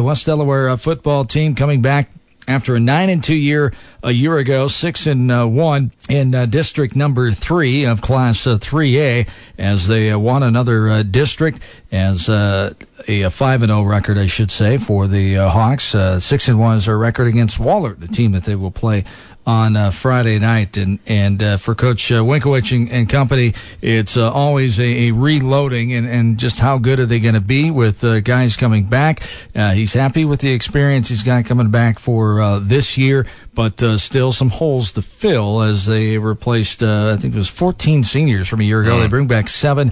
West Delaware football team coming back after a 9-2 year a year ago, 6-1 in district number 3 of Class 3A, as they won another district as a 5-0 record, I should say, for the Hawks. 6-1 is their record against Wahlert, the team that they will play on Friday night. And for Coach Winkowicz and company, it's always a reloading and just how good are they going to be with guys coming back. He's happy with the experience he's got coming back for this year, but still some holes to fill as they replaced, I think it was 14 seniors from a year ago. They bring back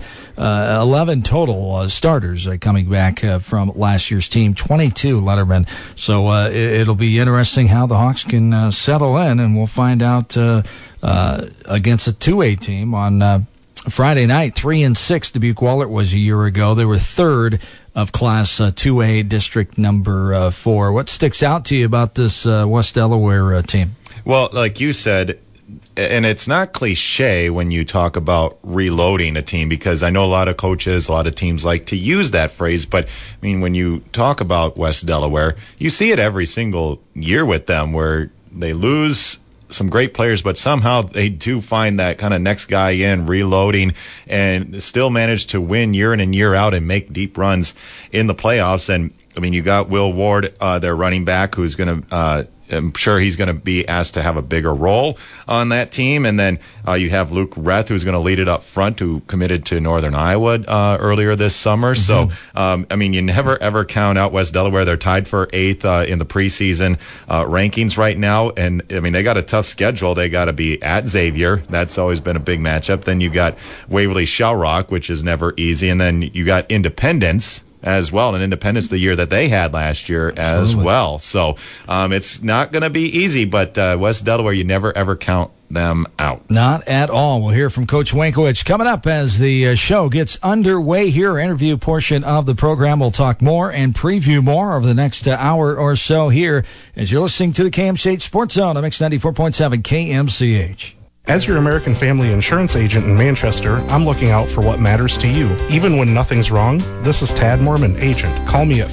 11 total starters coming back from last year's team, 22 lettermen. So it'll be interesting how the Hawks can settle in, and we'll find out against a 2A team on Friday night. 3-6 Dubuque Wahlert was a year ago. They were third of Class 2A District number 4. What sticks out to you about this West Delaware team? Well, like you said, and it's not cliche when you talk about reloading a team, because I know a lot of coaches, a lot of teams like to use that phrase, but I mean, when you talk about West Delaware, you see it every single year with them where they lose some great players, but somehow they do find that kind of next guy in, reloading, and still manage to win year in and year out and make deep runs in the playoffs. And I mean, you got Will Ward, their running back, who's going to, I'm sure he's going to be asked to have a bigger role on that team. And then you have Luke Reth, who's going to lead it up front, who committed to Northern Iowa earlier this summer. So, I mean, you never, ever count out West Delaware. They're tied for 8th in the preseason rankings right now. And, I mean, they got a tough schedule. They got to be at Xavier. That's always been a big matchup. Then you got Waverly Shell Rock, which is never easy. And then you got Independence as well, and Independence the year that they had last year as well. So it's not going to be easy, but West Delaware, you never, ever count them out. Not at all. We'll hear from Coach Winkowicz coming up as the show gets underway here. Interview portion of the program. We'll talk more and preview more over the next hour or so here as you're listening to the KMCH Sports Zone on X94.7 KMCH. As your American Family Insurance agent in Manchester, I'm looking out for what matters to you. Even when nothing's wrong, this is Tad Mormon, agent. Call me at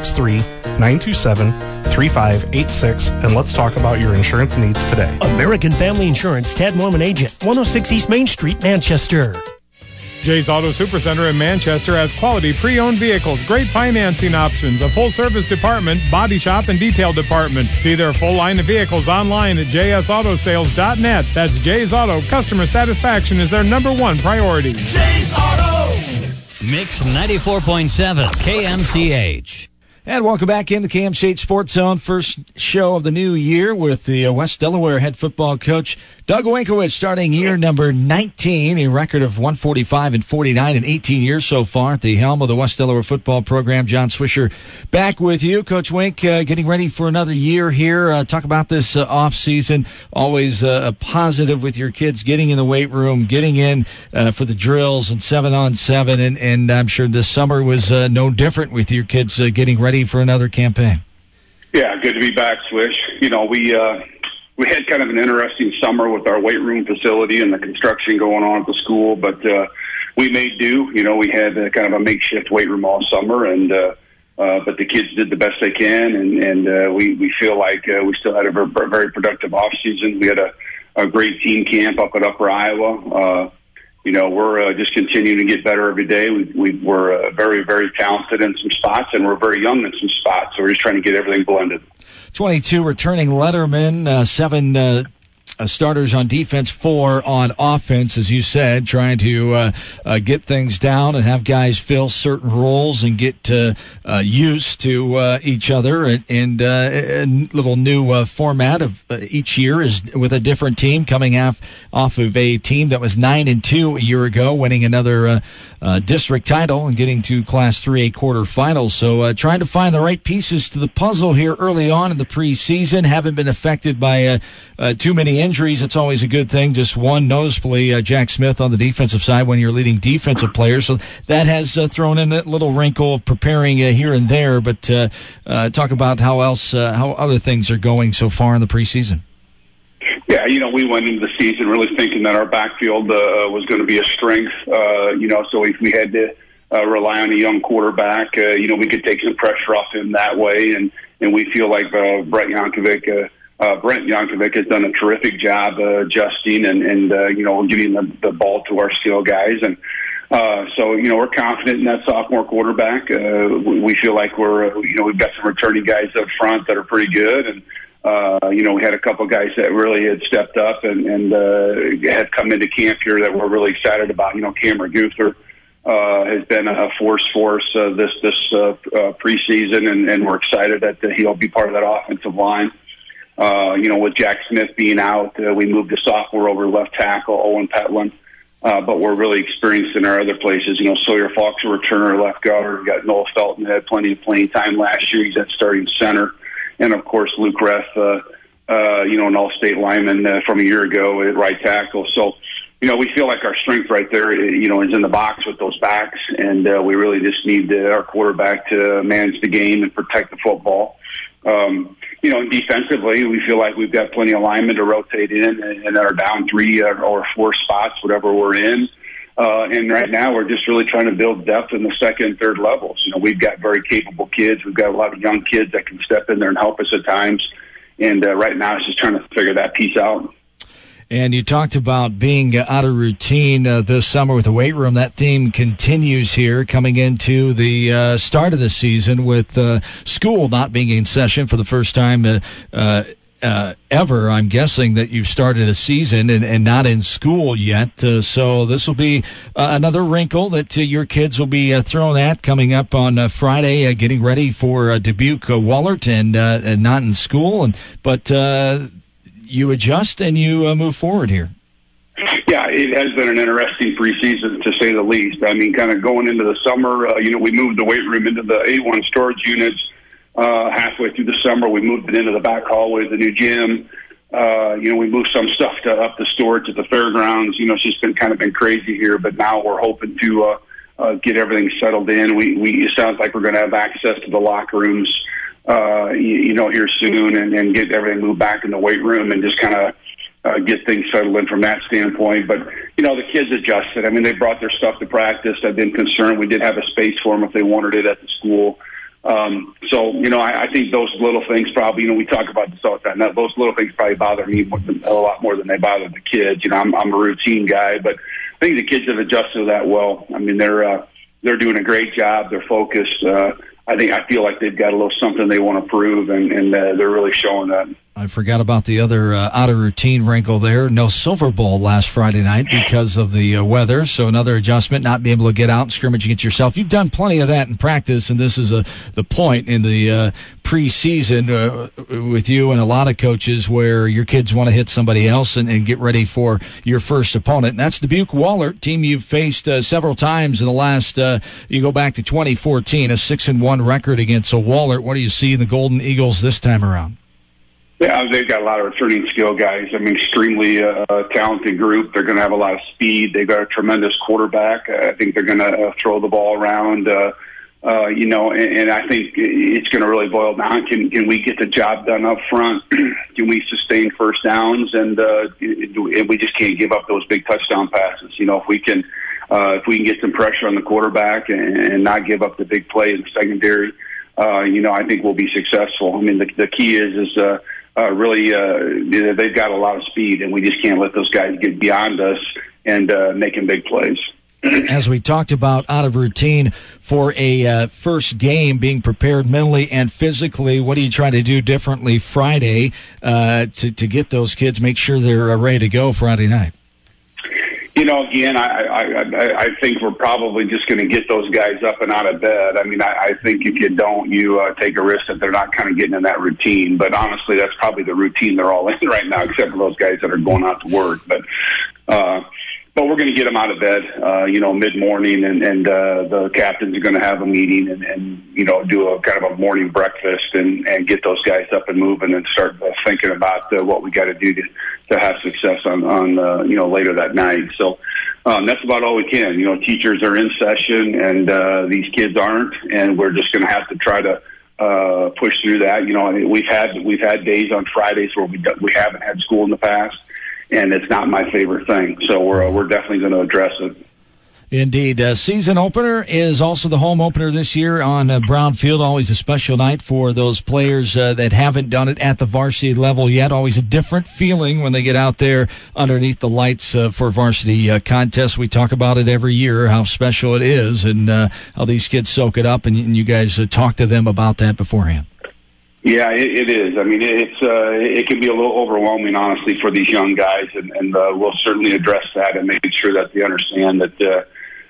563-927-3586 and let's talk about your insurance needs today. American Family Insurance, Tad Mormon, agent, 106 East Main Street, Manchester. Jay's Auto Supercenter in Manchester has quality pre-owned vehicles, great financing options, a full-service department, body shop, and detail department. See their full line of vehicles online at jsautosales.net. That's Jay's Auto. Customer satisfaction is their #1 priority. Jay's Auto! Mix 94.7 KMCH. And welcome back in the KMCH Sports Zone. First show of the new year with the West Delaware head football coach, Doug Winkowicz, starting year number 19, a record of 145-49 in 18 years so far at the helm of the West Delaware football program. John Swisher back with you. Coach Wink, getting ready for another year here. Talk about this off season. Always a positive with your kids, getting in the weight room, getting in for the drills and 7-on-7. And I'm sure this summer was no different with your kids getting ready for another campaign. Yeah, good to be back, Swish. You know, we had kind of an interesting summer with our weight room facility and the construction going on at the school, but we made do. You know, we had kind of a makeshift weight room all summer, and but the kids did the best they can, and we feel like we still had a very productive off season. We had a great team camp up at Upper Iowa. You know, we're just continuing to get better every day. We're very, very talented in some spots, and we're very young in some spots, so we're just trying to get everything blended. 22 returning lettermen, 7 starters on defense, 4 on offense, as you said, trying to get things down and have guys fill certain roles and get used to each other. And a little new format of each year is with a different team coming off of a team that was 9-2 a year ago, winning another district title and getting to Class 3A quarterfinals. So trying to find the right pieces to the puzzle here early on in the preseason. Haven't been affected by too many injuries. It's always a good thing. Just one noticeably, Jack Smith on the defensive side when you're leading defensive players. So that has thrown in a little wrinkle of preparing here and there. But talk about how other things are going so far in the preseason. Yeah, you know, we went into the season really thinking that our backfield was going to be a strength. You know, so if we had to rely on a young quarterback. We could take some pressure off him that way, and we feel like Brent Yankovic has done a terrific job adjusting and giving the ball to our skill guys. And so we're confident in that sophomore quarterback. We feel like we've got some returning guys up front that are pretty good. And, we had a couple guys that really had stepped up and had come into camp here that we're really excited about. Cameron Guther has been a force for us this preseason, and we're excited that he'll be part of that offensive line. With Jack Smith being out, we moved a sophomore over left tackle, Owen Petlin. But we're really experienced in our other places. Sawyer Falk's a returner, left guard. We got Noah Felton, had plenty of playing time last year. He's at starting center. And, of course, Luke Reth, an all-state lineman from a year ago at right tackle. So, we feel like our strength right there, is in the box with those backs. And we really just need our quarterback to manage the game and protect the football. Defensively, we feel like we've got plenty of linemen to rotate in our down 3 or 4 spots, whatever we're in. And right now, we're just really trying to build depth in the second and third levels. We've got very capable kids. We've got a lot of young kids that can step in there and help us at times. And right now, it's just trying to figure that piece out. And you talked about being out of routine this summer with the weight room. That theme continues here coming into the start of the season with school not being in session for the first time ever. I'm guessing that you've started a season and not in school yet. So this will be another wrinkle that your kids will be thrown at coming up on Friday, getting ready for Dubuque Wahlert and not in school. But you adjust and you move forward here. Yeah, it has been an interesting preseason, to say the least. I mean, kind of going into the summer, we moved the weight room into the A1 storage units halfway through the summer. We moved it into the back hallway of the new gym. We moved some stuff up the storage at the fairgrounds. It's just been been crazy here, but now we're hoping to get everything settled in. It sounds like we're going to have access to the locker rooms here soon and get everything moved back in the weight room and just get things settled in from that standpoint. But, the kids adjusted. I mean, they brought their stuff to practice. I've been concerned. We did have a space for them if they wanted it at the school. I think those little things probably, we talk about this all the time. Those little things probably bother me a lot more than they bother the kids. I'm a routine guy, but I think the kids have adjusted to that well. I mean, they're doing a great job. They're focused. I feel like they've got a little something they want to prove, and they're really showing that. I forgot about the other out-of-routine wrinkle there. No Silver Bowl last Friday night because of the weather, so another adjustment, not being able to get out and scrimmage against yourself. You've done plenty of that in practice, and this is the point in the preseason with you and a lot of coaches where your kids want to hit somebody else and get ready for your first opponent. And that's Dubuque Wahlert, team you've faced several times in the last, you go back to 2014, a 6-1 record against Wahlert. What do you see in the Golden Eagles this time around? Yeah, they've got a lot of returning skill guys. I mean, extremely talented group. They're going to have a lot of speed. They've got a tremendous quarterback. I think they're going to throw the ball around, and I think it's going to really boil down. Can we get the job done up front? Can we sustain first downs? And we just can't give up those big touchdown passes. If we can get some pressure on the quarterback and not give up the big play in the secondary, I think we'll be successful. I mean, the key is really, they've got a lot of speed, and we just can't let those guys get beyond us and making big plays. As we talked about out of routine for a first game, being prepared mentally and physically, what are you trying to do differently Friday to get those kids, make sure they're ready to go Friday night? Again, I think we're probably just going to get those guys up and out of bed. I mean, I think if you don't, you take a risk that they're not kind of getting in that routine. But honestly, that's probably the routine they're all in right now, except for those guys that are going out to work. But we're going to get them out of bed, mid-morning, and the captains are going to have a meeting and do a kind of a morning breakfast and get those guys up and moving and start thinking about what we got to do to have success on later that night. So that's about all we can. Teachers are in session and these kids aren't, and we're just going to have to try to push through that. We've had days on Fridays where we haven't had school in the past, and it's not my favorite thing. So we're definitely going to address it. Indeed. Season opener is also the home opener this year on Brown Field. Always a special night for those players that haven't done it at the varsity level yet. Always a different feeling when they get out there underneath the lights for varsity contests. We talk about it every year, how special it is, and how these kids soak it up, and you guys talk to them about that beforehand. Yeah, it is. I mean, it can be a little overwhelming, honestly, for these young guys, and we'll certainly address that and make sure that they understand that,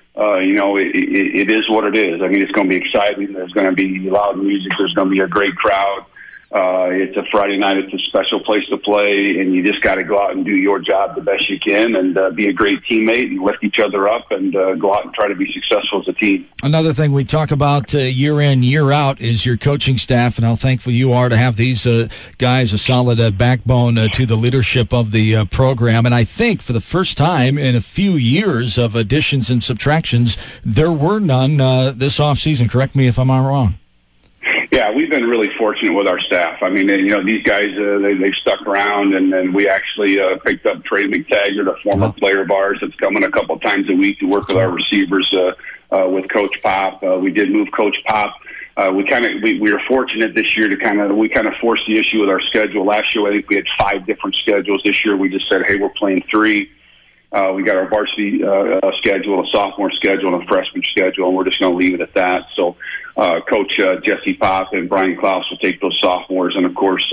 it is what it is. I mean, it's going to be exciting. There's going to be loud music. There's going to be a great crowd. It's a Friday night. It's a special place to play, and you just got to go out and do your job the best you can and be a great teammate and lift each other up and go out and try to be successful as a team. Another thing we talk about year in, year out is your coaching staff and how thankful you are to have these guys, a solid backbone to the leadership of the program. And I think for the first time in a few years of additions and subtractions, there were none this offseason. Correct me if I'm wrong. Yeah, we've been really fortunate with our staff. I mean, these guys, they've stuck around, and we actually picked up Trey McTaggart, a former player of ours that's coming a couple times a week to work with our receivers with Coach Pop. We did move Coach Pop. We were fortunate this year to we forced the issue with our schedule. Last year, I think we had 5 different schedules. This year, we just said, hey, we're playing 3. We got our varsity schedule, a sophomore schedule, and a freshman schedule, and we're just going to leave it at that. So Coach Jesse Pop and Brian Klaus will take those sophomores, and, of course,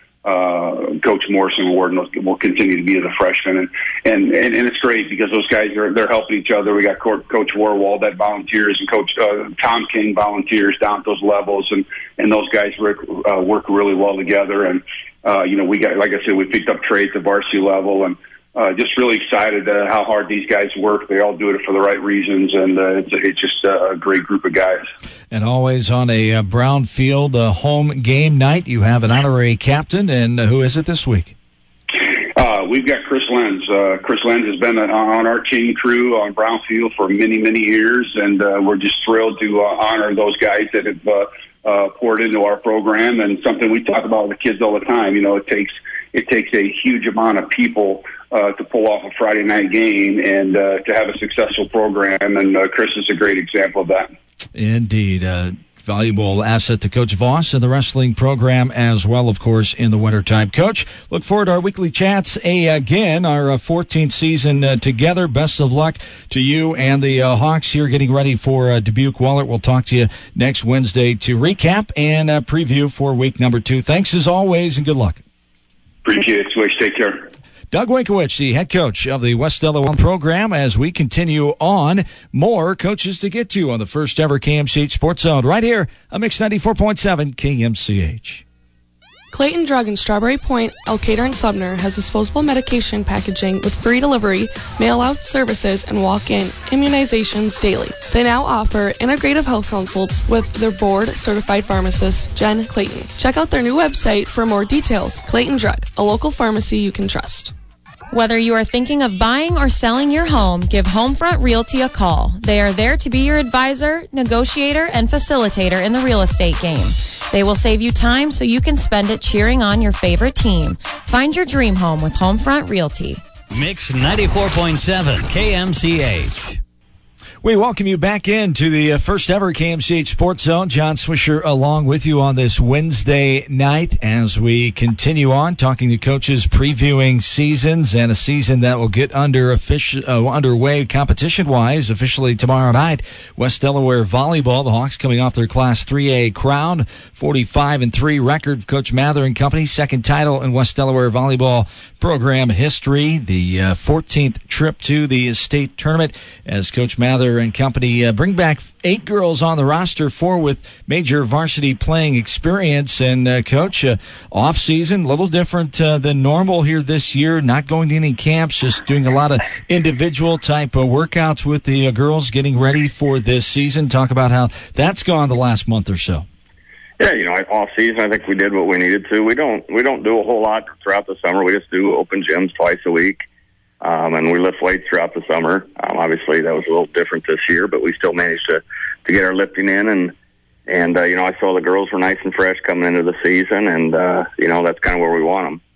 Coach Morrison will continue to be the freshman. And it's great because those guys, they're helping each other. We got Coach Warwald that volunteers, and Coach Tom King volunteers down at those levels, and those guys work really well together. And, we got, like I said, we picked up Trey at the varsity level, and just really excited how hard these guys work. They all do it for the right reasons, and it's just a great group of guys. And always on a Brown Field home game night, you have an honorary captain, and who is it this week? We've got Chris Lenz. Chris Lenz has been on our team crew on Brown Field for many, many years, and we're just thrilled to honor those guys that have poured into our program, and something we talk about with the kids all the time. It takes a huge amount of people to pull off a Friday night game and to have a successful program, and Chris is a great example of that. Indeed. Valuable asset to Coach Voss and the wrestling program as well, of course, in the wintertime. Coach, look forward to our weekly chats again, our 14th season together. Best of luck to you and the Hawks here getting ready for Dubuque Wahlert. We'll talk to you next Wednesday to recap and preview for week number 2. Thanks as always, and good luck. Appreciate it, Swish. Take care. Doug Winkowicz, the head coach of the West Delaware program, as we continue on. More coaches to get to on the first ever KMCH Sports Zone right here on Mix 94.7 KMCH. Clayton Drug in Strawberry Point, Elkader, and Sumner has disposable medication packaging with free delivery, mail-out services, and walk-in immunizations daily. They now offer integrative health consults with their board-certified pharmacist, Jen Clayton. Check out their new website for more details. Clayton Drug, a local pharmacy you can trust. Whether you are thinking of buying or selling your home, give Homefront Realty a call. They are there to be your advisor, negotiator, and facilitator in the real estate game. They will save you time so you can spend it cheering on your favorite team. Find your dream home with Homefront Realty. Mix 94.7 KMCH. We welcome you back into the first ever KMCH Sports Zone. John Swisher along with you on this Wednesday night as we continue on talking to coaches, previewing seasons, and a season that will get underway competition-wise officially tomorrow night. West Delaware Volleyball, the Hawks coming off their Class 3A crown, 45-3 record. Coach Mather and company, second title in West Delaware Volleyball program history. The 14th trip to the state tournament as Coach Mather and company bring back 8 girls on the roster, 4 with major varsity playing experience. And Coach, off season, a little different than normal here this year. Not going to any camps, just doing a lot of individual type of workouts with the girls, getting ready for this season. Talk about how that's gone the last month or so. Yeah, off season, I think we did what we needed to. We don't do a whole lot throughout the summer. We just do open gyms twice a week. And we lift weights throughout the summer. Obviously, that was a little different this year, but we still managed to get our lifting in. And I saw the girls were nice and fresh coming into the season, and, that's kind of where we want them.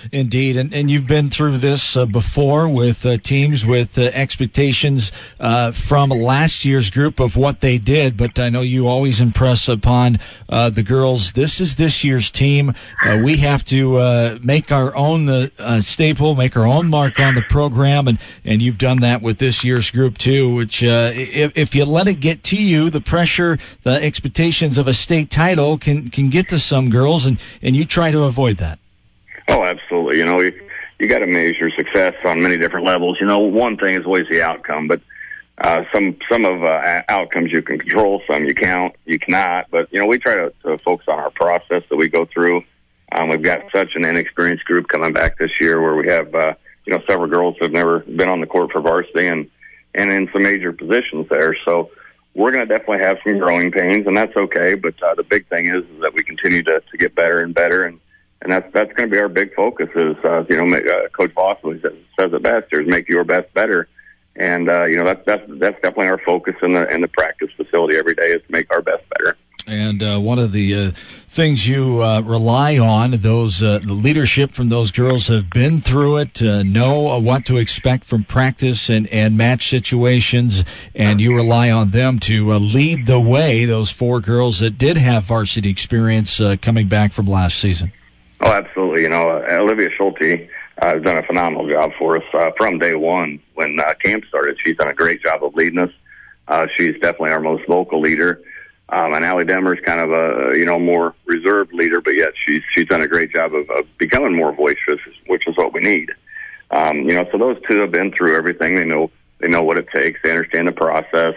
Indeed, and you've been through this before with teams with expectations from last year's group of what they did, but I know you always impress upon the girls. This is this year's team. We have to make our own staple, make our own mark on the program, and you've done that with this year's group too, which if you let it get to you, the pressure, the expectations of a state title can get to some girls, and you try to avoid that. Oh, absolutely. You got to measure success on many different levels. One thing is always the outcome, but some of outcomes you can control, some you cannot. But we try to focus on our process that we go through. We've got such an inexperienced group coming back this year, where we have several girls who have never been on the court for varsity and in some major positions there. So we're going to definitely have some growing pains, and that's okay. But the big thing is that we continue to get better and better, and that's going to be our big focus. Is Coach Voss always says it best: is make your best better. And that's definitely our focus in the practice facility every day, is to make our best better. And one of the things you rely on, the leadership from those girls have been through it, know what to expect from practice and match situations, and you rely on them to lead the way, those 4 girls that did have varsity experience coming back from last season. Oh, absolutely. Olivia Schulte has done a phenomenal job for us from day one when camp started. She's done a great job of leading us. She's definitely our most vocal leader. And Allie Demmer's kind of a more reserved leader, but yet she's done a great job of becoming more boisterous, which is what we need. So those 2 have been through everything. They know what it takes. They understand the process.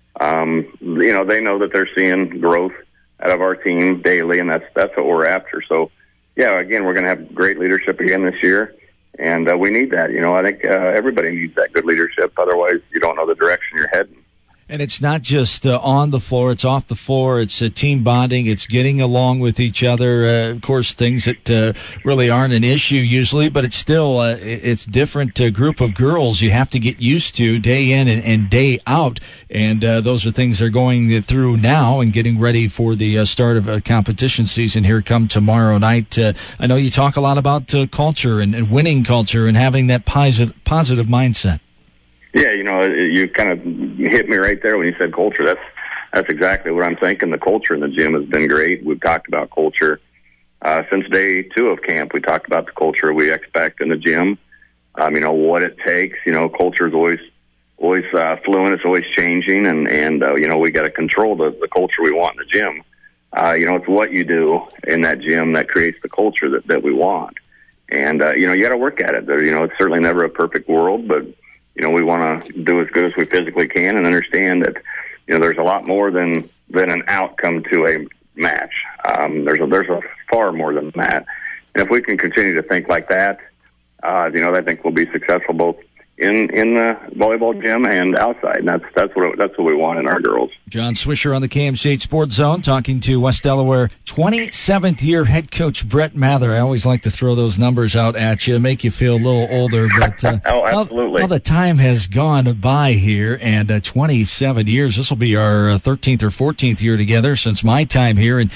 They know that they're seeing growth out of our team daily, and that's what we're after. So, yeah, again, we're going to have great leadership again this year, and we need that. I think everybody needs that good leadership. Otherwise, you don't know the direction you're heading. And it's not just on the floor, it's off the floor, it's team bonding, it's getting along with each other. Of course, things that really aren't an issue usually, but it's still it's different group of girls you have to get used to day in and day out. And those are things they're going through now and getting ready for the start of a competition season here come tomorrow night. I know you talk a lot about culture and winning culture and having that positive mindset. Yeah, you kind of hit me right there when you said culture. That's exactly what I'm thinking. The culture in the gym has been great. We've talked about culture since day 2 of camp. We talked about the culture we expect in the gym. What it takes. Culture is always fluent. It's always changing, and we got to control the culture we want in the gym. It's what you do in that gym that creates the culture that we want. And you got to work at it. It's certainly never a perfect world, but we want to do as good as we physically can and understand that, there's a lot more than an outcome to a match. There's a far more than that. And if we can continue to think like that, I think we'll be successful both in the volleyball gym and outside. And that's what we want in our girls. John Swisher on the KMCH Sports Zone talking to West Delaware 27th year head coach Brett Mather. I always like to throw those numbers out at you, make you feel a little older, but oh, absolutely. How the time has gone by here, and 27 years. This will be our 13th or 14th year together since my time here in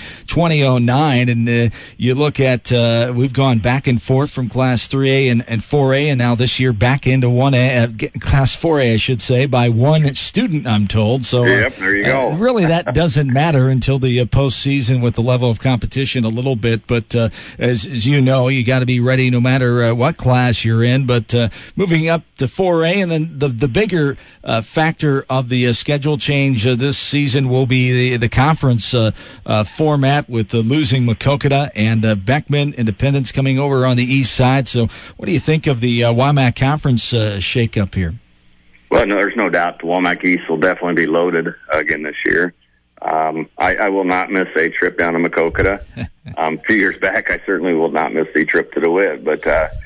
2009. And you look at we've gone back and forth from Class 3A and 4A, and now this year back into 1A, Class 4A, I should say, by one student, I'm told. So yep, there you go. Really, that doesn't matter until the postseason with the level of competition a little bit. But as you know, you got to be ready no matter what class you're in. But moving up to 4A, and then the bigger factor of the schedule change this season will be the conference format with losing Maquoketa and Beckman Independence coming over on the east side. So what do you think of the WAMAC conference shakeup here? Well, no, there's no doubt the WAMAC East will definitely be loaded again this year. I will not miss a trip down to Maquoketa. A few years back, I certainly will not miss the trip to DeWitt. But,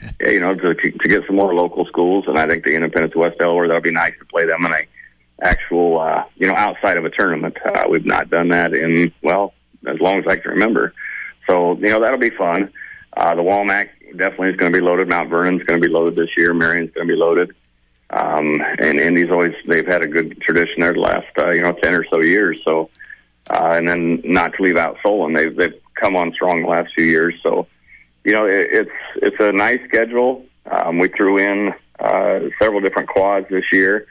to get some more local schools, and I think the Independence West Delaware, that'll be nice to play them in a actual, outside of a tournament. We've not done that in, as long as I can remember. So, that'll be fun. The WAMAC definitely is going to be loaded. Mount Vernon's going to be loaded this year. Marion's going to be loaded. And Indy's they've had a good tradition there the last, 10 or so years. So, and then not to leave out Solon, they've come on strong the last few years. So, it's a nice schedule. We threw in several different quads this year.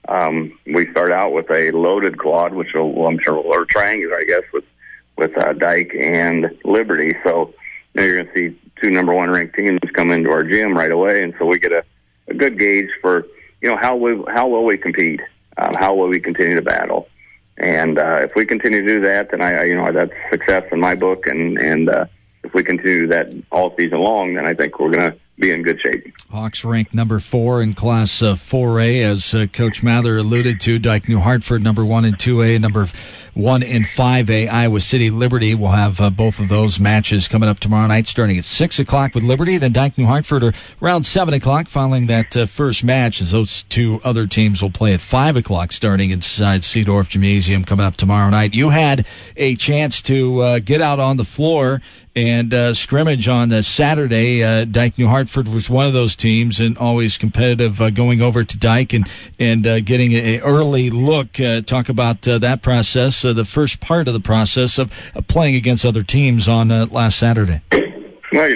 We start out with a loaded quad, which I'm sure, or triangular, I guess, with Dyke and Liberty. So you're going to see 2 number 1 ranked teams come into our gym right away, and so we get a good gauge for how well we compete, how well we continue to battle, and if we continue to do that, then that's success in my book, and if we continue that all season long, then I think we're going to be in good shape. Hawks ranked number 4 in Class 4A, as Coach Mather alluded to. Dyke New Hartford number 1 in 2A, number 1 in 5A. Iowa City Liberty will have both of those matches coming up tomorrow night, starting at 6 o'clock with Liberty. Then Dyke New Hartford are around 7 o'clock following that first match, as those 2 other teams will play at 5 o'clock starting inside Seedorf Gymnasium coming up tomorrow night. You had a chance to get out on the floor and scrimmage on Saturday. Dyke New Hartford was one of those teams, and always competitive, going over to Dyke and getting an early look. Talk about that process, the first part of the process of playing against other teams on last Saturday. Well,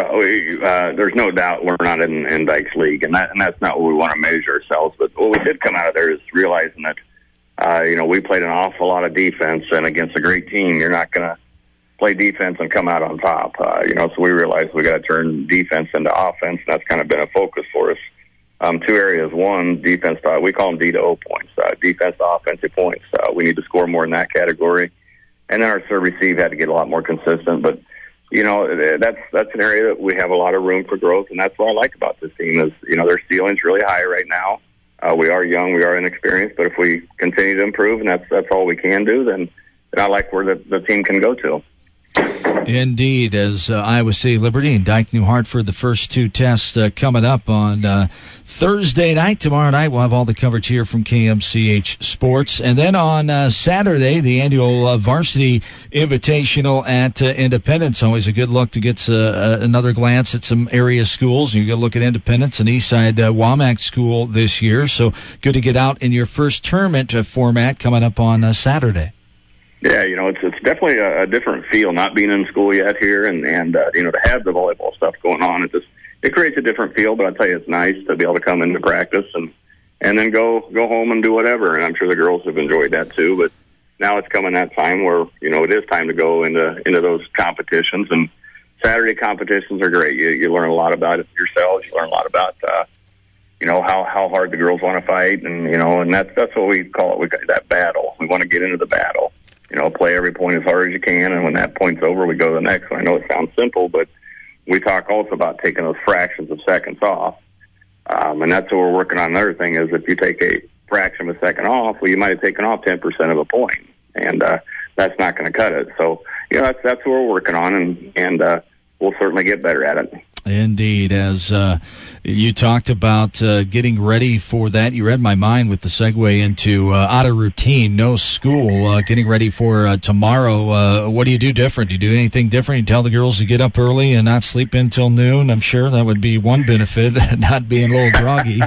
there's no doubt we're not in Dyke's league, and that's not what we want to measure ourselves. But what we did come out of there is realizing that we played an awful lot of defense, and against a great team, you're not going to play defense and come out on top. So we realized we got to turn defense into offense, and that's kind of been a focus for us. 2 areas. One, defense, we call them D to O points, defense to offensive points. We need to score more in that category. And then our serve receive had to get a lot more consistent. But, that's an area that we have a lot of room for growth, and that's what I like about this team is, their ceiling's really high right now. We are young, we are inexperienced, but if we continue to improve, and that's all we can do, then I like where the team can go to. Indeed, as Iowa City Liberty and Dyke New Hartford, the first 2 tests coming up on Thursday night. Tomorrow night we'll have all the coverage here from KMCH Sports. And then on Saturday, the annual Varsity Invitational at Independence. Always a good look to get another glance at some area schools. You get a look at Independence and Eastside Womack School this year. So good to get out in your first tournament format coming up on Saturday. Yeah, it's definitely a different feel not being in school yet here, and to have the volleyball stuff going on. It creates a different feel, but I'll tell you, it's nice to be able to come into practice and then go home and do whatever. And I'm sure the girls have enjoyed that too. But now it's coming that time where it is time to go into those competitions. And Saturday competitions are great. You learn a lot about it yourselves. You learn a lot about how hard the girls want to fight, and that's what we call it. We got that battle. We want to get into the battle. Play every point as hard as you can, and when that point's over, we go to the next one. I know it sounds simple, but we talk also about taking those fractions of seconds off, and that's what we're working on. Another thing is if you take a fraction of a second off, well, you might have taken off 10% of a point, and that's not going to cut it. So, that's what we're working on, and we'll certainly get better at it. Indeed, as you talked about getting ready for that, you read my mind with the segue into out of routine, no school, getting ready for tomorrow. What do you do different? Do you do anything different? You tell the girls to get up early and not sleep until noon? I'm sure that would be one benefit, not being a little groggy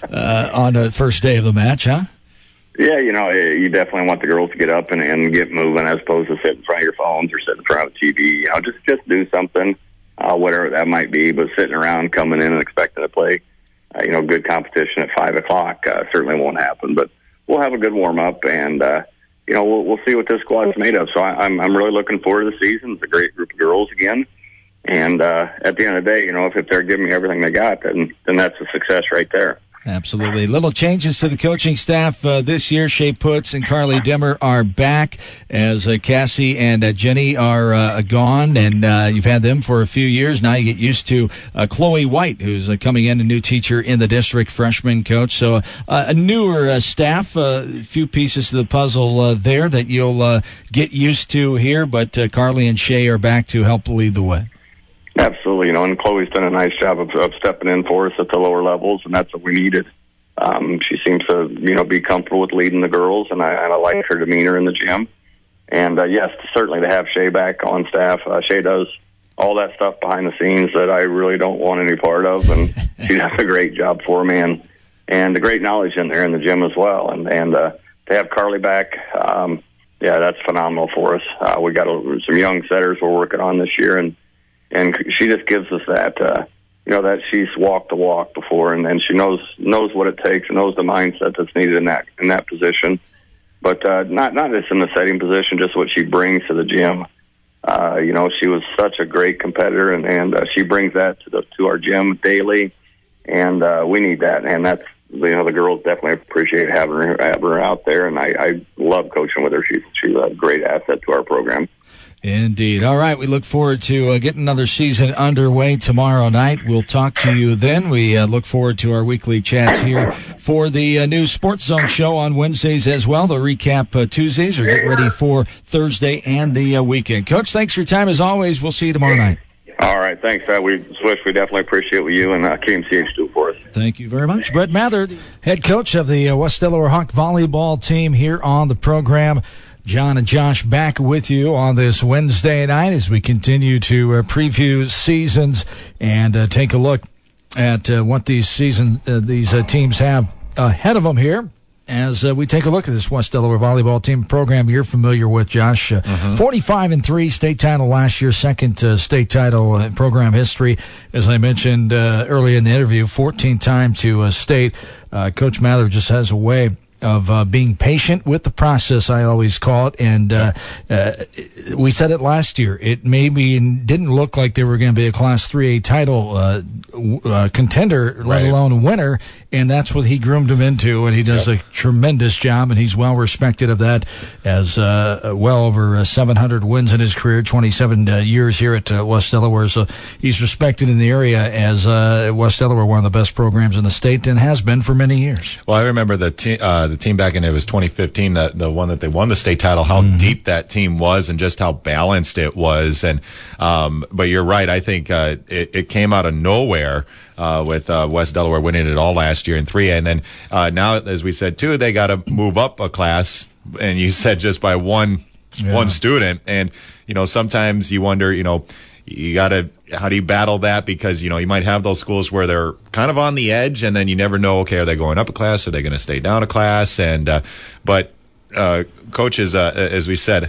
on the first day of the match, huh? Yeah, you definitely want the girls to get up and get moving as opposed to sit in front of your phones or sit in front of the TV. Just do something. Whatever that might be, but sitting around, coming in and expecting to play, good competition at 5 o'clock certainly won't happen. But we'll have a good warm up, and we'll see what this squad is made of. So I'm really looking forward to the season. It's a great group of girls again, and at the end of the day, if they're giving me everything they got, then that's a success right there. Absolutely. Little changes to the coaching staff this year. Shay Putz and Carly Demmer are back as Cassie and Jenny are gone, and you've had them for a few years. Now you get used to Chloe White, who's coming in, a new teacher in the district, freshman coach. So a newer staff, a few pieces to the puzzle there that you'll get used to here, but Carly and Shay are back to help lead the way. Absolutely, and Chloe's done a nice job of stepping in for us at the lower levels, and that's what we needed. She seems to, be comfortable with leading the girls, and I like her demeanor in the gym. And yes, certainly to have Shay back on staff. Shay does all that stuff behind the scenes that I really don't want any part of, and she does a great job for me, and the great knowledge in there in the gym as well. And to have Carly back, that's phenomenal for us. We got some young setters we're working on this year, and and she just gives us that, that she's walked the walk before, and then she knows what it takes and knows the mindset that's needed in that position. But not just in the setting position, just what she brings to the gym. She was such a great competitor, and she brings that to our gym daily, and we need that. And that's, the girls definitely appreciate having her out there, and I love coaching with her. She's a great asset to our program. Indeed. All right. We look forward to getting another season underway tomorrow night. We'll talk to you then. We look forward to our weekly chats here for the new Sports Zone show on Wednesdays as well. To recap Tuesdays or get ready for Thursday and the weekend. Coach, thanks for your time as always. We'll see you tomorrow night. All right. Thanks, Pat. We definitely appreciate what you and KMCH do for us. Thank you very much. Brett Mather, the head coach of the West Delaware Hawk volleyball team here on the program. John and Josh back with you on this Wednesday night as we continue to preview seasons and take a look at what these teams have ahead of them here. As we take a look at this West Delaware volleyball team program you're familiar with, Josh. 45-3 state title last year, second state title in program history. As I mentioned earlier in the interview, 14th time to state. Coach Mather just has a way of being patient with the process, I always call it. And we said it last year. It maybe didn't look like they were going to be a Class 3A title contender, let alone a winner. And that's what he groomed him into. And he does a tremendous job. And he's well respected of that, as well over 700 wins in his career, 27 years here at West Delaware. So he's respected in the area as West Delaware, one of the best programs in the state, and has been for many years. Well, I remember the team back in, it was 2015, the one that they won the state title, how deep that team was and just how balanced it was. And but you're right. I think it came out of nowhere with West Delaware winning it all last year in 3A. And then now, as we said, too, they got to move up a class. And you said just by one student. And, sometimes you wonder, you got to, how do you battle that? Because, you might have those schools where they're kind of on the edge, and then you never know, okay, are they going up a class? Are they going to stay down a class? And, but Coach is, as we said,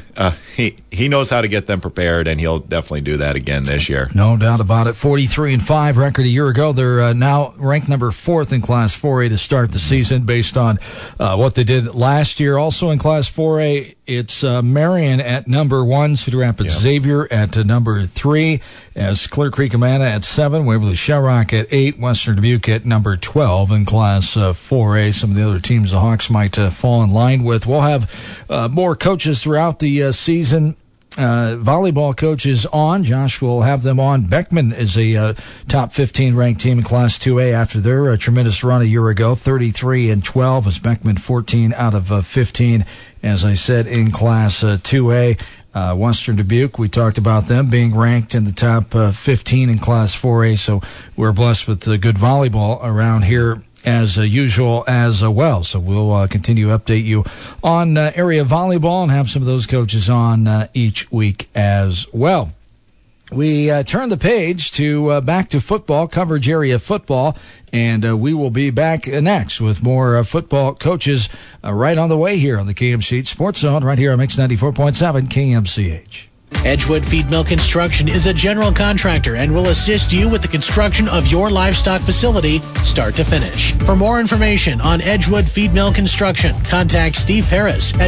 he knows how to get them prepared, and he'll definitely do that again this year. No doubt about it. 43-5 record a year ago. They're now ranked number 4th in Class 4A to start the season based on what they did last year. Also in Class 4A, it's Marion at number 1, Cedar Rapids Xavier at number 3, as Clear Creek Amana at 7, Waverly Shellrock at 8, Western Dubuque at number 12 in Class 4A. Some of the other teams the Hawks might fall in line with. We'll have more coaches throughout the season. Volleyball coaches on. Josh will have them on. Beckman is a top 15 ranked team in Class 2A after their tremendous run a year ago. 33-12 as Beckman 14 out of 15. As I said, in Class 2A. Western Dubuque, we talked about them being ranked in the top 15 in Class 4A. So we're blessed with good volleyball around here as usual as well. So we'll continue to update you on area volleyball and have some of those coaches on each week as well. We turn the page to back to football, coverage area football, and we will be back next with more football coaches right on the way here on the KMCH Sports Zone, right here on Mix 94.7 KMCH. Edgewood Feed Mill Construction is a general contractor and will assist you with the construction of your livestock facility start to finish. For more information on Edgewood Feed Mill Construction, contact Steve Harris at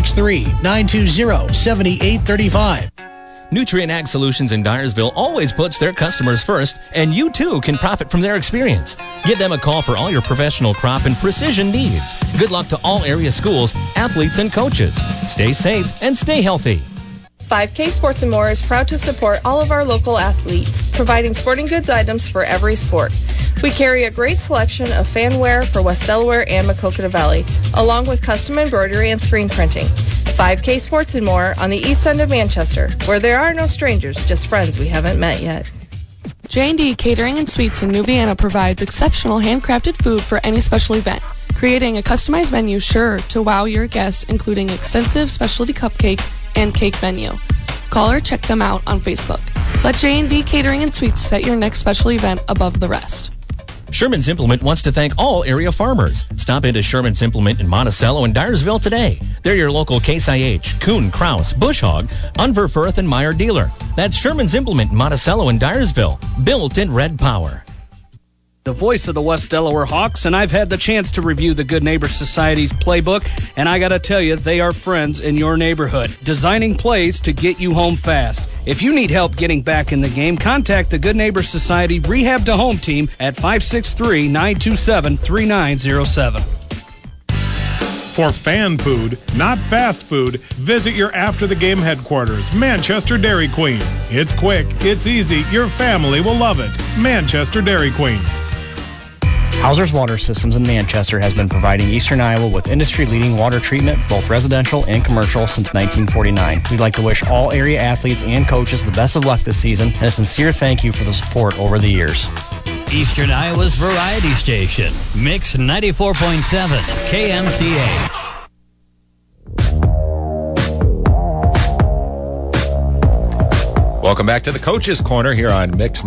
563-920-7835. Nutrient Ag Solutions in Dyersville always puts their customers first, and you too can profit from their experience. Give them a call for all your professional crop and precision needs. Good luck to all area schools, athletes, and coaches. Stay safe and stay healthy. 5K Sports & More is proud to support all of our local athletes, providing sporting goods items for every sport. We carry a great selection of fan wear for West Delaware and Maquoketa Valley, along with custom embroidery and screen printing. 5K Sports & More on the east end of Manchester, where there are no strangers, just friends we haven't met yet. J&D Catering and Suites in New Vienna provides exceptional handcrafted food for any special event, creating a customized menu sure to wow your guests, including extensive specialty cupcake and cake menu. Call or check them out on Facebook. Let J&D Catering and Suites set your next special event above the rest. Sherman's Implement wants to thank all area farmers. Stop into Sherman's Implement in Monticello and Dyersville today. They're your local Case IH, Kuhn, Kraus, Bush Hog, Unver, Firth, and Meyer dealer. That's Sherman's Implement in Monticello and Dyersville. Built in Red Power. The voice of the West Delaware Hawks, and I've had the chance to review the Good Neighbor Society's playbook, and I gotta tell you, they are friends in your neighborhood, designing plays to get you home fast. If you need help getting back in the game, contact the Good Neighbor Society Rehab to Home team at 563-927-3907. For fan food, not fast food, visit your after-the-game headquarters, Manchester Dairy Queen. It's quick, it's easy, your family will love it. Manchester Dairy Queen. Hauser's Water Systems in Manchester has been providing Eastern Iowa with industry-leading water treatment, both residential and commercial, since 1949. We'd like to wish all area athletes and coaches the best of luck this season, and a sincere thank you for the support over the years. Eastern Iowa's variety station, Mix 94.7, KMCH. Welcome back to the Coach's Corner here on Mix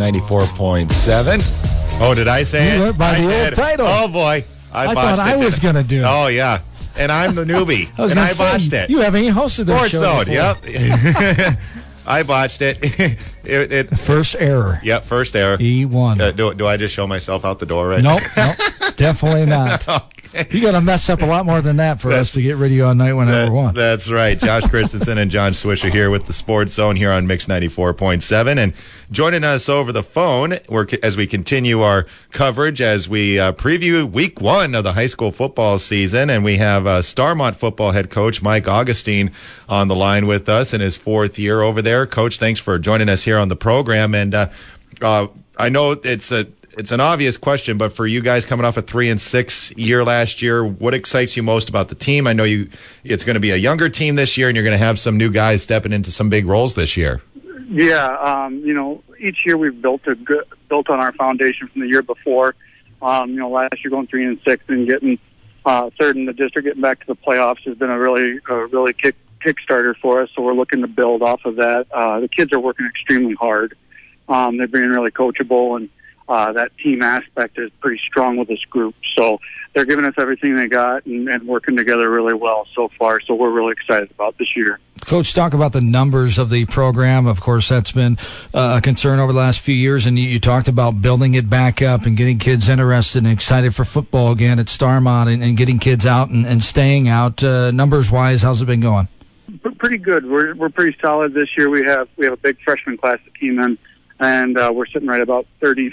94.7. Oh, did I say you it? went by the old title. Oh, boy. I thought I was going to do it. Oh, yeah. And I'm the newbie. I botched it. You haven't hosted that show Zone, before. Yep. I botched it. First error. Yep, first error. E1. Do I just show myself out the door right Nope, definitely not. Okay. You got to mess up a lot more than that for us to get rid of you on night one number one. That's right. Josh Christensen and John Swisher here with the Sports Zone here on Mix 94.7. And joining us over the phone as we continue our coverage as we preview week one of the high school football season. And we have Starmont football head coach Mike Augustine on the line with us in his fourth year over there. Coach, thanks for joining us here on the program. And I know it's an obvious question, but for you guys coming off a 3-6 year last year, what excites you most about the team? I know it's going to be a younger team this year, and you're going to have some new guys stepping into some big roles this year. Yeah, each year we've built on our foundation from the year before. Last year going 3-6 and getting third in the district, getting back to the playoffs has been a really kickstarter for us. So we're looking to build off of that. The kids are working extremely hard. They're being really coachable, and that team aspect is pretty strong with this group. So they're giving us everything they got and working together really well so far. So we're really excited about this year. Coach, talk about the numbers of the program. Of course, that's been a concern over the last few years, and you talked about building it back up and getting kids interested and excited for football again at Starmont and getting kids out and staying out. Numbers-wise, how's it been going? Pretty good. We're pretty solid this year. We have a big freshman class that came in, and we're sitting right about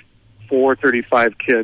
35 kids.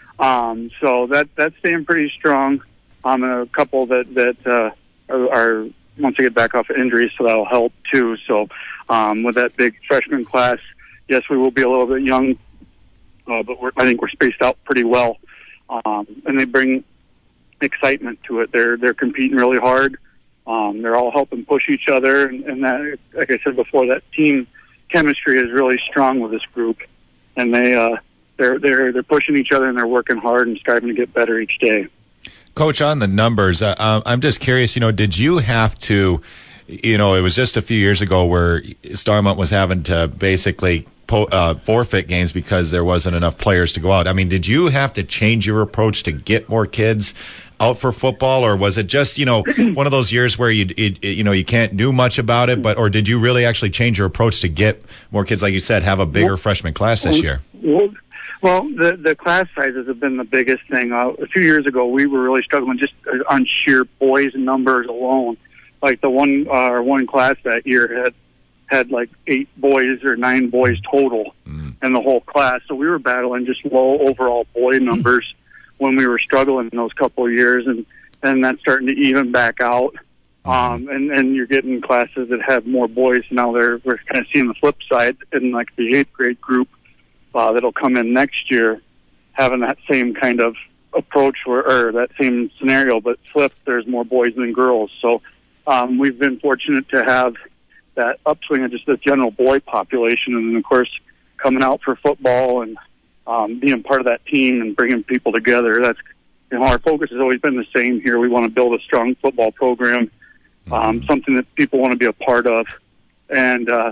So that's staying pretty strong. A couple that are once they get back off of injuries, so that'll help too. So with that big freshman class, yes, we will be a little bit young, but I think we're spaced out pretty well. And they bring excitement to it. They're competing really hard. They're all helping push each other, and that, like I said before, that team chemistry is really strong with this group, and they're pushing each other and they're working hard and striving to get better each day. Coach, on the numbers, I'm just curious, did you have to, it was just a few years ago where Starmont was having to basically forfeit games because there wasn't enough players to go out. I mean, did you have to change your approach to get more kids out for football, or was it just, one of those years where you can't do much about it, or did you really actually change your approach to get more kids, like you said, have a bigger freshman class this year? Well, the class sizes have been the biggest thing. A few years ago, we were really struggling just on sheer boys numbers alone. Like the one class that year had like 8 boys or 9 boys total in the whole class. So we were battling just low overall boy numbers when we were struggling in those couple of years, and that's starting to even back out. And you're getting classes that have more boys. Now we're kind of seeing the flip side in like the 8th grade group that'll come in next year, having that same kind of approach or that same scenario, but flipped, there's more boys than girls. So we've been fortunate to have that upswing of just the general boy population, and then of course coming out for football and being part of that team and bringing people together. That's our focus has always been the same here. We want to build a strong football program, something that people want to be a part of, and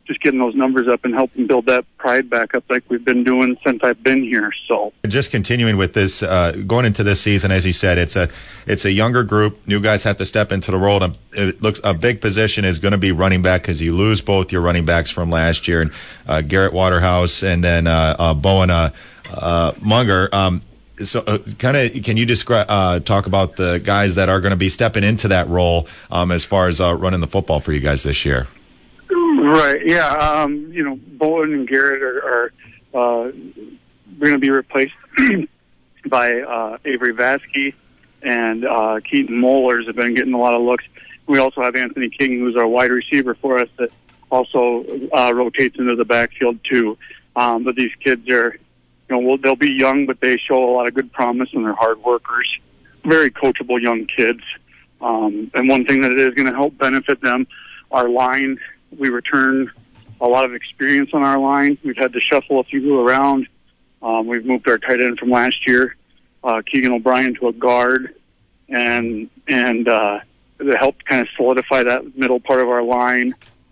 just getting those numbers up and helping build that pride back up like we've been doing since I've been here. So just continuing with this, going into this season, as you said, it's a younger group. New guys have to step into the role. And it looks a big position is going to be running back because you lose both your running backs from last year, and Garrett Waterhouse and then Bowen Munger. So, kind of, can you describe, talk about the guys that are going to be stepping into that role as far as running the football for you guys this year? Right. Yeah. Bowen and Garrett are going to be replaced by Avery Vasky, and Keaton Mollers have been getting a lot of looks. We also have Anthony King, who's our wide receiver for us, that also rotates into the backfield too. But these kids are, they'll be young, but they show a lot of good promise, and they're hard workers. Very coachable young kids. And one thing that is going to help benefit them, our line. We return a lot of experience on our line. We've had to shuffle a few around. We've moved our tight end from last year, Keegan O'Brien, to a guard, and it helped kind of solidify that middle part of our line.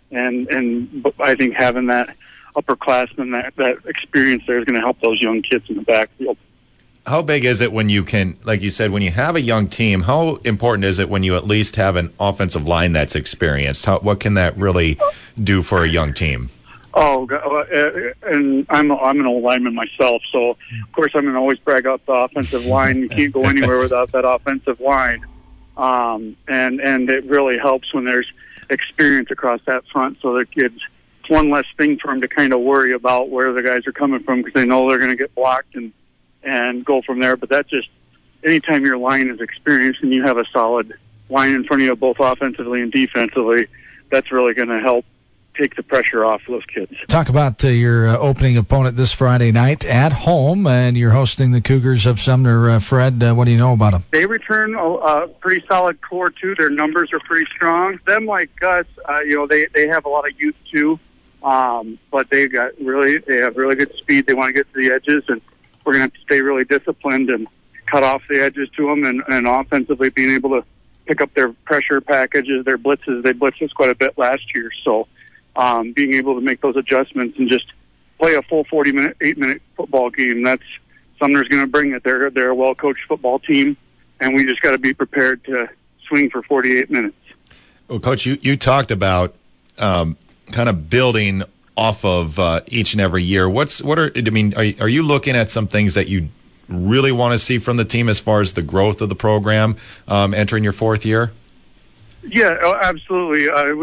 And I think having that upperclassman, that experience there is going to help those young kids in the backfield. How big is it when you can, like you said, when you have a young team, how important is it when you at least have an offensive line that's experienced? What can that really do for a young team? Oh, and I'm an old lineman myself, so of course I'm going to always brag up the offensive line. You can't go anywhere without that offensive line. And it really helps when there's experience across that front, so the kids, it's one less thing for them to kind of worry about where the guys are coming from, because they know they're going to get blocked and go from there. But that just, anytime your line is experienced and you have a solid line in front of you, both offensively and defensively, that's really going to help take the pressure off those kids. Talk about your opening opponent this Friday night at home, and you're hosting the Cougars of Sumner. Fred, what do you know about them? They return a pretty solid core too. Their numbers are pretty strong. Them, like us, they have a lot of youth too, but they have really good speed. They want to get to the edges, and we're going to have to stay really disciplined and cut off the edges to them, and offensively being able to pick up their pressure packages, their blitzes. They blitzed us quite a bit last year, so being able to make those adjustments and just play a full 8-minute football game, that's Sumner's going to bring it. They're a well-coached football team, and we just got to be prepared to swing for 48 minutes. Well, Coach, you talked about kind of building off of each and every year. Are you looking at some things that you really want to see from the team as far as the growth of the program entering your fourth year? Yeah, absolutely.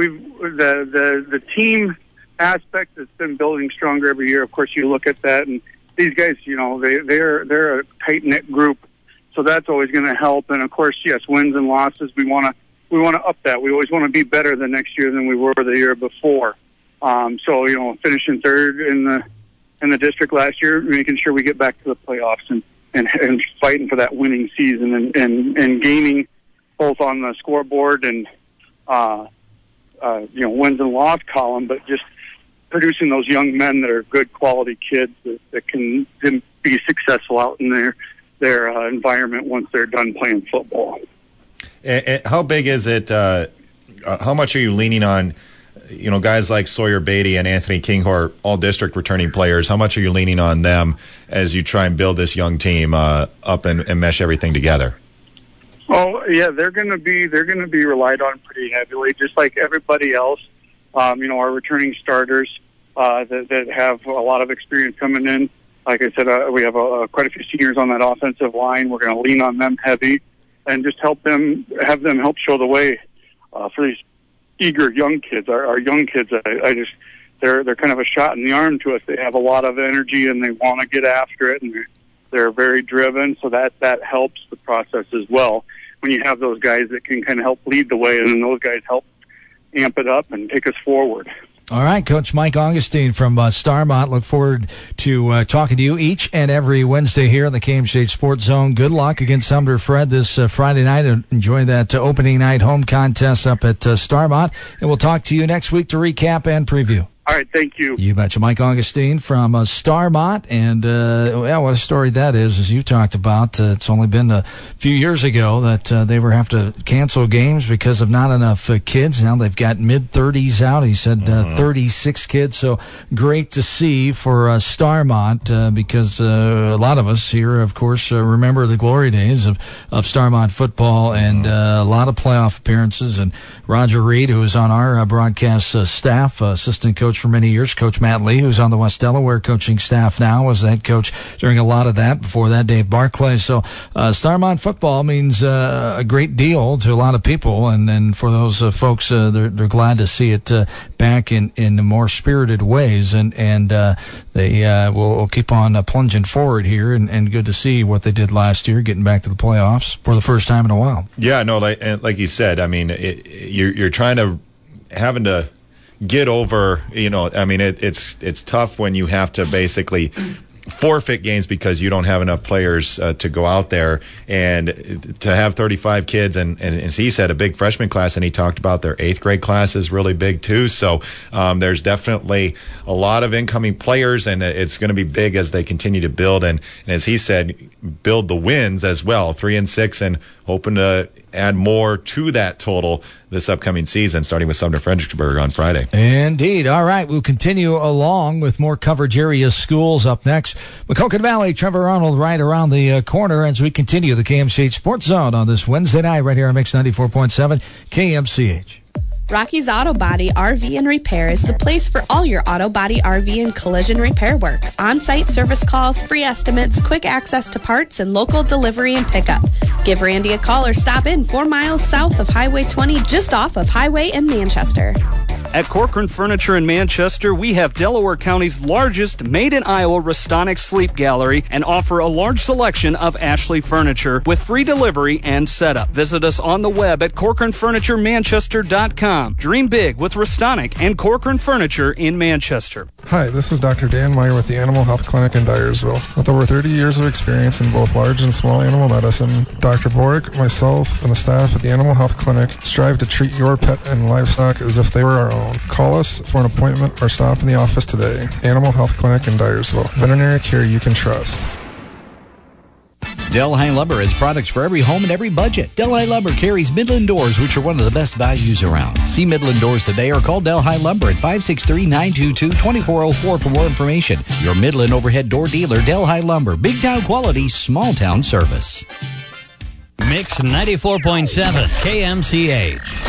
The team aspect has been building stronger every year. Of course, you look at that, and these guys, they're a tight knit group, so that's always going to help. And of course, yes, wins and losses, we want to up that. We always want to be better the next year than we were the year before. So finishing third in the district last year, making sure we get back to the playoffs and fighting for that winning season and gaining both on the scoreboard and wins and loss column, but just producing those young men that are good quality kids that can be successful out in their environment once they're done playing football. And how big is it? How much are you leaning on? Guys like Sawyer Beatty and Anthony King, who are all district returning players, how much are you leaning on them as you try and build this young team up and mesh everything together? Oh yeah, they're going to be relied on pretty heavily, just like everybody else. Our returning starters that have a lot of experience coming in. Like I said, we have quite a few seniors on that offensive line. We're going to lean on them heavy and just have them help show the way for these eager young kids. Our young kids, they're kind of a shot in the arm to us. They have a lot of energy and they want to get after it, and they're very driven. So that helps the process as well. When you have those guys that can kind of help lead the way, and then those guys help amp it up and take us forward. All right, Coach Mike Augustine from Starmont. Look forward to talking to you each and every Wednesday here in the KMCH Sports Zone. Good luck against Sumner, Fred, this Friday night. Enjoy that opening night home contest up at Starmont. And we'll talk to you next week to recap and preview. All right, thank you. You betcha. Mike Augustine from Starmont, and what a story that is, as you talked about. It's only been a few years ago that they were have to cancel games because of not enough kids. Now they've got mid-30s out. He said 36 kids, so great to see for Starmont because a lot of us here, of course, remember the glory days of Starmont football and a lot of playoff appearances. And Roger Reed, who is on our broadcast staff, assistant coach for many years, Coach Matt Lee, who's on the West Delaware coaching staff now, was the head coach during a lot of that. Before that, Dave Barclay. So Starmont football means a great deal to a lot of people, and for those folks, they're glad to see it back in more spirited ways, and they will keep on plunging forward here, and good to see what they did last year, getting back to the playoffs for the first time in a while. Yeah, no, like you said, I mean, you're having to get over, I mean, it's tough when you have to basically forfeit games because you don't have enough players to go out there, and to have 35 kids, and as he said, a big freshman class, and he talked about their 8th grade class is really big too. So there's definitely a lot of incoming players, and it's going to be big as they continue to build, and as he said, build the wins as well, 3-6, and hoping to add more to that total this upcoming season, starting with Sumner Fredericksburg on Friday. Indeed. All right, we'll continue along with more coverage area schools up next. Maquoketa Valley, Trevor Arnold right around the corner as we continue the KMCH Sports Zone on this Wednesday night right here on Mix 94.7 KMCH. Rocky's Auto Body RV and Repair is the place for all your auto body, RV, and collision repair work. On-site service calls, free estimates, quick access to parts, and local delivery and pickup. Give Randy a call or stop in 4 miles south of Highway 20, just off of Highway in Manchester. At Corcoran Furniture in Manchester, we have Delaware County's largest made-in-Iowa Restonic Sleep Gallery and offer a large selection of Ashley furniture with free delivery and setup. Visit us on the web at CorcoranFurnitureManchester.com. Dream big with Restonic and Corcoran Furniture in Manchester. Hi, this is Dr. Dan Meyer with the Animal Health Clinic in Dyersville. With over 30 years of experience in both large and small animal medicine, Dr. Boric, myself, and the staff at the Animal Health Clinic strive to treat your pet and livestock as if they were our own. Call us for an appointment or stop in the office today. Animal Health Clinic in Dyersville. Veterinary care you can trust. Delhi Lumber has products for every home and every budget. Delhi Lumber carries Midland doors, which are one of the best values around. See Midland Doors today or call Delhi Lumber at 563-922-2404 for more information. Your Midland overhead door dealer, Delhi Lumber. Big town quality, small town service. Mix 94.7 KMCH.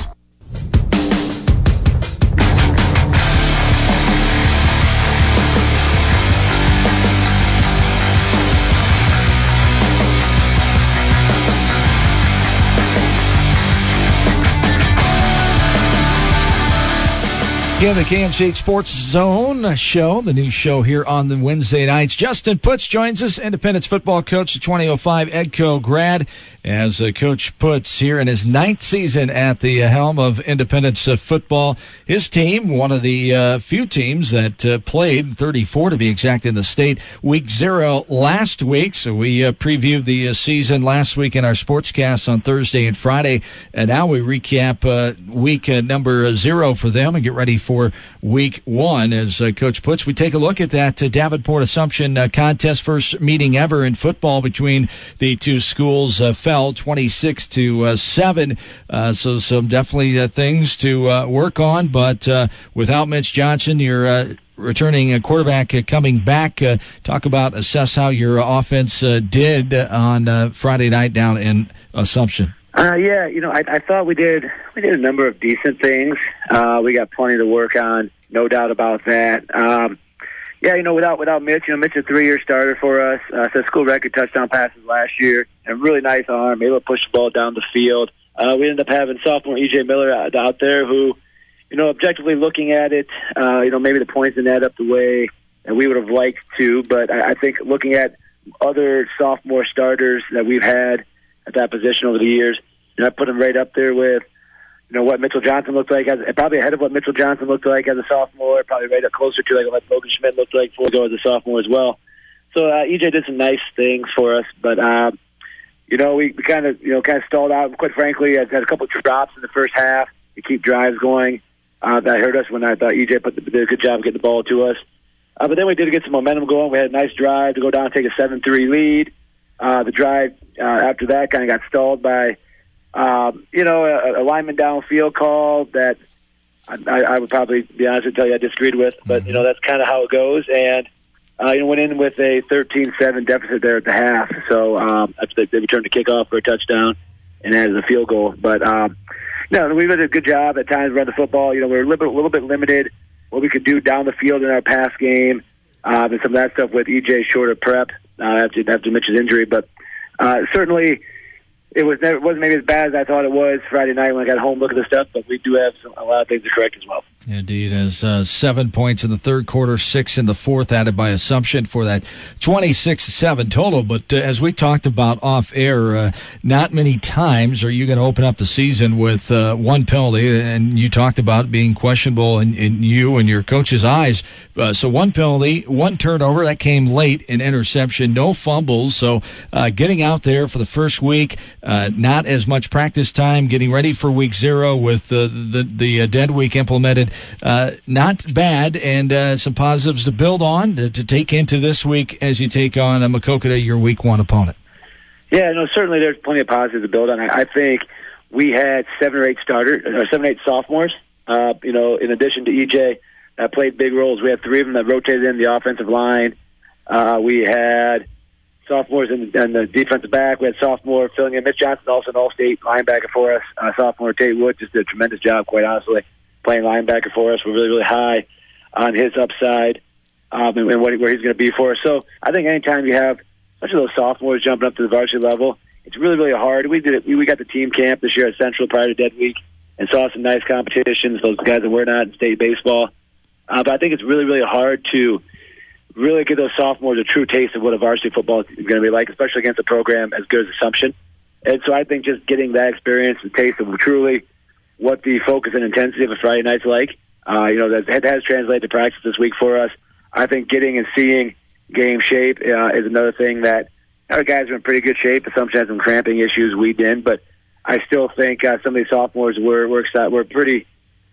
Again, the KMCH Sports Zone show, the new show here on the Wednesday nights. Justin Putz joins us, Independence football coach, the 2005 EDCO grad, as Coach Putz here in his 9th season at the helm of Independence football. His team, one of the few teams that played, 34 to be exact, in the state, week 0 last week. So we previewed the season last week in our sportscast on Thursday and Friday, and now we recap week number 0 for them and get ready for week 1 as Coach Putz. We take a look at that Davenport Assumption contest, first meeting ever in football between the two schools, fell 26-7. So some definitely things to work on, but without Mitch Johnson, your returning quarterback coming back, talk about, assess how your offense did on Friday night down in Assumption. Yeah, I thought we did a number of decent things. We got plenty to work on, no doubt about that. Without Mitch, Mitch a 3-year starter for us, set school record touchdown passes last year, and really nice arm, able to push the ball down the field. We ended up having sophomore E.J. Miller out there who, objectively looking at it, maybe the points didn't add up the way that we would have liked to, but I think looking at other sophomore starters that we've had at that position over the years, I put him right up there with, what Mitchell Johnson looked like, probably ahead of what Mitchell Johnson looked like as a sophomore, probably right up closer to like what Logan Schmidt looked like before as a sophomore as well. So EJ did some nice things for us, but we kind of stalled out. Quite frankly, had a couple of drops in the first half to keep drives going. That hurt us when I thought EJ did a good job getting the ball to us. But then we did get some momentum going. We had a nice drive to go down and take a 7-3 lead. The drive after that kind of got stalled by, a lineman downfield call that I would probably be honest and tell you I disagreed with. But, that's kind of how it goes. And, went in with a 13-7 deficit there at the half. So after they returned the kickoff for a touchdown and added a field goal. But, we did a good job at times running the football. We were a little bit limited what we could do down the field in our pass game, and some of that stuff with EJ short of prep after Mitch's injury. But certainly it wasn't maybe as bad as I thought it was Friday night when I got home looking at the stuff, but we do have a lot of things to correct as well. Indeed, as 7 points in the third quarter, 6 in the fourth, added by Assumption for that 26-7 total. But as we talked about off air, not many times are you going to open up the season with one penalty, and you talked about being questionable in you and your coach's eyes. So one penalty, one turnover, that came late, an interception, no fumbles. So getting out there for the first week, not as much practice time, getting ready for week 0 with the dead week implemented. Not bad, and some positives to build on to take into this week as you take on Maquoketa, your week 1 opponent. Yeah, no, certainly there's plenty of positives to build on. I think we had 7 or 8 sophomores. In addition to EJ, that played big roles. We had 3 of them that rotated in the offensive line. We had sophomores in the defensive back. We had sophomore filling in. Mitch Johnson, also an all-state linebacker for us. Sophomore Tate Wood just did a tremendous job, quite honestly, playing linebacker for us. We're really, really high on his upside and where he's going to be for us. So I think anytime you have, especially those sophomores jumping up to the varsity level, it's really, really hard. We got the team camp this year at Central prior to Dead Week and saw some nice competitions, those guys that were not in state baseball. But I think it's really, really hard to really give those sophomores a true taste of what a varsity football is going to be like, especially against a program as good as Assumption. And so I think just getting that experience and taste of truly what the focus and intensity of a Friday night's like, that has translated to practice this week for us. I think getting and seeing game shape is another thing that our guys are in pretty good shape. Assumption had some cramping issues, we didn't, but I still think some of these sophomores were excited. We're pretty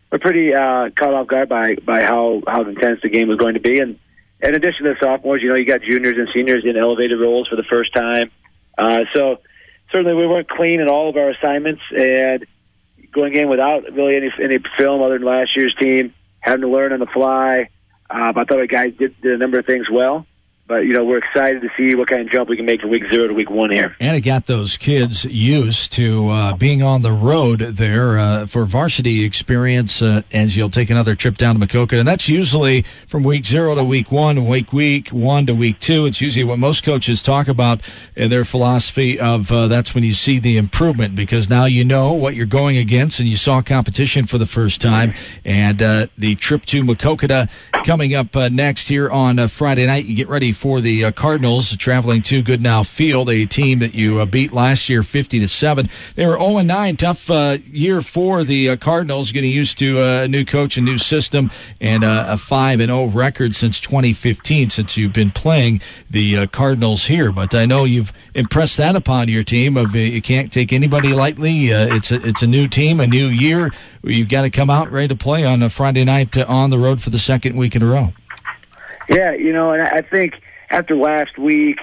caught off guard by how intense the game was going to be. And in addition to the sophomores, you got juniors and seniors in elevated roles for the first time. So certainly we weren't clean in all of our assignments, and going in without really any film other than last year's team, having to learn on the fly. I thought our guys did a number of things well. But, we're excited to see what kind of jump we can make from week 0 to week 1 here. And it got those kids used to being on the road there for varsity experience as you'll take another trip down to Maquoketa. And that's usually from week 0 to week 1, week 1 to week 2. It's usually what most coaches talk about in their philosophy of that's when you see the improvement, because now you know what you're going against and you saw competition for the first time. And the trip to Maquoketa coming up next here on Friday night. You get ready for the Cardinals traveling to Goodnow Field, a team that you beat last year 50-7. They were 0-9, tough year for the Cardinals, getting used to a new coach, a new system, and a 5-0 record since 2015, since you've been playing the Cardinals here. But I know you've impressed that upon your team. You can't take anybody lightly. It's a new team, a new year. You've got to come out ready to play on a Friday night on the road for the second week in a row. Yeah, and I think after last week,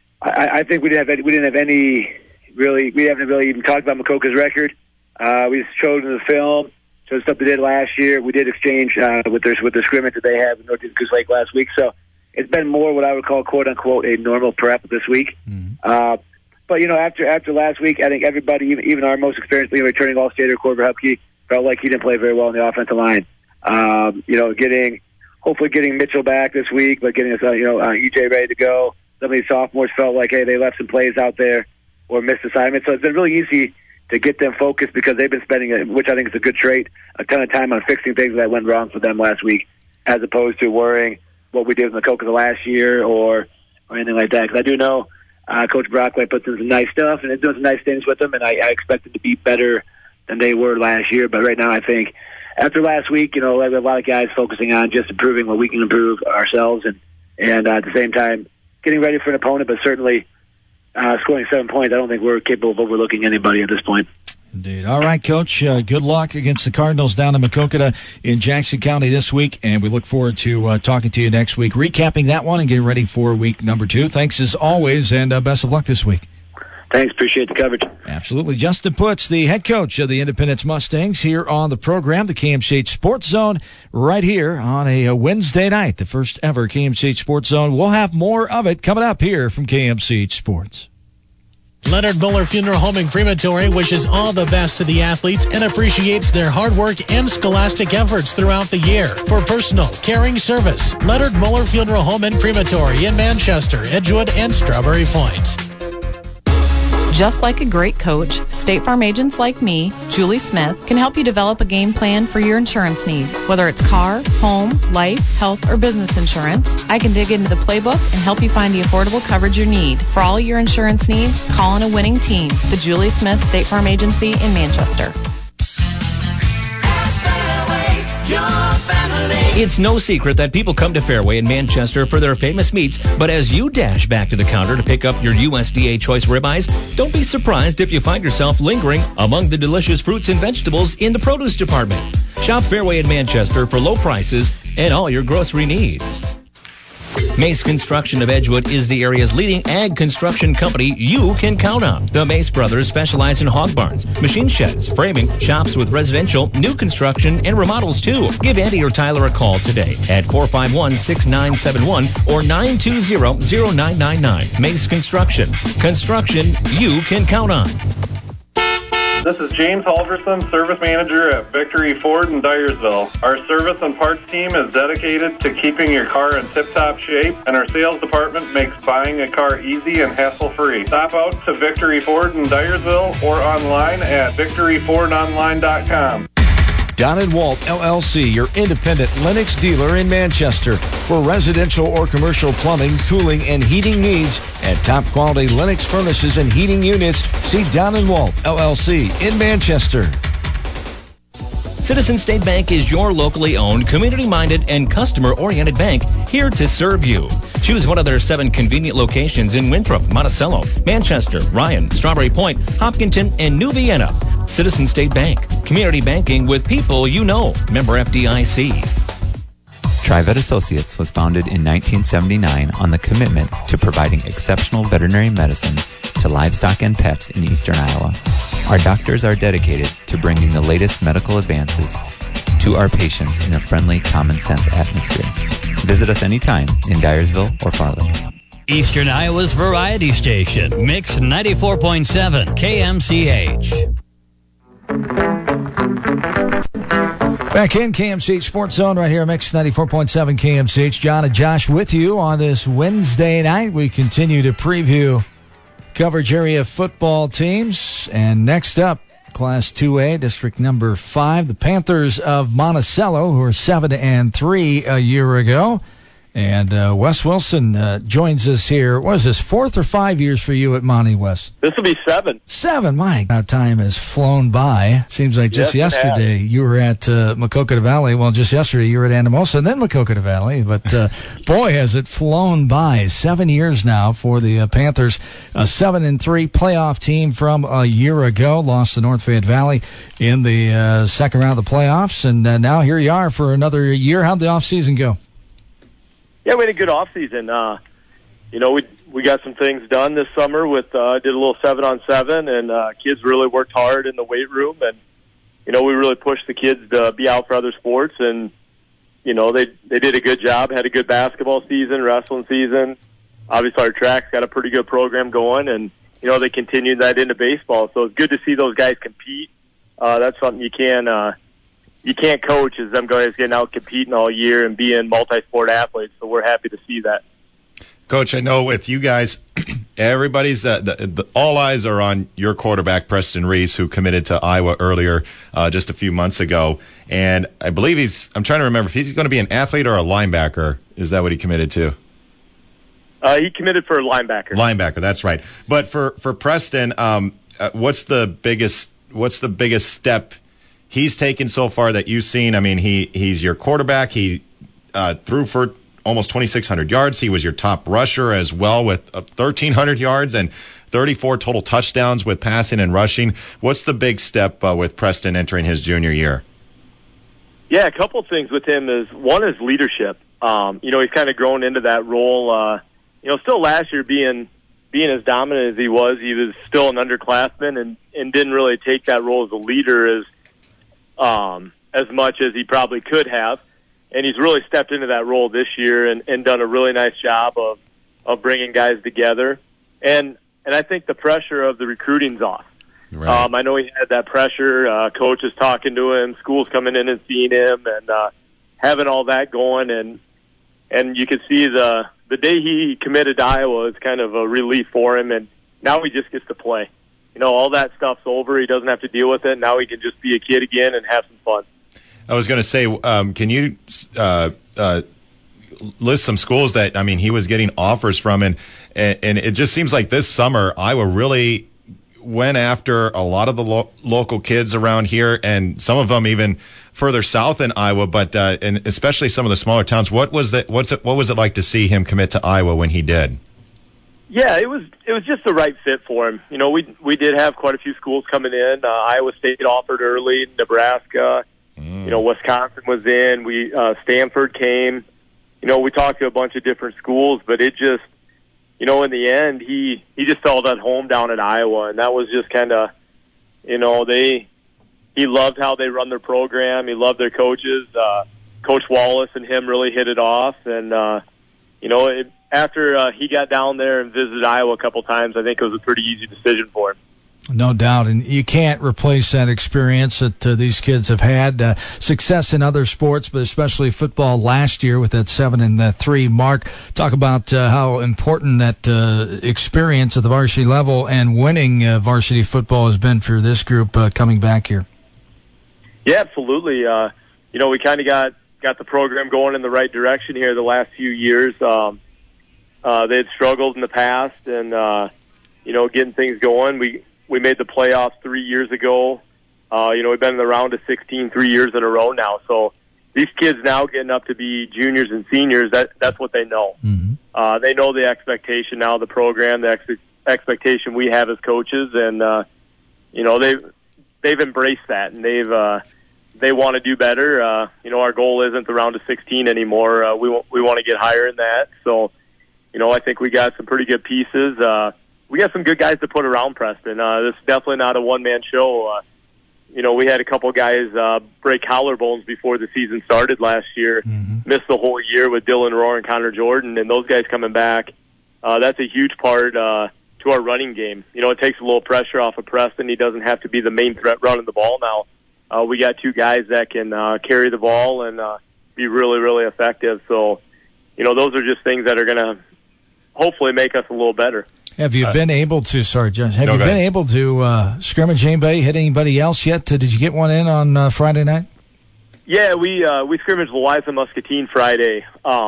I think we haven't really even talked about Maquoketa's record. We just showed them the film, showed stuff they did last year. We did exchange with the scrimmage that they had with North Goose Lake last week. So it's been more what I would call, quote unquote, a normal prep this week. Mm-hmm. But after last week, I think everybody, even our most experienced returning all-stater, Corver Hupke, felt like he didn't play very well on the offensive line. Hopefully getting Mitchell back this week, but getting us, EJ ready to go. Some of these sophomores felt like, hey, they left some plays out there or missed assignments. So it's been really easy to get them focused because they've been spending, which I think is a good trait, a ton of time on fixing things that went wrong for them last week, as opposed to worrying what we did with Maquoketa last year or anything like that. Because I do know Coach Brockway puts in some nice stuff and is doing some nice things with them, and I expect them to be better than they were last year. But right now I think after last week, we have a lot of guys focusing on just improving what we can improve ourselves and at the same time getting ready for an opponent, but certainly scoring 7 points, I don't think we're capable of overlooking anybody at this point. Indeed. All right, Coach. Good luck against the Cardinals down in Maquoketa in Jackson County this week, and we look forward to talking to you next week, recapping that one and getting ready for week number 2. Thanks as always, and best of luck this week. Thanks. Appreciate the coverage. Absolutely. Justin Putz, the head coach of the Independence Mustangs, here on the program, the KMCH Sports Zone, right here on a Wednesday night, the first ever KMCH Sports Zone. We'll have more of it coming up here from KMCH Sports. Leonard Miller Funeral Home and Crematory wishes all the best to the athletes and appreciates their hard work and scholastic efforts throughout the year. For personal, caring service, Leonard Miller Funeral Home and Crematory in Manchester, Edgewood, and Strawberry Point. Just like a great coach, State Farm agents like me, Julie Smith, can help you develop a game plan for your insurance needs. Whether it's car, home, life, health, or business insurance, I can dig into the playbook and help you find the affordable coverage you need. For all your insurance needs, call on a winning team. The Julie Smith State Farm Agency in Manchester. It's no secret that people come to Fairway in Manchester for their famous meats, but as you dash back to the counter to pick up your USDA choice ribeyes, don't be surprised if you find yourself lingering among the delicious fruits and vegetables in the produce department. Shop Fairway in Manchester for low prices and all your grocery needs. Mace Construction of Edgewood is the area's leading ag construction company you can count on. The Mace brothers specialize in hog barns, machine sheds, framing, shops with residential, new construction, and remodels too. Give Andy or Tyler a call today at 451-6971 or 920-0999. Mace Construction. Construction you can count on. This is James Halverson, Service Manager at Victory Ford in Dyersville. Our service and parts team is dedicated to keeping your car in tip-top shape, and our sales department makes buying a car easy and hassle-free. Stop out to Victory Ford in Dyersville or online at victoryfordonline.com. Don & Walt, LLC, your independent Lennox dealer in Manchester. For residential or commercial plumbing, cooling, and heating needs at top-quality Lennox furnaces and heating units, see Don & Walt, LLC, in Manchester. Citizen State Bank is your locally owned, community-minded, and customer-oriented bank here to serve you. Choose one of their 7 convenient locations in Winthrop, Monticello, Manchester, Ryan, Strawberry Point, Hopkinton, and New Vienna. Citizen State Bank. Community banking with people you know. Member FDIC. TriVet Associates was founded in 1979 on the commitment to providing exceptional veterinary medicine to livestock and pets in eastern Iowa. Our doctors are dedicated to bringing the latest medical advances to our patients in a friendly, common-sense atmosphere. Visit us anytime in Dyersville or Farley. Eastern Iowa's variety station, Mix 94.7 KMCH. Back in KMCH Sports Zone right here, Mix 94.7 KMCH. John and Josh with you on this Wednesday night. We continue to preview coverage area football teams. And next up, Class 2A, District number 5, the Panthers of Monticello, who were 7-3 a year ago. And Wes Wilson joins us here. What is this, 4th or 5 years for you at Monty, Wes? This will be 7. 7, my time has flown by. Seems like just yesterday you were at Maquoketa Valley. Well, just yesterday you were at Anamosa and then Maquoketa Valley. But boy, has it flown by. 7 years now for the Panthers. A 7-3 playoff team from a year ago. Lost to North Fayette Valley in the second round of the playoffs. And now here you are for another year. How'd the offseason go? Yeah, we had a good off season. We got some things done this summer with did a little 7-on-7, and kids really worked hard in the weight room, and we really pushed the kids to be out for other sports, and they did a good job. Had a good basketball season, wrestling season. Obviously, our track's got a pretty good program going, and they continued that into baseball. So it's good to see those guys compete. That's something you can't coach, is them guys getting out competing all year and being multi-sport athletes. So we're happy to see that. Coach, I know with you guys, everybody's all eyes are on your quarterback, Preston Reese, who committed to Iowa earlier, just a few months ago. And I believe I'm trying to remember if he's going to be an athlete or a linebacker. Is that what he committed to? He committed for a linebacker. Linebacker, that's right. But for Preston, what's the biggest step he's taken so far that you've seen? I mean, he's your quarterback. He threw for almost 2,600 yards. He was your top rusher as well with 1,300 yards and 34 total touchdowns with passing and rushing. What's the big step with Preston entering his junior year? Yeah, a couple of things with him is, one is leadership. He's kind of grown into that role. Still last year being as dominant as he was still an underclassman and didn't really take that role as a leader as much as he probably could have. And he's really stepped into that role this year and done a really nice job of bringing guys together. And I think the pressure of the recruiting's off. Right. I know he had that pressure. Coaches talking to him, schools coming in and seeing him, and having all that going. And you could see the day he committed to Iowa is kind of a relief for him. And now he just gets to play. All that stuff's over. He doesn't have to deal with it. Now he can just be a kid again and have some fun. I was going to say, can you list some schools that he was getting offers from, and it just seems like this summer Iowa really went after a lot of the local kids around here, and some of them even further south in Iowa, but and especially some of the smaller towns. What was it like to see him commit to Iowa when he did? Yeah, it was just the right fit for him. We did have quite a few schools coming in. Iowa State offered early, Nebraska. Wisconsin was in. Stanford came. We talked to a bunch of different schools, but it just, in the end, he just felt at home down at Iowa, and that was just kind of, he loved how they run their program. He loved their coaches. Coach Wallace and him really hit it off, and after he got down there and visited Iowa a couple times, I think it was a pretty easy decision for him. No doubt, and you can't replace that experience that these kids have had. Success in other sports, but especially football last year with that 7-3 mark. Talk about how important that experience at the varsity level and winning varsity football has been for this group coming back here. Yeah, absolutely. We kind of got the program going in the right direction here the last few years. They had struggled in the past, and getting things going. We made the playoffs 3 years ago. We've been in the round of 16 3 years in a row now. So these kids now getting up to be juniors and seniors, that's what they know. Mm-hmm. They know the expectation now of the program, the expectation we have as coaches, and they've embraced that, and they want to do better. Our goal isn't the round of 16 anymore. We want to get higher in that. So, I think we got some pretty good pieces. We got some good guys to put around Preston. This is definitely not a one-man show. We had a couple guys break collarbones before the season started last year, missed the whole year with Dylan Rohr and Connor Jordan, and those guys coming back, that's a huge part to our running game. It takes a little pressure off of Preston. He doesn't have to be the main threat running the ball now. We got two guys that can carry the ball and be really, really effective. So, those are just things that are going to hopefully make us a little better. Have you been able to, John, able to scrimmage anybody, hit anybody else yet? Did you get one in on Friday night? Yeah, we scrimmaged Louisa Muscatine Friday.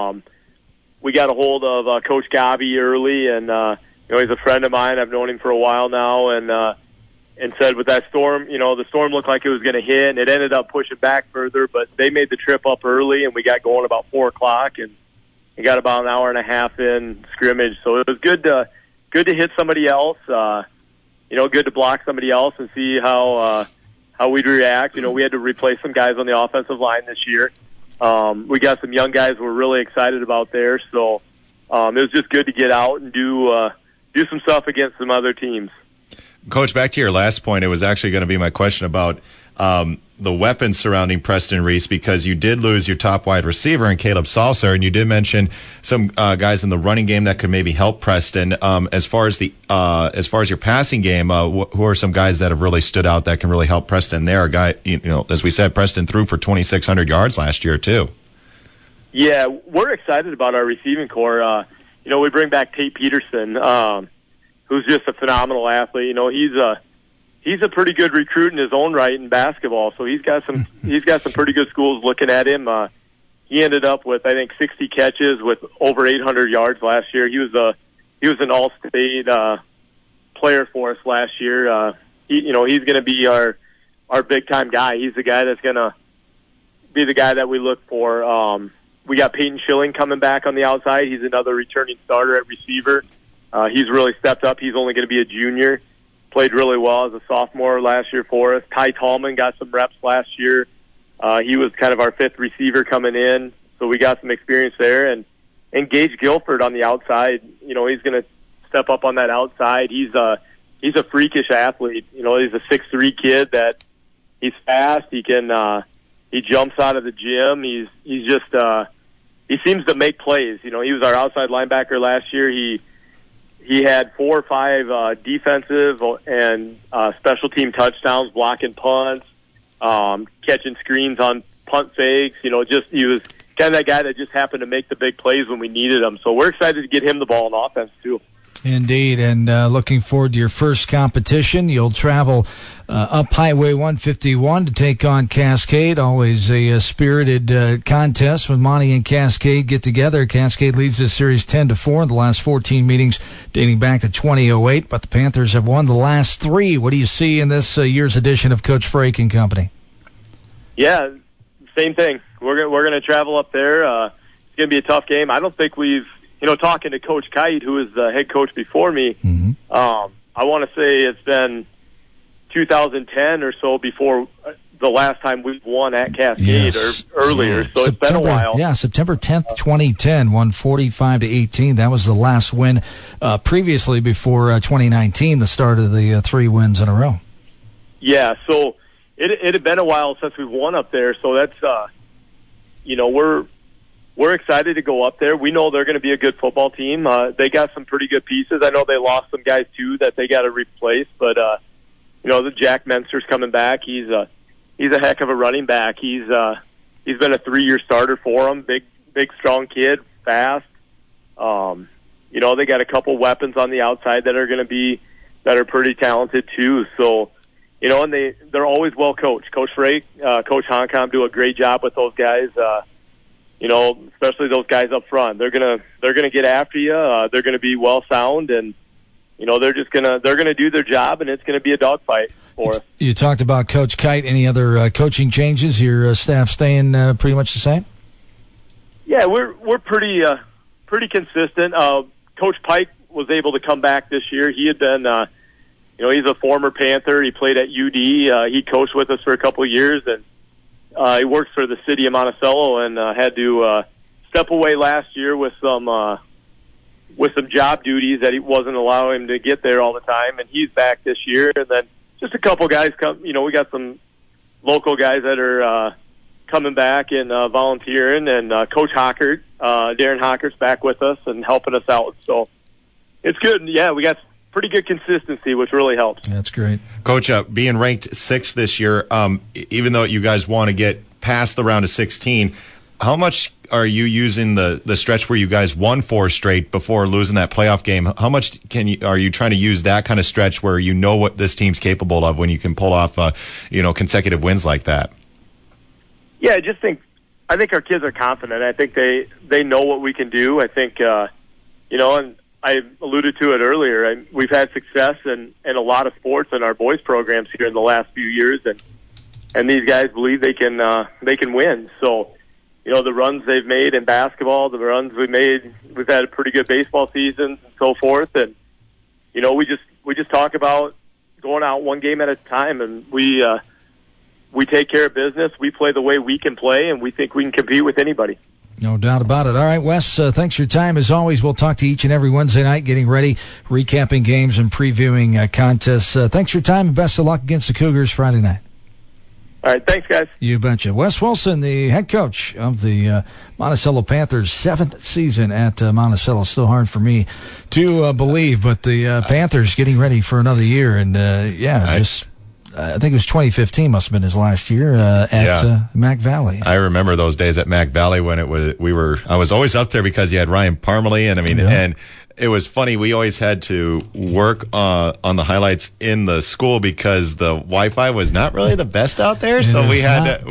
We got a hold of Coach Gabi early, and he's a friend of mine. I've known him for a while now, and said with that storm, the storm looked like it was going to hit, and it ended up pushing back further, but they made the trip up early, and we got going about 4 o'clock, and we got about an hour and a half in scrimmage. So it was good to hit somebody else, good to block somebody else and see how we'd react. We had to replace some guys on the offensive line this year. We got some young guys we're really excited about there. So it was just good to get out and do some stuff against some other teams. Coach, back to your last point, it was actually going to be my question about the weapons surrounding Preston Reese, because you did lose your top wide receiver in Caleb Salser, and you did mention some guys in the running game that could maybe help Preston. As far as your passing game, who are some guys that have really stood out that can really help Preston there? A guy, as we said, Preston threw for 2,600 yards last year too. Yeah, we're excited about our receiving core. We bring back Tate Peterson, who's just a phenomenal athlete. He's a pretty good recruit in his own right in basketball. So he's got some pretty good schools looking at him. He ended up with, I think, 60 catches with over 800 yards last year. He was an all-state player for us last year. He's going to be our big time guy. He's the guy that's going to be the guy that we look for. we got Peyton Schilling coming back on the outside. He's another returning starter at receiver. He's really stepped up. He's only going to be a junior. Played really well as a sophomore last year for us. Ty Tallman got some reps last year. He was kind of our fifth receiver coming in, so we got some experience there. And Gage Guilford on the outside, he's going to step up on that outside. He's a freakish athlete. He's a 6'3" kid that he's fast. He jumps out of the gym. He's just he seems to make plays. He was our outside linebacker last year. He had 4 or 5 defensive and special team touchdowns, blocking punts, catching screens on punt fakes. He was kind of that guy that just happened to make the big plays when we needed him. So we're excited to get him the ball in offense too. Indeed, and looking forward to your first competition. You'll travel up Highway 151 to take on Cascade. Always a spirited contest when Monty and Cascade get together. Cascade leads this series 10-4 in the last 14 meetings dating back to 2008, but the Panthers have won the last 3. What do you see in this year's edition of Coach Frake and company? Yeah, same thing. We're going to travel up there. It's going to be a tough game. I don't think we've talking to Coach Kite, who was the head coach before me, I want to say it's been 2010 or so before the last time we won at Cascade or earlier. So it's been a while. Yeah, September 10th, 2010, won 45-18. That was the last win previously before 2019, the start of the 3 wins in a row. Yeah, so it had been a while since we've won up there. So that's, we're excited to go up there. We know they're going to be a good football team. They got some pretty good pieces. I know they lost some guys too that they got to replace, but the Jack Menster's coming back. He's a heck of a running back. He's been a 3-year starter for them. Big strong kid, fast. They got a couple weapons on the outside that are pretty talented too. So, and they're always well coached. Coach Frake, Coach Honcom do a great job with those guys. Especially those guys up front. They're gonna get after you. They're gonna be well sound, and they're gonna do their job, and it's gonna be a dogfight for us. You talked about Coach Kite. Any other coaching changes? Your staff staying pretty much the same? Yeah, we're pretty consistent. Coach Pike was able to come back this year. He had been, he's a former Panther. He played at UD. He coached with us for a couple of years, and he works for the city of Monticello, and had to step away last year with some job duties that he wasn't allowing him to get there all the time. And he's back this year. And then just a couple guys come. We got some local guys that are coming back and volunteering. And Coach Hockert, Darren Hockert's back with us and helping us out. So it's good. Yeah, we got pretty good consistency, which really helps. That's great. Coach, being ranked 6th this year, even though you guys want to get past the round of 16, how much are you using the stretch where you guys won 4 straight before losing that playoff game? How much are you trying to use that kind of stretch where you know what this team's capable of when you can pull off consecutive wins like that? Yeah, I think our kids are confident. I think they know what we can do. I think and I alluded to it earlier. We've had success in a lot of sports in our boys programs here in the last few years, and these guys believe they can win. So, the runs they've made in basketball, the runs we've had a pretty good baseball seasons and so forth. And we just talk about going out one game at a time, and we take care of business. We play the way we can play, and we think we can compete with anybody. No doubt about it. All right, Wes, thanks for your time. As always, we'll talk to you each and every Wednesday night, getting ready, recapping games and previewing contests. Thanks for your time, and best of luck against the Cougars Friday night. All right, thanks, guys. You betcha. Wes Wilson, the head coach of the Monticello Panthers, 7th season at Monticello. Still hard for me to believe, but the Panthers getting ready for another year. And, I think it was 2015 must have been his last year at Mac Valley. I remember those days at Mac Valley when I was always up there because you had Ryan Parmalee, and it was funny. We always had to work on the highlights in the school because the Wi-Fi was not really the best out there. So we had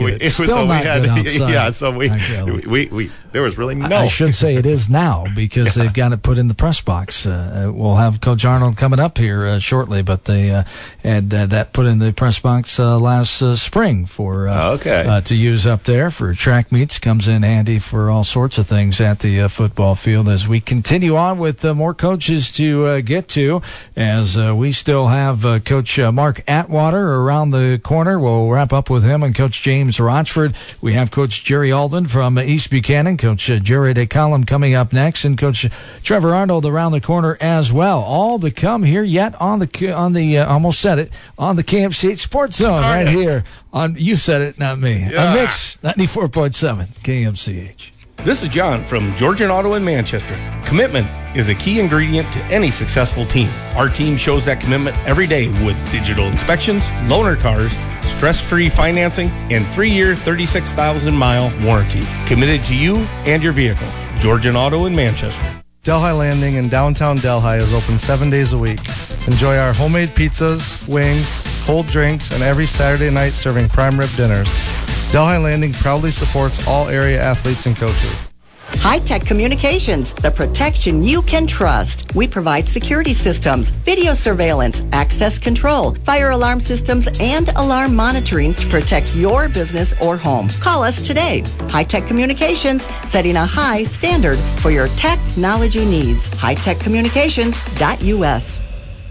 there was really no. I should say it is now because they've got it put in the press box. We'll have Coach Arnold coming up here shortly, but they had that put in the press box last spring for to use up there for track meets. Comes in handy for all sorts of things at the football field. As we continue on with more coaches to get to, as we still have Coach Mark Atwater around the corner. We'll wrap up with him and Coach James Rochford. We have Coach Jerry Alden from East Buchanan, Coach Jared Collum coming up next, and Coach Trevor Arnold around the corner as well. All to come here yet on the almost said it, on the KMCH Sports Zone right here on, you said it, not me, on Mix 94.7 KMCH. This is John from Georgian Auto in Manchester. Commitment is a key ingredient to any successful team. Our team shows that commitment every day with digital inspections, loaner cars, stress-free financing, and 3-year, 36,000-mile warranty. Committed to you and your vehicle. Georgian Auto in Manchester. Delhi Landing in downtown Delhi is open 7 days a week. Enjoy our homemade pizzas, wings, cold drinks, and every Saturday night serving prime rib dinners. Delhi Landing proudly supports all area athletes and coaches. High-Tech Communications, the protection you can trust. We provide security systems, video surveillance, access control, fire alarm systems, and alarm monitoring to protect your business or home. Call us today. High-Tech Communications, setting a high standard for your technology needs. hightechcommunications.us.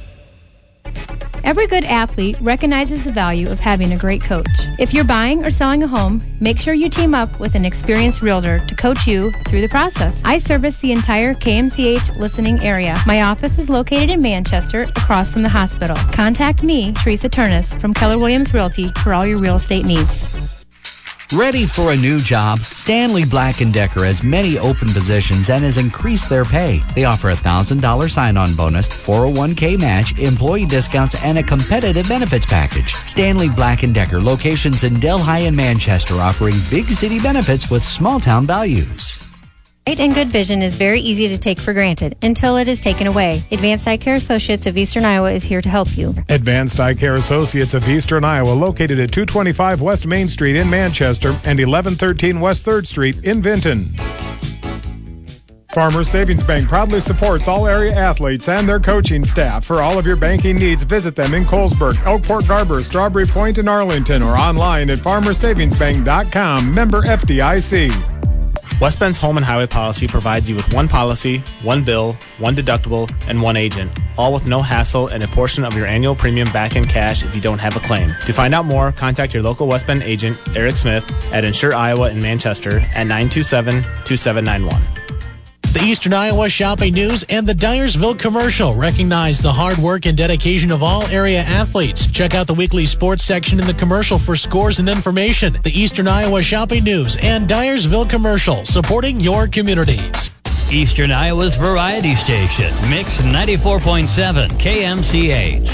Every good athlete recognizes the value of having a great coach. If you're buying or selling a home, make sure you team up with an experienced realtor to coach you through the process. I service the entire KMCH listening area. My office is located in Manchester, across from the hospital. Contact me, Teresa Turnus, from Keller Williams Realty for all your real estate needs. Ready for a new job? Stanley Black & Decker has many open positions and has increased their pay. They offer a $1,000 sign-on bonus, 401k match, employee discounts, and a competitive benefits package. Stanley Black & Decker, locations in Delhi and Manchester, offering big city benefits with small-town values. Sight and good vision is very easy to take for granted until it is taken away. Advanced Eye Care Associates of Eastern Iowa is here to help you. Advanced Eye Care Associates of Eastern Iowa, located at 225 West Main Street in Manchester and 1113 West 3rd Street in Vinton. Farmers Savings Bank proudly supports all area athletes and their coaching staff. For all of your banking needs, visit them in Colesburg, Elkport Garber, Strawberry Point, and Arlington, or online at farmersavingsbank.com. Member FDIC. West Bend's home and highway policy provides you with one policy, one bill, one deductible, and one agent, all with no hassle and a portion of your annual premium back in cash if you don't have a claim. To find out more, contact your local West Bend agent, Eric Smith, at Insure Iowa in Manchester at 927-2791. The Eastern Iowa Shopping News and the Dyersville Commercial recognize the hard work and dedication of all area athletes. Check out the weekly sports section in the commercial for scores and information. The Eastern Iowa Shopping News and Dyersville Commercial, supporting your communities. Eastern Iowa's variety station, Mix 94.7 KMCH.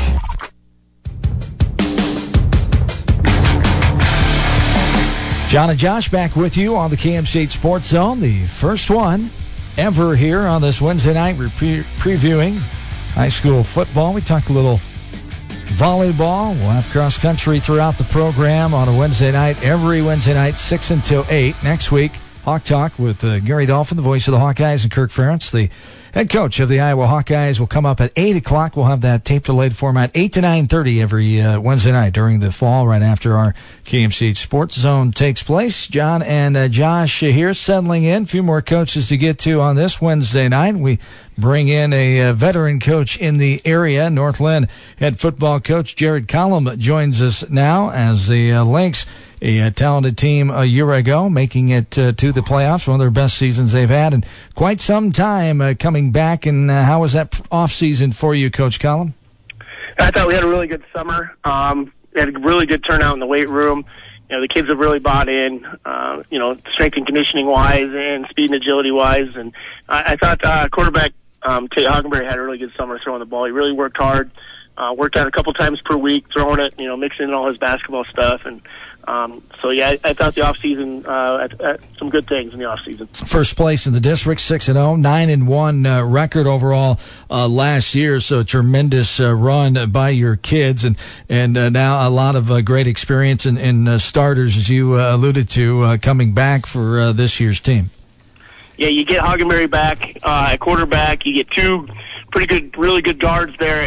John and Josh back with you on the KMCH Sports Zone, the first one ever here on this Wednesday night. We're previewing high school football. We talked a little volleyball. We'll have cross country throughout the program on a Wednesday night, every Wednesday night, 6 until 8. Next week, Hawk Talk with Gary Dolphin, the voice of the Hawkeyes, and Kirk Ferentz, the head coach of the Iowa Hawkeyes, will come up at 8 o'clock. We'll have that tape-delayed format, 8 to 9:30 every Wednesday night during the fall, right after our KMCH Sports Zone takes place. John and Josh here settling in. A few more coaches to get to on this Wednesday night. We bring in a veteran coach in the area. Northland head football coach Jared Collum joins us now as the Lynx, a talented team a year ago, making it to the playoffs, one of their best seasons they've had in quite some time, coming back. And how was that off-season for you, Coach Collum? I thought we had a really good summer. We had a really good turnout in the weight room. You know, the kids have really bought in, strength and conditioning-wise and speed and agility-wise. And I thought quarterback Tate Hockenberry had a really good summer throwing the ball. He really worked hard. worked out a couple times per week, throwing it, mixing in all his basketball stuff. And so, yeah, I thought the offseason, some good things in the offseason. First place in the district, 6-0, 9-1 record overall last year. So a tremendous run by your kids, and now a lot of great experience in starters, as you alluded to, coming back for this year's team. Yeah, you get Hoggenberry back at quarterback. You get two really good guards there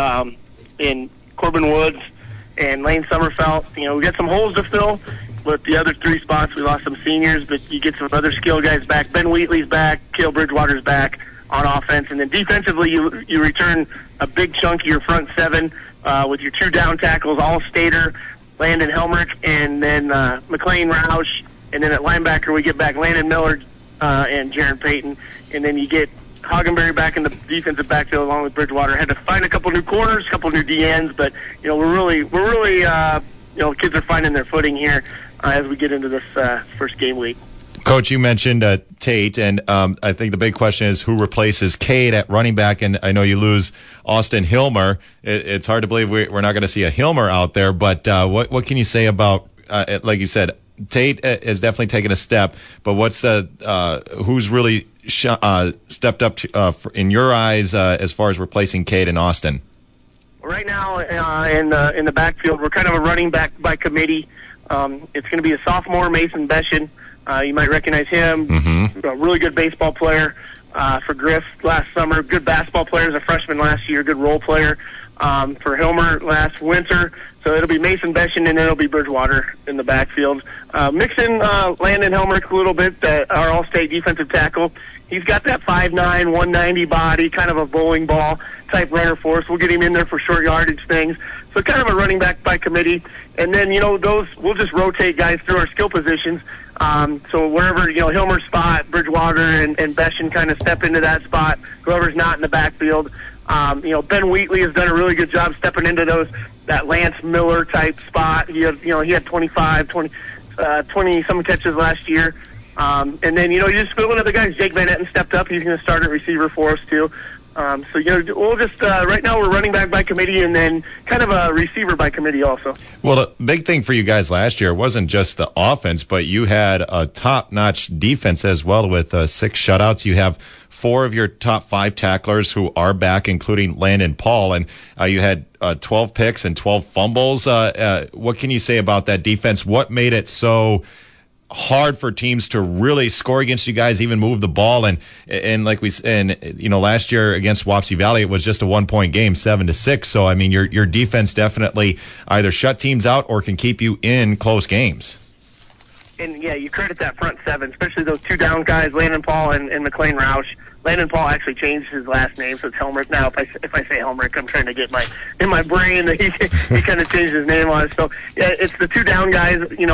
in Corbin Woods and Lane Sommerfelt. We got some holes to fill with the other three spots. We lost some seniors, but you get some other skill guys back. Ben Wheatley's back. Cale Bridgewater's back on offense. And then defensively, you return a big chunk of your front seven with your two down tackles, All-Stater, Landon Helmrich, and then McLean Roush. And then at linebacker, we get back Landon Miller and Jaron Payton. And then you get Hoggenberry back in the defensive backfield along with Bridgewater. Had to find a couple new corners, a couple new DNs, but we're really kids are finding their footing here as we get into this first game week. Coach, you mentioned Tate, and I think the big question is who replaces Cade at running back. And I know you lose Austin Hilmer. It's hard to believe we're not going to see a Hilmer out there. But what can you say about, like you said, Tate has definitely taken a step. But who's really stepped up in your eyes as far as replacing Cade and Austin? Right now in the backfield, we're kind of a running back by committee. It's going to be a sophomore, Mason Beshin. You might recognize him. Mm-hmm. A really good baseball player for Griff last summer. Good basketball player as a freshman last year. Good role player for Hilmer last winter. So it'll be Mason Beshin, and then it'll be Bridgewater in the backfield. Mixing Landon Helmrich a little bit, our All-State defensive tackle. He's got that 5'9", 190 body, kind of a bowling ball type runner for us. We'll get him in there for short yardage things. So kind of a running back by committee. And then, we'll just rotate guys through our skill positions. So wherever, Hilmer's spot, Bridgewater and Beshin kind of step into that spot, whoever's not in the backfield. Ben Wheatley has done a really good job stepping into that Lance Miller type spot. He had 20 some catches last year. And then, you just fill in other guys. Jake Van Etten stepped up. He's going to start at receiver for us, too. So, we'll just, right now we're running back by committee and then kind of a receiver by committee also. Well, the big thing for you guys last year wasn't just the offense, but you had a top-notch defense as well with 6 shutouts. You have 4 of your top 5 tacklers who are back, including Landon Paul, and you had 12 picks and 12 fumbles. What can you say about that defense? What made it so hard for teams to really score against you guys, even move the ball? And last year against Wapsie Valley, it was just a 1-point game, 7-6. So I mean, your defense definitely either shut teams out or can keep you in close games. And yeah, you credit that front seven, especially those 2 down guys, Landon Paul and McLean Roush. Landon Paul actually changed his last name, so it's Helmrich now. If I say Helmrich, I'm trying to get in my brain that he kind of changed his name on it. So yeah, it's the 2 down guys, in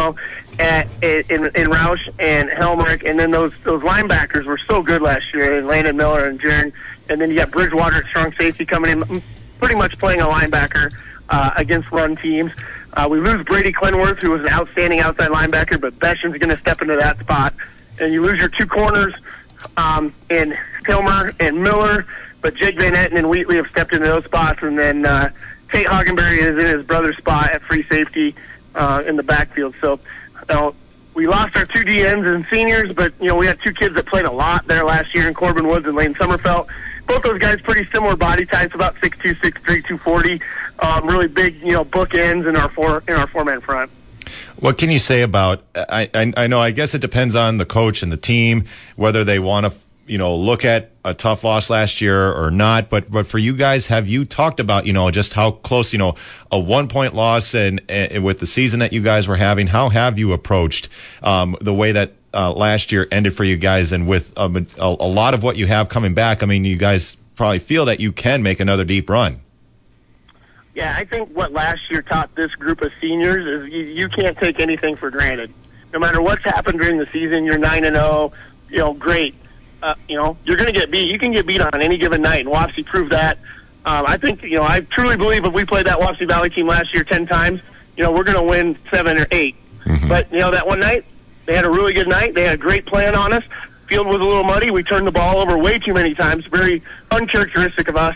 Roush and Helmrich, and then those linebackers were so good last year, and Landon Miller and Jaron, and then you got Bridgewater at strong safety coming in, pretty much playing a linebacker against run teams. We lose Brady Clenworth, who was an outstanding outside linebacker, but Beshin's going to step into that spot, and you lose your 2 corners in Hilmer and Miller, but Jake Van Etten and Wheatley have stepped into those spots, and then Tate Hoggenberry is in his brother's spot at free safety in the backfield. So we lost our 2 DNs and seniors, but we had 2 kids that played a lot there last year in Corbin Woods and Lane Sommerfelt. Both those guys pretty similar body types, about 6'2", 6'3", 240. Really big, bookends in our 4-man front. What can you say about? I know. I guess it depends on the coach and the team whether they want to, look at a tough loss last year or not. But for you guys, have you talked about, just how close, a 1-point loss and with the season that you guys were having? How have you approached the way that last year ended for you guys, and with a lot of what you have coming back? I mean, you guys probably feel that you can make another deep run. Yeah, I think what last year taught this group of seniors is you can't take anything for granted. No matter what's happened during the season, you're 9-0, great. You're going to get beat. You can get beat on any given night, and Wapsie proved that. I think, I truly believe if we played that Wapsie Valley team last year 10 times, we're going to win 7 or 8. Mm-hmm. But, that one night, they had a really good night. They had a great plan on us. Field was a little muddy. We turned the ball over way too many times. Very uncharacteristic of us.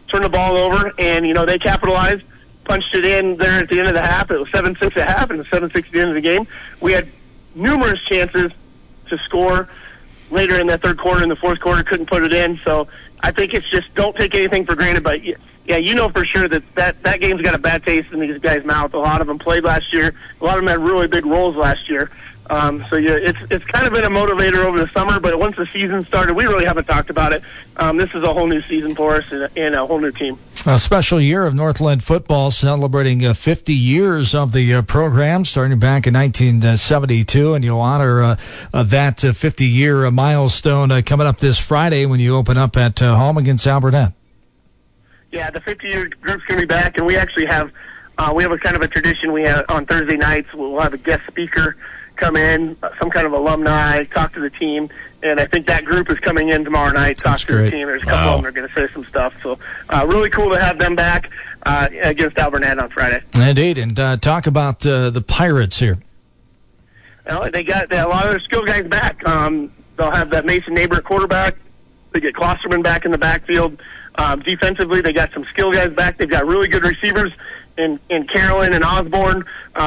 turned the ball over, and, they capitalized, punched it in there at the end of the half. It was 7-6 at half, and it was 7-6 at the end of the game. We had numerous chances to score later in the third quarter and the fourth quarter, couldn't put it in. So I think it's just don't take anything for granted. But, yeah, for sure that game's got a bad taste in these guys' mouth. A lot of them played last year. A lot of them had really big roles last year. It's kind of been a motivator over the summer, but once the season started, we really haven't talked about it. This is a whole new season for us and a whole new team. A special year of Northland football, celebrating 50 years of the program, starting back in 1972, and you'll honor that 50-year milestone coming up this Friday when you open up at home against Albernet. Yeah, the 50-year group's going to be back, and we actually have a kind of a tradition. We have on Thursday nights. We'll have a guest speaker come in, some kind of alumni, talk to the team, and I think that group is coming in tomorrow night, talk to the team. There's a couple of them that are going to say some stuff, so really cool to have them back against Albernet on Friday. Indeed, and talk about the Pirates here. Well, they got a lot of their skill guys back. They'll have that Mason Neighbor at quarterback. They get Klosterman back in the backfield. Defensively, they got some skill guys back. They've got really good receivers in Carolyn and Osborne.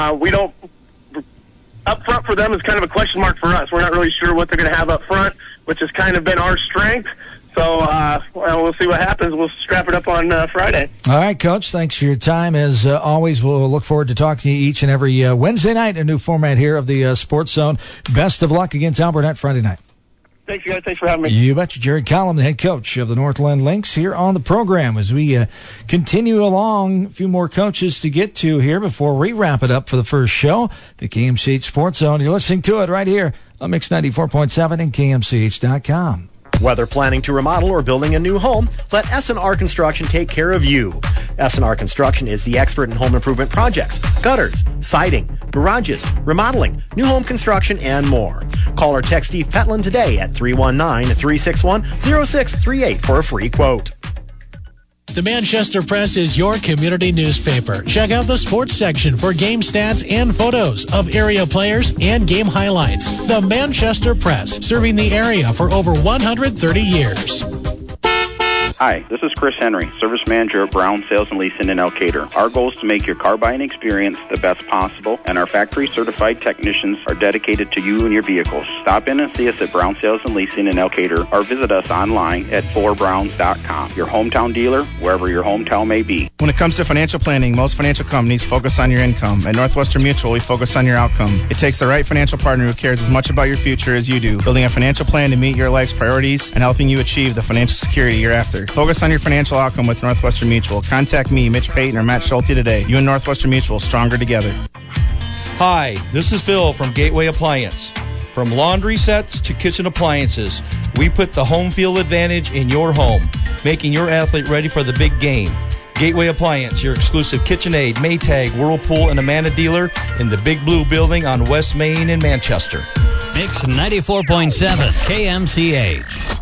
Up front for them is kind of a question mark for us. We're not really sure what they're going to have up front, which has kind of been our strength. So we'll see what happens. We'll strap it up on Friday. All right, Coach. Thanks for your time. As always, we'll look forward to talking to you each and every Wednesday night. A new format here of the Sports Zone. Best of luck against Albernet Friday night. Thanks, guys. Thanks for having me. You betcha. Jared Collum, the head coach of the Northland Lynx, here on the program as we continue along. A few more coaches to get to here before we wrap it up for the first show, the KMCH Sports Zone. You're listening to it right here on Mix 94.7 and KMCH.com. Whether planning to remodel or building a new home, let S&R Construction take care of you. S&R Construction is the expert in home improvement projects, gutters, siding, garages, remodeling, new home construction, and more. Call or text Steve Petlin today at 319-361-0638 for a free quote. The Manchester Press is your community newspaper. Check out the sports section for game stats and photos of area players and game highlights. The Manchester Press, serving the area for over 130 years. Hi, this is Chris Henry, Service Manager at Brown Sales and Leasing in Elkader. Our goal is to make your car buying experience the best possible, and our factory-certified technicians are dedicated to you and your vehicles. Stop in and see us at Brown Sales and Leasing in Elkader, or visit us online at 4browns.com. Your hometown dealer, wherever your hometown may be. When it comes to financial planning, most financial companies focus on your income. At Northwestern Mutual, we focus on your outcome. It takes the right financial partner who cares as much about your future as you do, building a financial plan to meet your life's priorities and helping you achieve the financial security you're after. Focus on your financial outcome with Northwestern Mutual. Contact me, Mitch Payton, or Matt Schulte today. You and Northwestern Mutual, stronger together. Hi, this is Bill from Gateway Appliance. From laundry sets to kitchen appliances, we put the home field advantage in your home, making your athlete ready for the big game. Gateway Appliance, your exclusive KitchenAid, Maytag, Whirlpool, and Amana dealer in the Big Blue Building on West Main in Manchester. Mix 94.7 KMCH.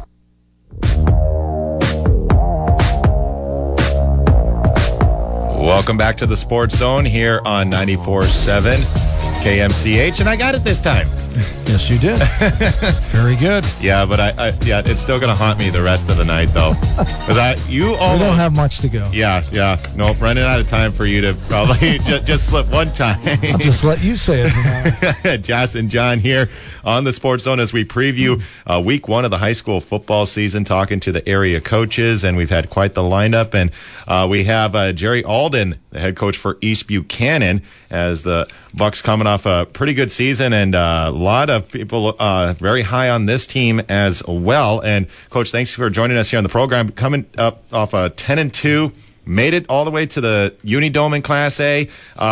Welcome back to the Sports Zone here on 94.7 KMCH, and I got it this time. Yes, you did. Very good. Yeah, but it's still going to haunt me the rest of the night, though. We don't have much to go. Yeah. Nope, running out of time for you to probably just slip one time. I'll just let you say it. Joss and John here on the Sports Zone as we preview week one of the high school football season, talking to the area coaches, and we've had quite the lineup. And we have Jerry Alden, the head coach for East Buchanan, as the Bucks coming off a pretty good season, and a lot of people very high on this team as well. And Coach, thanks for joining us here on the program. Coming up off a 10-2, made it all the way to the Unidome in Class A.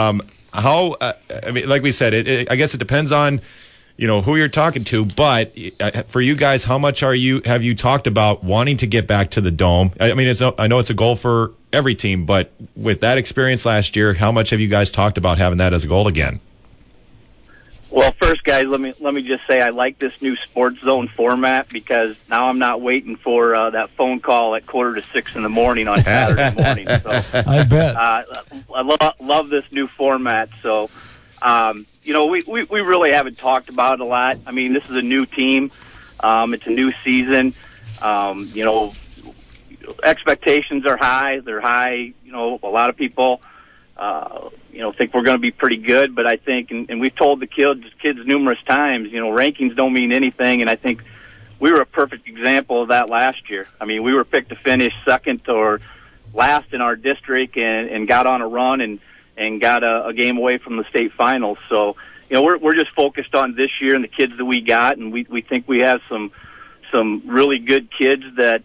Like we said, I guess it depends on who you're talking to, but for you guys, how much have you talked about wanting to get back to the Dome? I know it's a goal for every team, but with that experience last year, how much have you guys talked about having that as a goal again? Well, first, guys, let me just say I like this new Sports Zone format because now I'm not waiting for that phone call at 5:45 in the morning on Saturday morning. So, I bet. I love this new format. So, we really haven't talked about it a lot. I mean, this is a new team. It's a new season. expectations are high. They're high. You know, a lot of people, think we're going to be pretty good. But I think, and we've told the kids numerous times, rankings don't mean anything. And I think we were a perfect example of that last year. I mean, we were picked to finish second or last in our district and got on a run and got a game away from the state finals. So, we're just focused on this year and the kids that we got, and we think we have some really good kids that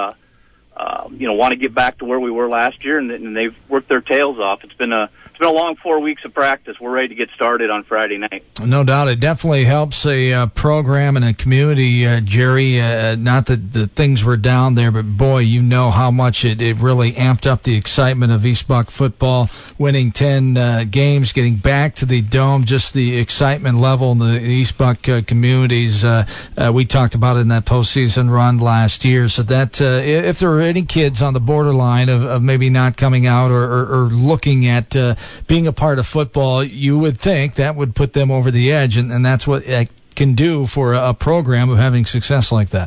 want to get back to where we were last year, and they've worked their tails off. It's been a long 4 weeks of practice. We're ready to get started on Friday night. No doubt. It definitely helps a program and a community, Jerry. Not that the things were down there, but boy, how much it really amped up the excitement of East Buck football, winning 10 games, getting back to the Dome, just the excitement level in the East Buck communities. We talked about it in that postseason run last year. So that if there are any kids on the borderline of maybe not coming out or looking at being a part of football, you would think that would put them over the edge, and that's what it can do for a program of having success like that.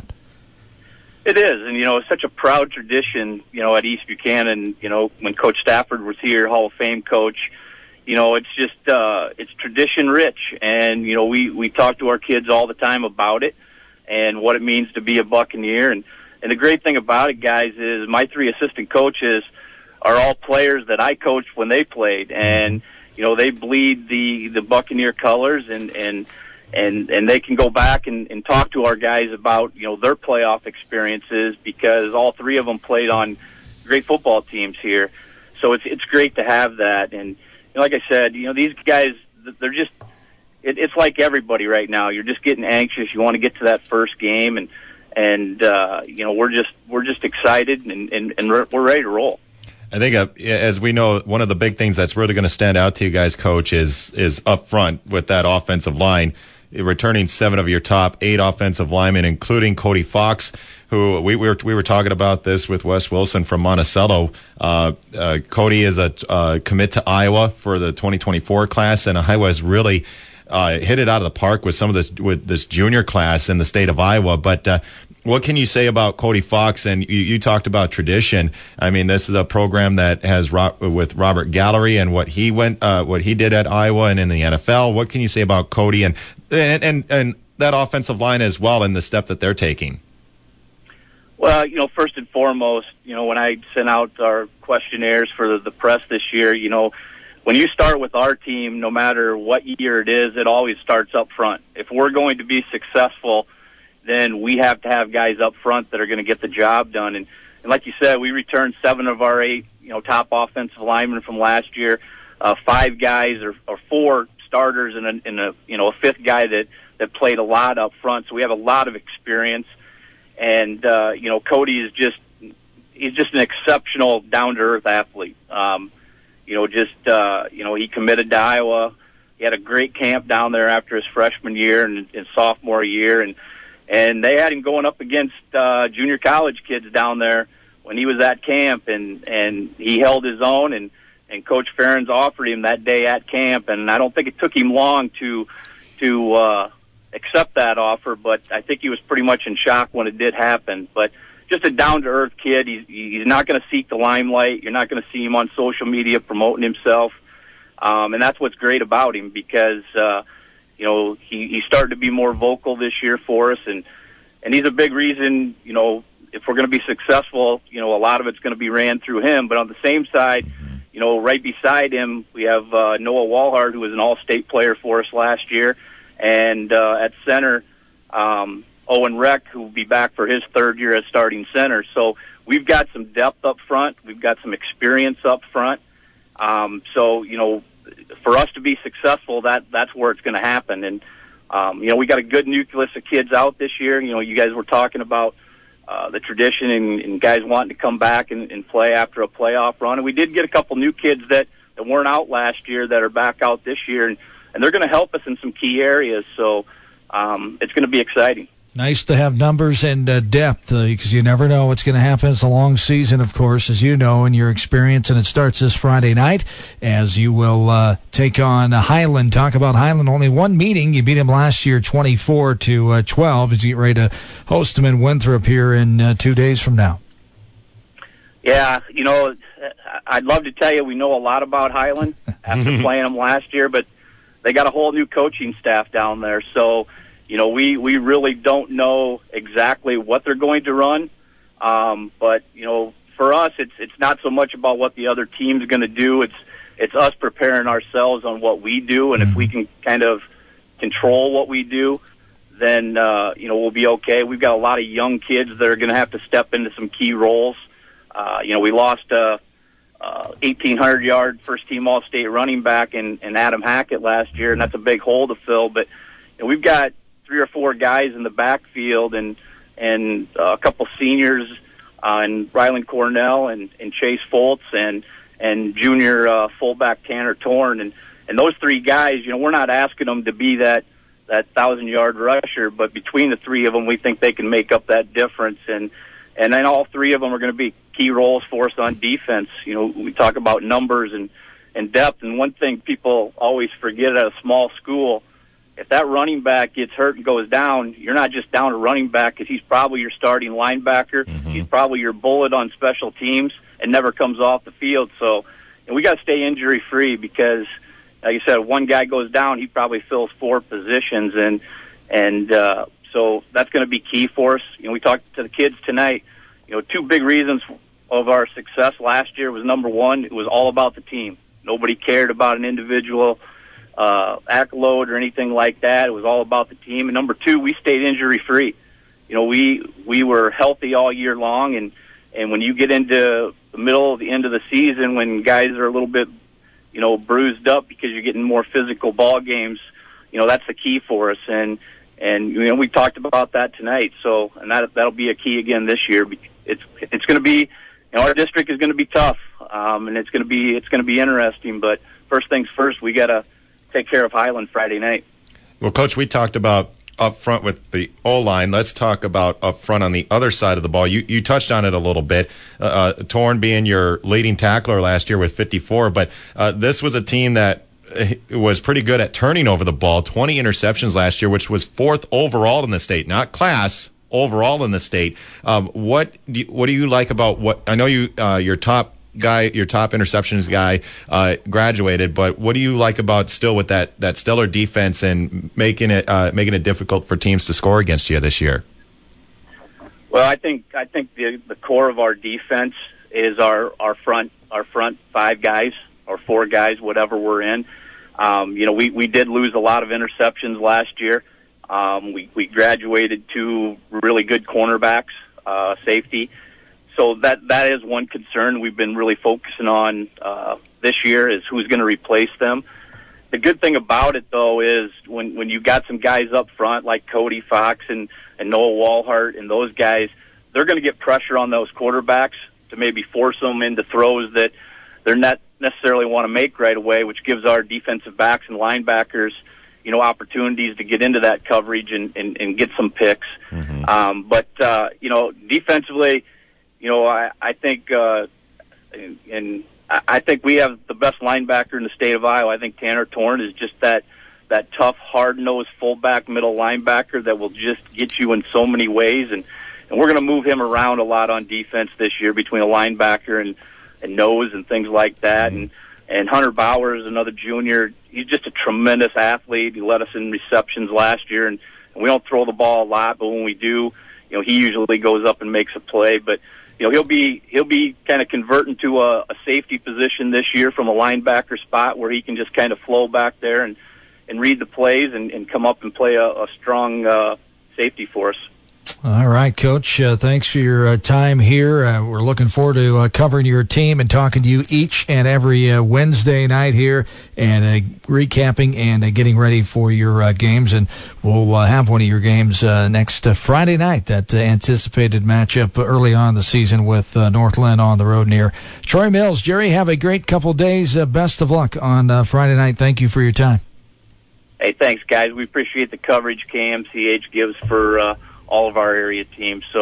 It is, and it's such a proud tradition, at East Buchanan, when Coach Stafford was here, Hall of Fame coach, it's just, it's tradition rich, and, we talk to our kids all the time about it and what it means to be a Buccaneer, and the great thing about it, guys, is my 3 assistant coaches are all players that I coached when they played, and they bleed the Buccaneer colors, and they can go back and talk to our guys about their playoff experiences, because all 3 of them played on great football teams here. So it's great to have that, and like I said, these guys, they're just it's like everybody right now. You're just getting anxious. You want to get to that first game, and we're just excited and we're ready to roll. I think, as we know, one of the big things that's really going to stand out to you guys, Coach, is up front with that offensive line. Returning 7 of your top 8 offensive linemen, including Cody Fox, who we were talking about this with Wes Wilson from Monticello. Cody is a commit to Iowa for the 2024 class, and Iowa has really hit it out of the park with some of this junior class in the state of Iowa. But what can you say about Cody Fox? And you talked about tradition. I mean, this is a program that has with Robert Gallery and what he did at Iowa and in the NFL. What can you say about Cody and that offensive line as well, and the step that they're taking? Well, first and foremost, when I sent out our questionnaires for the press this year, when you start with our team, no matter what year it is, it always starts up front. If we're going to be successful, then we have to have guys up front that are going to get the job done. And like you said, we returned 7 of our 8, top offensive linemen from last year, 5 guys or 4 starters and a 5th guy that played a lot up front. So we have a lot of experience. And, Cody is he's just an exceptional down-to-earth athlete. He committed to Iowa. He had a great camp down there after his freshman year and sophomore year. And they had him going up against junior college kids down there when he was at camp, and he held his own, and Coach Ferens offered him that day at camp, and I don't think it took him long to accept that offer, but I think he was pretty much in shock when it did happen. But just a down-to-earth kid. He's not going to seek the limelight. You're not going to see him on social media promoting himself, and that's what's great about him, because he started to be more vocal this year for us, and he's a big reason, if we're going to be successful, a lot of it's going to be ran through him. But on the same side, right beside him, we have Noah Walhart, who was an all-state player for us last year, and at center, Owen Reck, who will be back for his 3rd year as starting center. So we've got some depth up front. We've got some experience up front. For us to be successful, that's where it's going to happen. And, we got a good nucleus of kids out this year. You guys were talking about the tradition and guys wanting to come back and play after a playoff run. And we did get a couple new kids that weren't out last year that are back out this year, and they're going to help us in some key areas. So it's going to be exciting. Nice to have numbers and depth, because you never know what's going to happen. It's a long season, of course, as you know in your experience, and it starts this Friday night as you will take on Highland. Talk about Highland. Only one meeting. You beat them last year 24-12 as you get ready to host them in Winthrop here in 2 days from now. Yeah, I'd love to tell you we know a lot about Highland after playing them last year, but they got a whole new coaching staff down there. So, we really don't know exactly what they're going to run. But, for us, it's not so much about what the other team's going to do. It's us preparing ourselves on what we do, and if we can kind of control what we do, then, we'll be okay. We've got a lot of young kids that are going to have to step into some key roles. We lost 1,800-yard first-team All-State running back in Adam Hackett last year, and that's a big hole to fill. But we've got 3 or 4 guys in the backfield and a couple seniors, and Ryland Cornell and Chase Foltz and junior fullback Tanner Torn. And those 3 guys, we're not asking them to be that 1,000-yard rusher, but between the 3 of them, we think they can make up that difference. And then all 3 of them are going to be key roles for us on defense. We talk about numbers and depth, and one thing people always forget at a small school, if that running back gets hurt and goes down, you're not just down a running back because he's probably your starting linebacker. Mm-hmm. He's probably your bullet on special teams and never comes off the field. So we got to stay injury-free because, like you said, if one guy goes down, he probably fills 4 positions, and so that's going to be key for us. We talked to the kids tonight. 2 big reasons of our success last year was, number one, it was all about the team. Nobody cared about an individual accolade or anything like that. It was all about the team. And number 2, we stayed injury-free. We were healthy all year long, and when you get into the end of the season, when guys are a little bit, bruised up because you're getting more physical ball games, that's the key for us. And we talked about that tonight. So, and that'll be a key again this year. It's going to be, our district is going to be tough, and it's going to be interesting. But first things first, we got to take care of Highland Friday night. Well, Coach, we talked about up front with the O-line. Let's talk about up front on the other side of the ball. You touched on it a little bit. Torn being your leading tackler last year with 54, but this was a team that was pretty good at turning over the ball. 20 interceptions last year, which was 4th overall in the state, not class, overall in the state. What do you like about what I know your top interceptions guy graduated, but what do you like about still with that stellar defense and making it difficult for teams to score against you this year? Well, I think the core of our defense is our front 5 guys or 4 guys, whatever we're in. We did lose a lot of interceptions last year. We graduated 2 really good cornerbacks, safety. So that is one concern we've been really focusing on this year is who's going to replace them. The good thing about it, though, is when you got some guys up front like Cody Fox and Noah Walhart and those guys, they're going to get pressure on those quarterbacks to maybe force them into throws that they're not necessarily want to make right away, which gives our defensive backs and linebackers, opportunities to get into that coverage and get some picks. Mm-hmm. But defensively, I think, and I think we have the best linebacker in the state of Iowa. I think Tanner Torn is just that tough, hard-nosed fullback, middle linebacker that will just get you in so many ways. And we're going to move him around a lot on defense this year between a linebacker and nose and things like that. And Hunter Bauer is another junior. He's just a tremendous athlete. He led us in receptions last year, and we don't throw the ball a lot, but when we do, he usually goes up and makes a play. But he'll be kind of converting to a safety position this year from a linebacker spot where he can just kind of flow back there and read the plays and come up and play a strong safety for us. All right, Coach. Thanks for your time here. We're looking forward to covering your team and talking to you each and every Wednesday night here and recapping and getting ready for your games. And we'll have one of your games next Friday night, that anticipated matchup early on in the season with Northland on the road near Troy Mills. Jerry, have a great couple days. Best of luck on Friday night. Thank you for your time. Hey, thanks, guys. We appreciate the coverage KMCH gives for all of our area teams. So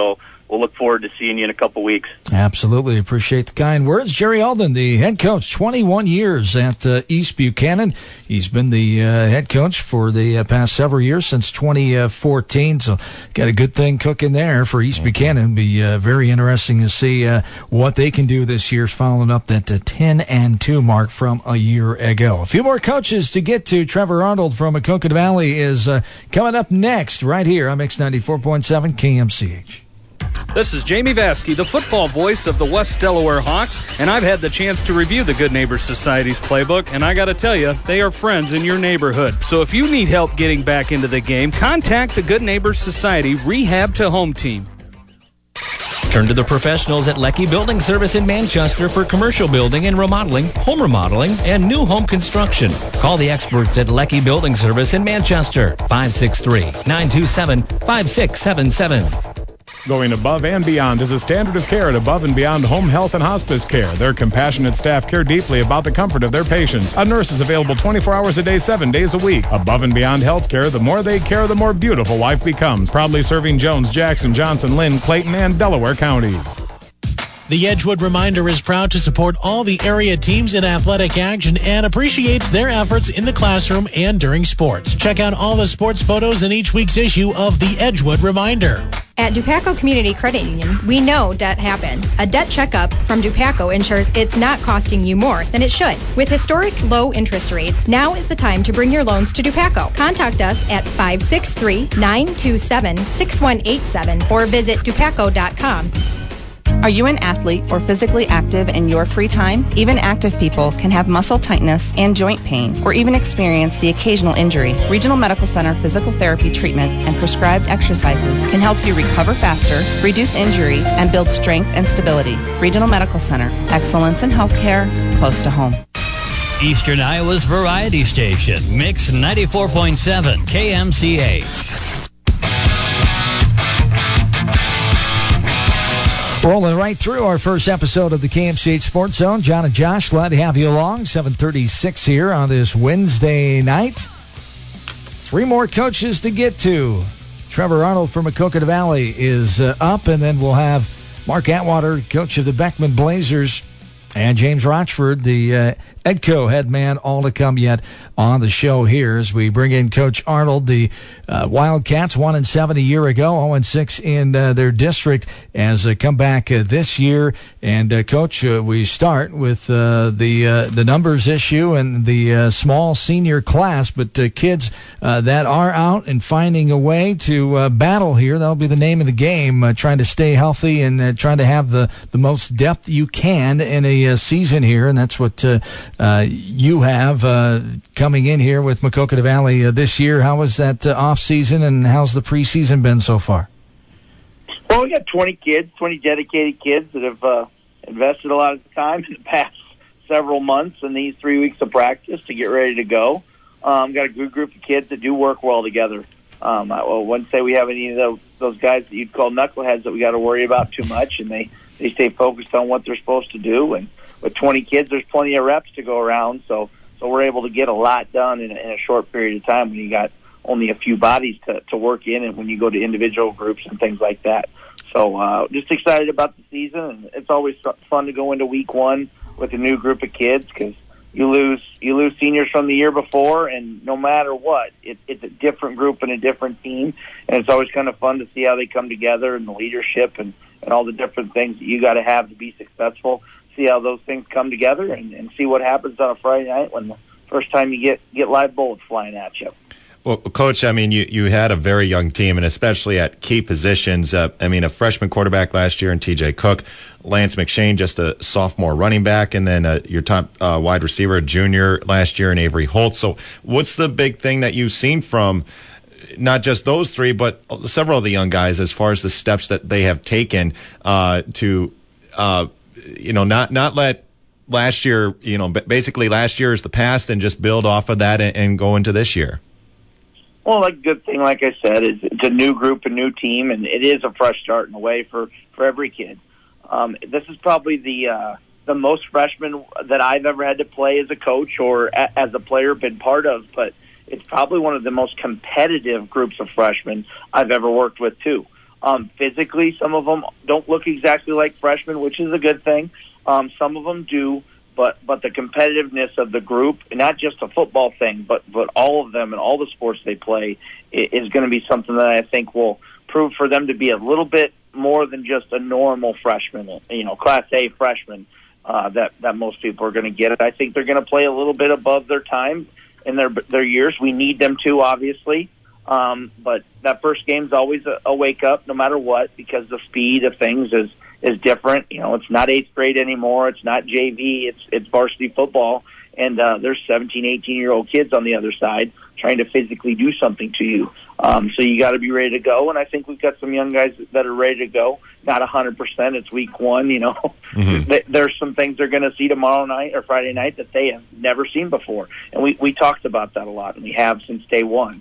we'll look forward to seeing you in a couple weeks. Absolutely. Appreciate the kind words. Jerry Alden, the head coach, 21 years at East Buchanan. He's been the head coach for the past several years, since 2014. So got a good thing cooking there for East Buchanan. Be very interesting to see what they can do this year, following up that 10-2 mark from a year ago. A few more coaches to get to. Trevor Arnold from Maquoketa Valley is coming up next right here on Mix 94.7 KMCH. This is Jamie Vasky, the football voice of the West Delaware Hawks, and I've had the chance to review the Good Neighbors Society's playbook, and I got to tell you, they are friends in your neighborhood. So if you need help getting back into the game, contact the Good Neighbors Society Rehab to Home team. Turn to the professionals at Leckie Building Service in Manchester for commercial building and remodeling, home remodeling, and new home construction. Call the experts at Leckie Building Service in Manchester, 563-927-5677. Going above and beyond is a standard of care at Above and Beyond Home Health and Hospice Care. Their compassionate staff care deeply about the comfort of their patients. A nurse is available 24 hours a day, 7 days a week. Above and Beyond Healthcare, the more they care, the more beautiful life becomes. Proudly serving Jones, Jackson, Johnson, Lynn, Clayton, and Delaware counties. The Edgewood Reminder is proud to support all the area teams in athletic action and appreciates their efforts in the classroom and during sports. Check out all the sports photos in each week's issue of the Edgewood Reminder. At Dupaco Community Credit Union, we know debt happens. A debt checkup from Dupaco ensures it's not costing you more than it should. With historic low interest rates, now is the time to bring your loans to Dupaco. Contact us at 563-927-6187 or visit dupaco.com. Are you an athlete or physically active in your free time? Even active people can have muscle tightness and joint pain, or even experience the occasional injury. Regional Medical Center physical therapy treatment and prescribed exercises can help you recover faster, reduce injury, and build strength and stability. Regional Medical Center, excellence in healthcare, close to home. Eastern Iowa's variety station, Mix 94.7 KMCH. Rolling right through our first episode of the KMCH Sports Zone. John and Josh, glad to have you along. 7:36 here on this Wednesday night. 3 more coaches to get to. Trevor Arnold from Maquoketa Valley is up, and then we'll have Mark Atwater, coach of the Beckman Blazers, and James Rochford, the Edco head man, all to come yet on the show here as we bring in Coach Arnold. The Wildcats 1-7 a year ago, 0-6 in their district, as come back this year. And Coach, we start with the numbers issue and the small senior class, but kids that are out and finding a way to battle here. That'll be the name of the game, trying to stay healthy and trying to have the most depth you can in a season here, and that's what you have coming in here with Maquoketa Valley this year. How was that off season, and how's the preseason been so far? Well, we got 20 kids, 20 dedicated kids that have invested a lot of time in the past several months in these 3 weeks of practice to get ready to go. Got a good group of kids that do work well together. I wouldn't say we have any of those guys that you'd call knuckleheads that we got to worry about too much, and they stay focused on what they're supposed to do. And with 20 kids, there's plenty of reps to go around, so we're able to get a lot done in a short period of time when you got only a few bodies to work in, and when you go to individual groups and things like that. So just excited about the season, and it's always fun to go into week one with a new group of kids, because you lose seniors from the year before, and no matter what, it's a different group and a different team, and it's always kind of fun to see how they come together and the leadership and all the different things that you got to have to be successful. See how those things come together and see what happens on a Friday night when the first time you get live bullets flying at you. Well, Coach, I mean, you had a very young team, and especially at key positions. I mean, a freshman quarterback last year in T.J. Cook, Lance McShane, just a sophomore running back, and then your top wide receiver, junior last year in Avery Holt. So what's the big thing that you've seen from not just those three, but several of the young guys as far as the steps that they have taken to not let last year, basically last year is the past and just build off of that and go into this year? Well, the good thing, like I said, is it's a new group, a new team, and it is a fresh start in a way for every kid. This is probably the most freshmen that I've ever had to play as a coach or as a player been part of, but it's probably one of the most competitive groups of freshmen I've ever worked with, too. Physically, some of them don't look exactly like freshmen, which is a good thing. Some of them do, but the competitiveness of the group, and not just a football thing, but all of them and all the sports they play, is going to be something that I think will prove for them to be a little bit more than just a normal freshman, Class A freshman that most people are going to get it. I think they're going to play a little bit above their time in their years. We need them to, obviously. But that first game's always a wake up, no matter what, because the speed of things is different. It's not 8th grade anymore. It's not JV. It's varsity football. And there's 17, 18-year-old kids on the other side trying to physically do something to you. So you got to be ready to go. And I think we've got some young guys that are ready to go. Not 100%. It's week 1, Mm-hmm. There's some things they're going to see tomorrow night or Friday night that they have never seen before. And we talked about that a lot, and we have since day one.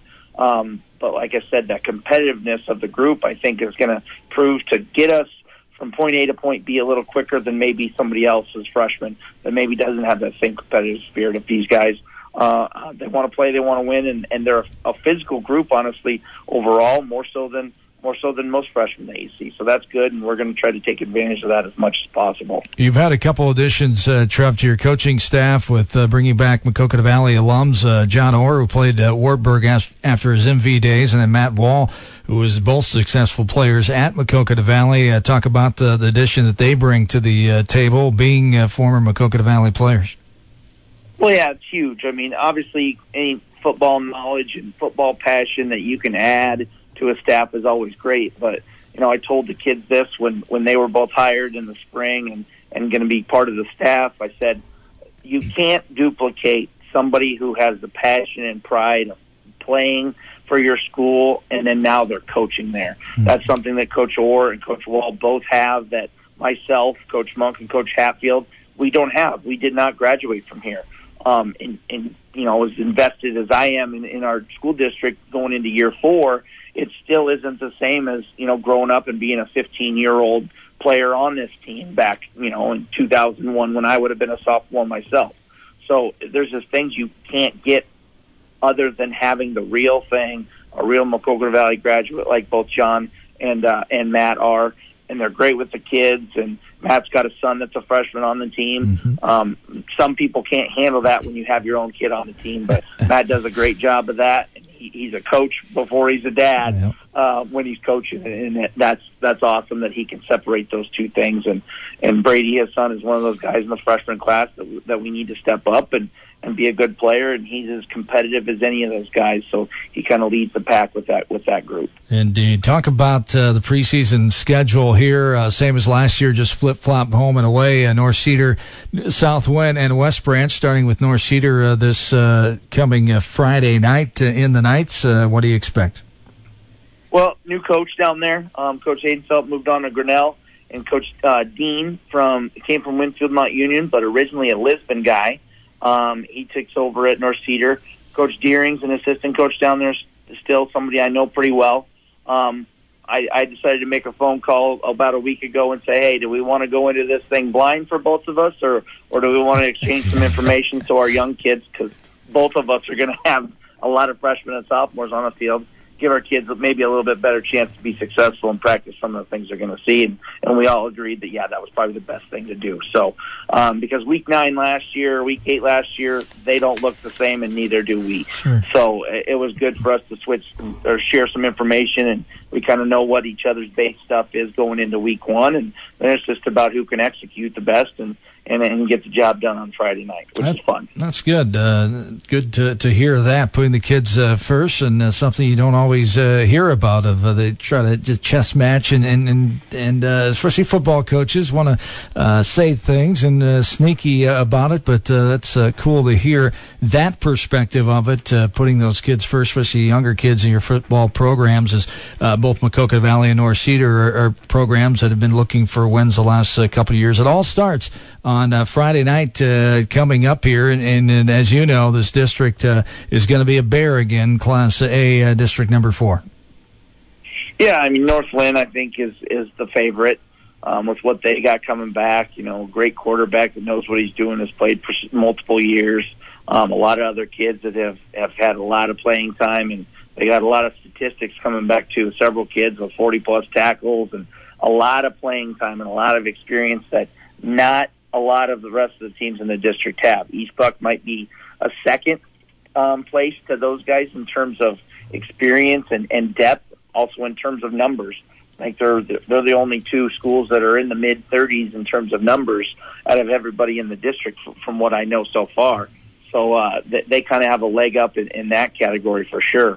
But like I said, that competitiveness of the group, I think, is going to prove to get us from point A to point B a little quicker than maybe somebody else's freshman that maybe doesn't have that same competitive spirit. If these guys, they want to play, they want to win, and they're a physical group, honestly, overall, more so than most freshmen that you see. So that's good, and we're going to try to take advantage of that as much as possible. You've had a couple additions, Trev, to your coaching staff with bringing back Maquoketa Valley alums, John Orr, who played at Wartburg after his MV days, and then Matt Wall, who was both successful players at Maquoketa Valley. Talk about the addition that they bring to the table, being former Maquoketa Valley players. Well, yeah, it's huge. I mean, obviously, any football knowledge and football passion that you can add to a staff is always great. But, I told the kids this when they were both hired in the spring and going to be part of the staff. I said, you can't duplicate somebody who has the passion and pride of playing for your school, and then now they're coaching there. Mm-hmm. That's something that Coach Orr and Coach Wall both have that myself, Coach Monk, and Coach Hatfield, we don't have. We did not graduate from here. As invested as I am in our school district going into year 4, it still isn't the same as, growing up and being a 15-year-old player on this team back, in 2001 when I would have been a sophomore myself. So there's just things you can't get other than having the real thing, a real Maquoketa Valley graduate like both John and Matt are, and they're great with the kids, and Matt's got a son that's a freshman on the team. Mm-hmm. Some people can't handle that when you have your own kid on the team, but Matt does a great job of that. He's a coach before he's a dad when he's coaching, and that's awesome that he can separate those two things. And Brady, his son, is one of those guys in the freshman class that we need to step up and be a good player, and he's as competitive as any of those guys, so he kind of leads the pack with that group. Indeed. Talk about the preseason schedule here, same as last year, just flip-flop home and away, North Cedar, Southwind, and West Branch, starting with North Cedar this coming Friday night in the Knights. What do you expect? Well, new coach down there. Coach Haydenfeld moved on to Grinnell, and Coach Dean came from Winfield Mount Union, but originally a Lisbon guy. He takes over at North Cedar. Coach Deering's an assistant coach down there, still somebody I know pretty well. I decided to make a phone call about a week ago and say, hey, do we want to go into this thing blind for both of us, or do we want to exchange some information so our young kids, because both of us are going to have a lot of freshmen and sophomores on the field, give our kids maybe a little bit better chance to be successful and practice some of the things they're going to see. And we all agreed that, that was probably the best thing to do. So, because week 9 last year, week 8 last year, they don't look the same, and neither do we. Sure. So it was good for us to switch or share some information, and we kind of know what each other's base stuff is going into week 1. And then it's just about who can execute the best and get the job done on Friday night, which is fun. That's good. Good to hear that, putting the kids first, and something you don't always hear about. They try to just chess match, and especially football coaches want to say things and sneaky about it. But that's cool to hear that perspective of it. Putting those kids first, especially younger kids in your football programs, as both Maquoketa Valley and North Cedar are programs that have been looking for wins the last couple of years. It all starts on Friday night coming up here, and as you know, this district is going to be a bear again, Class A, District number 4. Yeah, I mean, Northland, I think, is the favorite with what they got coming back. Great quarterback that knows what he's doing, has played for multiple years. A lot of other kids that have had a lot of playing time, and They got a lot of statistics coming back to several kids with 40-plus tackles and a lot of playing time and a lot of experience that not a lot of the rest of the teams in the district have. East Buck might be a second place to those guys in terms of experience and depth, also in terms of numbers. Like they're the only two schools that are in the mid-30s in terms of numbers out of everybody in the district from what I know so far. So they kind of have a leg up in that category for sure.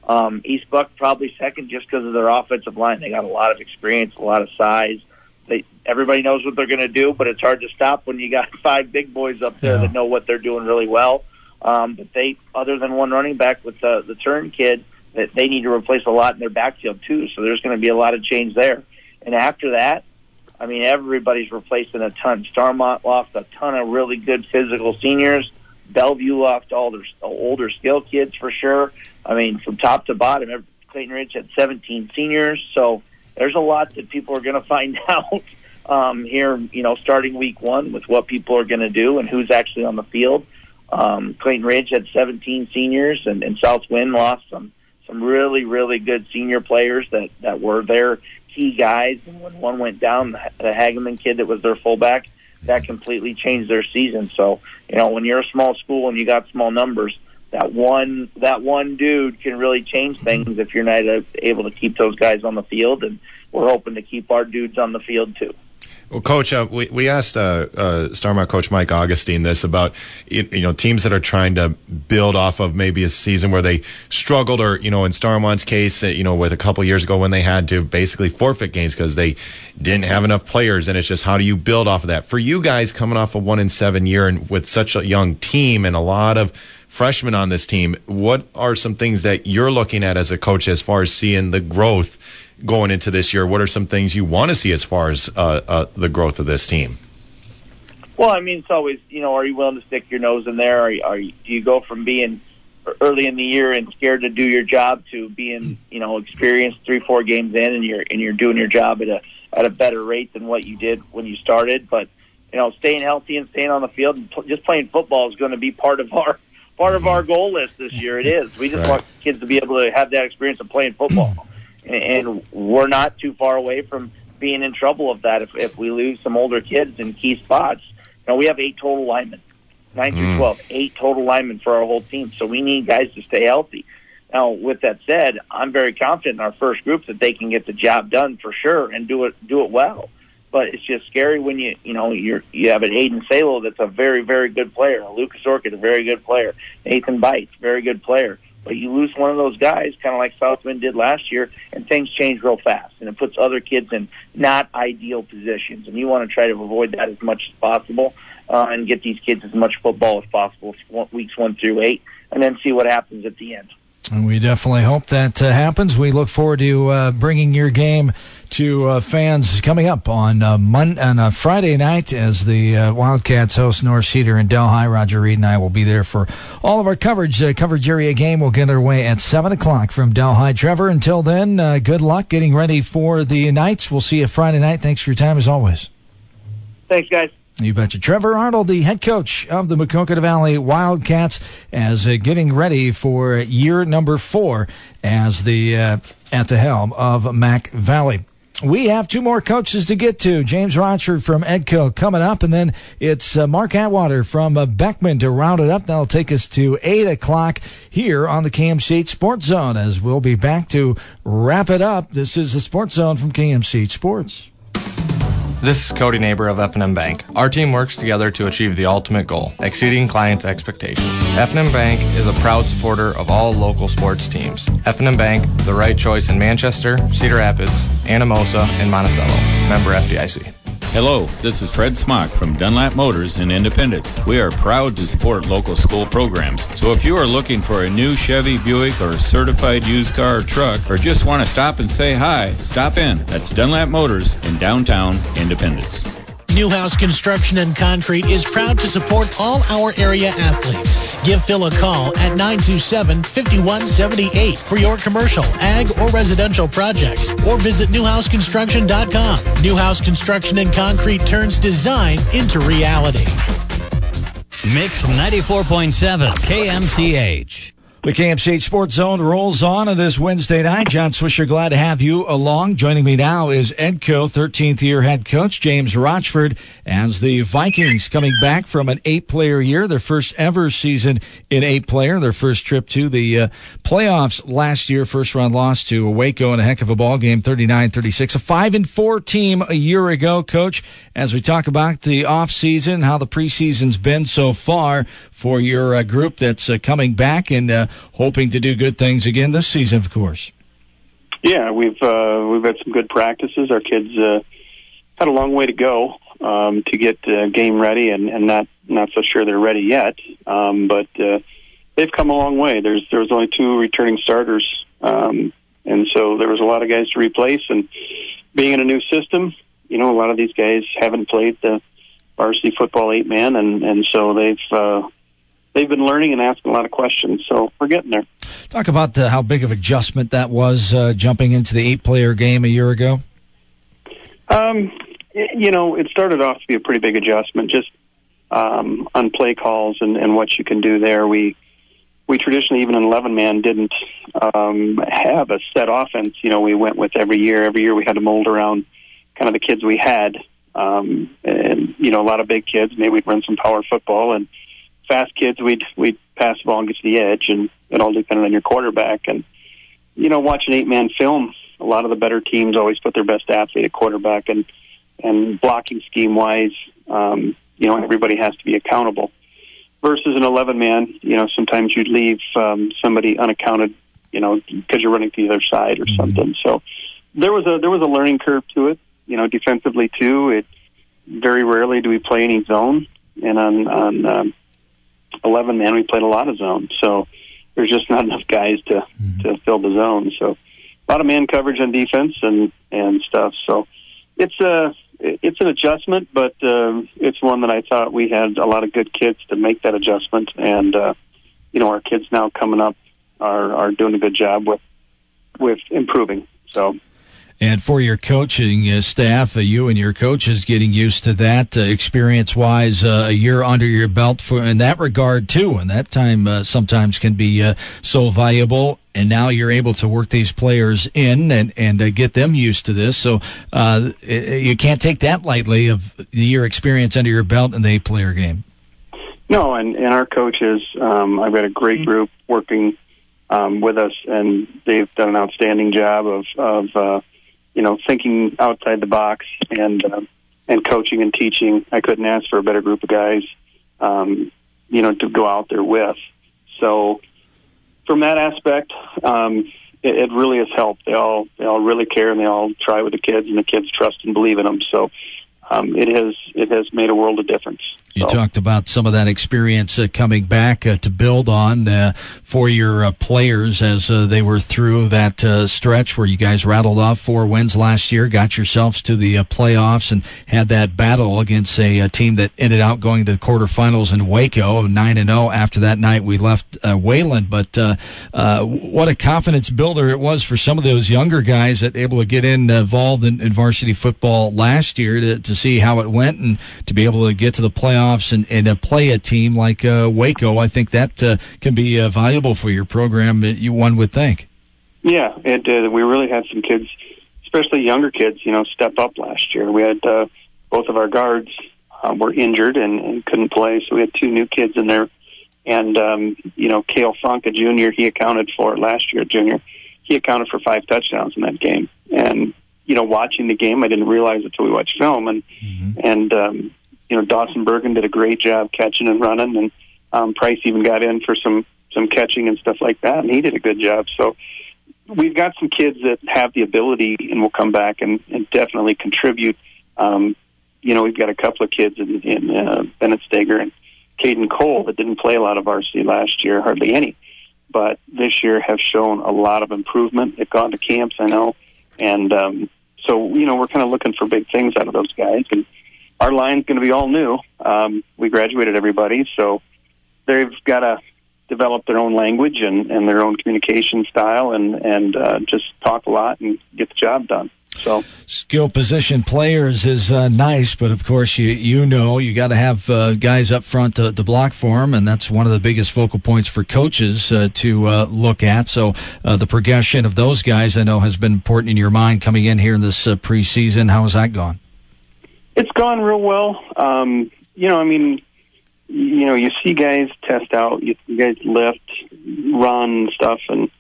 East Buck probably second just because of their offensive line. They got a lot of experience, a lot of size. Everybody knows what they're going to do, but it's hard to stop when you got 5 big boys up there that know what they're doing really well. But they, other than one running back with the Turn kid, that they need to replace a lot in their backfield too. So there's going to be a lot of change there. And after that, I mean, everybody's replacing a ton. Starmont lost a ton of really good physical seniors. Bellevue lost all their older skill kids for sure. I mean, from top to bottom, Clayton Ridge had 17 seniors. So there's a lot that people are going to find out here, starting week 1 with what people are going to do and who's actually on the field. Clayton Ridge had 17 seniors, and Southwind lost some really, really good senior players that were their key guys. And when one went down, the Hageman kid that was their fullback, that completely changed their season. So, when you're a small school and you got small numbers, that one dude can really change things if you're not able to keep those guys on the field. And we're hoping to keep our dudes on the field too. Well, Coach, we asked Starmont coach Mike Augustine this about teams that are trying to build off of maybe a season where they struggled, or in Starmont's case, with a couple years ago when they had to basically forfeit games because they didn't have enough players, and it's just how do you build off of that? For you guys coming off a 1-7 year and with such a young team and a lot of freshmen on this team, what are some things that you're looking at as a coach as far as seeing the growth going into this year? What are some things you want to see as far as the growth of this team? Well, I mean, it's always, are you willing to stick your nose in there? Do you go from being early in the year and scared to do your job to being, experienced 3-4 games in and you're doing your job at a better rate than what you did when you started? But, staying healthy and staying on the field and just playing football is going to be part of our goal list this year. It is. We just want kids to be able to have that experience of playing football. And we're not too far away from being in trouble of that if we lose some older kids in key spots. We have 8 total linemen, 9 through 12, 8 total linemen for our whole team. So we need guys to stay healthy. Now, with that said, I'm very confident in our first group that they can get the job done for sure and do it well. But it's just scary when you have an Aiden Salo that's a very, very good player, a Lucas Orchid, a very good player, Nathan Bites, very good player. But you lose one of those guys, kind of like Southwind did last year, and things change real fast. And it puts other kids in not ideal positions. And you want to try to avoid that as much as possible and get these kids as much football as possible weeks 1 through 8, and then see what happens at the end. And we definitely hope that happens. We look forward to bringing your game to fans coming up on Friday night as the Wildcats host North Cedar and Delhi. Roger Reed and I will be there for all of our coverage. Coverage area game will get underway at 7 o'clock from Delhi. Trevor, until then, good luck getting ready for the Knights. We'll see you Friday night. Thanks for your time as always. Thanks, guys. You betcha. Trevor Arnold, the head coach of the Maquoketa Valley Wildcats, as getting ready for year number 4 as at the helm of Mac Valley. We have 2 more coaches to get to. James Rochford from Edco coming up, and then it's Mark Atwater from Beckman to round it up. That'll take us to 8 o'clock here on the KMCH Sports Zone, as we'll be back to wrap it up. This is the Sports Zone from KMCH Sports. This is Cody Neighbor of F&M Bank. Our team works together to achieve the ultimate goal, exceeding clients' expectations. F&M Bank is a proud supporter of all local sports teams. F&M Bank, the right choice in Manchester, Cedar Rapids, Anamosa, and Monticello. Member FDIC. Hello, this is Fred Smock from Dunlap Motors in Independence. We are proud to support local school programs. So if you are looking for a new Chevy, Buick, or certified used car or truck, or just want to stop and say hi, stop in. That's Dunlap Motors in downtown Independence. Newhouse Construction and Concrete is proud to support all our area athletes. Give Phil a call at 927-5178 for your commercial, ag, or residential projects, or visit newhouseconstruction.com. Newhouse Construction and Concrete turns design into reality. Mix 94.7 KMCH. The KMCH Sports Zone rolls on this Wednesday night. John Swisher, glad to have you along. Joining me now is Edco 13th year head coach James Rochford, as the Vikings coming back from an 8-player year, their first ever season in 8-player, their first trip to the playoffs last year, first round loss to Waco in a heck of a ball game, 39-36. A 5-4 team a year ago, Coach, as we talk about the off season, how the preseason's been so far for your group that's coming back and hoping to do good things again this season, of course. Yeah, we've had some good practices. Our kids had a long way to go to get game ready, and not so sure they're ready yet. But they've come a long way. There was only 2 returning starters, and so there was a lot of guys to replace. And being in a new system, a lot of these guys haven't played the varsity football 8-man, and so they've been learning and asking a lot of questions, so we're getting there. Talk about how big of adjustment that was, jumping into the 8-player game a year ago. It started off to be a pretty big adjustment, just on play calls and what you can do there. We traditionally, even in 11-man, didn't have a set offense. We went with every year. Every year we had to mold around kind of the kids we had. And, a lot of big kids. Maybe we'd run some power football, and fast kids, we'd pass the ball and get to the edge, and it all depended on your quarterback. And, watching 8-man film, a lot of the better teams always put their best athlete at quarterback, and blocking scheme-wise, everybody has to be accountable. Versus an 11-man, sometimes you'd leave somebody unaccounted, because you're running to the other side or something. So there was a learning curve to it. Defensively too, very rarely do we play any zone, and on 11-man we played a lot of zone. So there's just not enough guys to fill the zone. So a lot of man coverage on defense and stuff. So it's an adjustment, but it's one that I thought we had a lot of good kids to make that adjustment, and our kids now coming up are doing a good job with improving. So. And for your coaching staff, you and your coaches getting used to that experience-wise, a year under your belt in that regard too, and that time sometimes can be so valuable. And now you're able to work these players in and get them used to this. So you can't take that lightly, of the year experience under your belt in the 8-player game. No, and our coaches, I've got a great group working with us, and they've done an outstanding job of thinking outside the box and coaching and teaching. I couldn't ask for a better group of guys, to go out there with. So from that aspect, it really has helped. They all really care, and they all try with the kids, and the kids trust and believe in them. So it has made a world of difference. You talked about some of that experience coming back to build on for your players as they were through that stretch where you guys rattled off 4 wins last year, got yourselves to the playoffs, and had that battle against a team that ended out going to the quarterfinals in Waco, 9-0. After that night, we left Wayland. But what a confidence builder it was for some of those younger guys that able to get involved in varsity football last year to see how it went and to be able to get to the playoffs and play a team like Waco. I think that can be valuable for your program, one would think. Yeah, it did. We really had some kids, especially younger kids, step up last year. We had both of our guards were injured and couldn't play, so we had 2 new kids in there. And, Cale Funk, a junior, he accounted for last year, junior. He accounted for 5 touchdowns in that game. And, watching the game, I didn't realize it until we watched film. And Dawson Bergen did a great job catching and running, and Price even got in for some catching and stuff like that, and he did a good job. So we've got some kids that have the ability and will come back and definitely contribute. We've got a couple of kids in Bennett Steger and Caden Cole that didn't play a lot of varsity last year, hardly any, but this year have shown a lot of improvement. They've gone to camps, I know, and so we're kind of looking for big things out of those guys. And our line's going to be all new. We graduated everybody, so they've got to develop their own language and their own communication style and just talk a lot and get the job done. So skill position players is nice, but of course you got to have guys up front to block for them, and that's one of the biggest focal points for coaches to look at. So the progression of those guys, I know, has been important in your mind coming in here in this preseason. How has that gone? It's gone real well. You see guys test out, you see guys lift, run stuff, and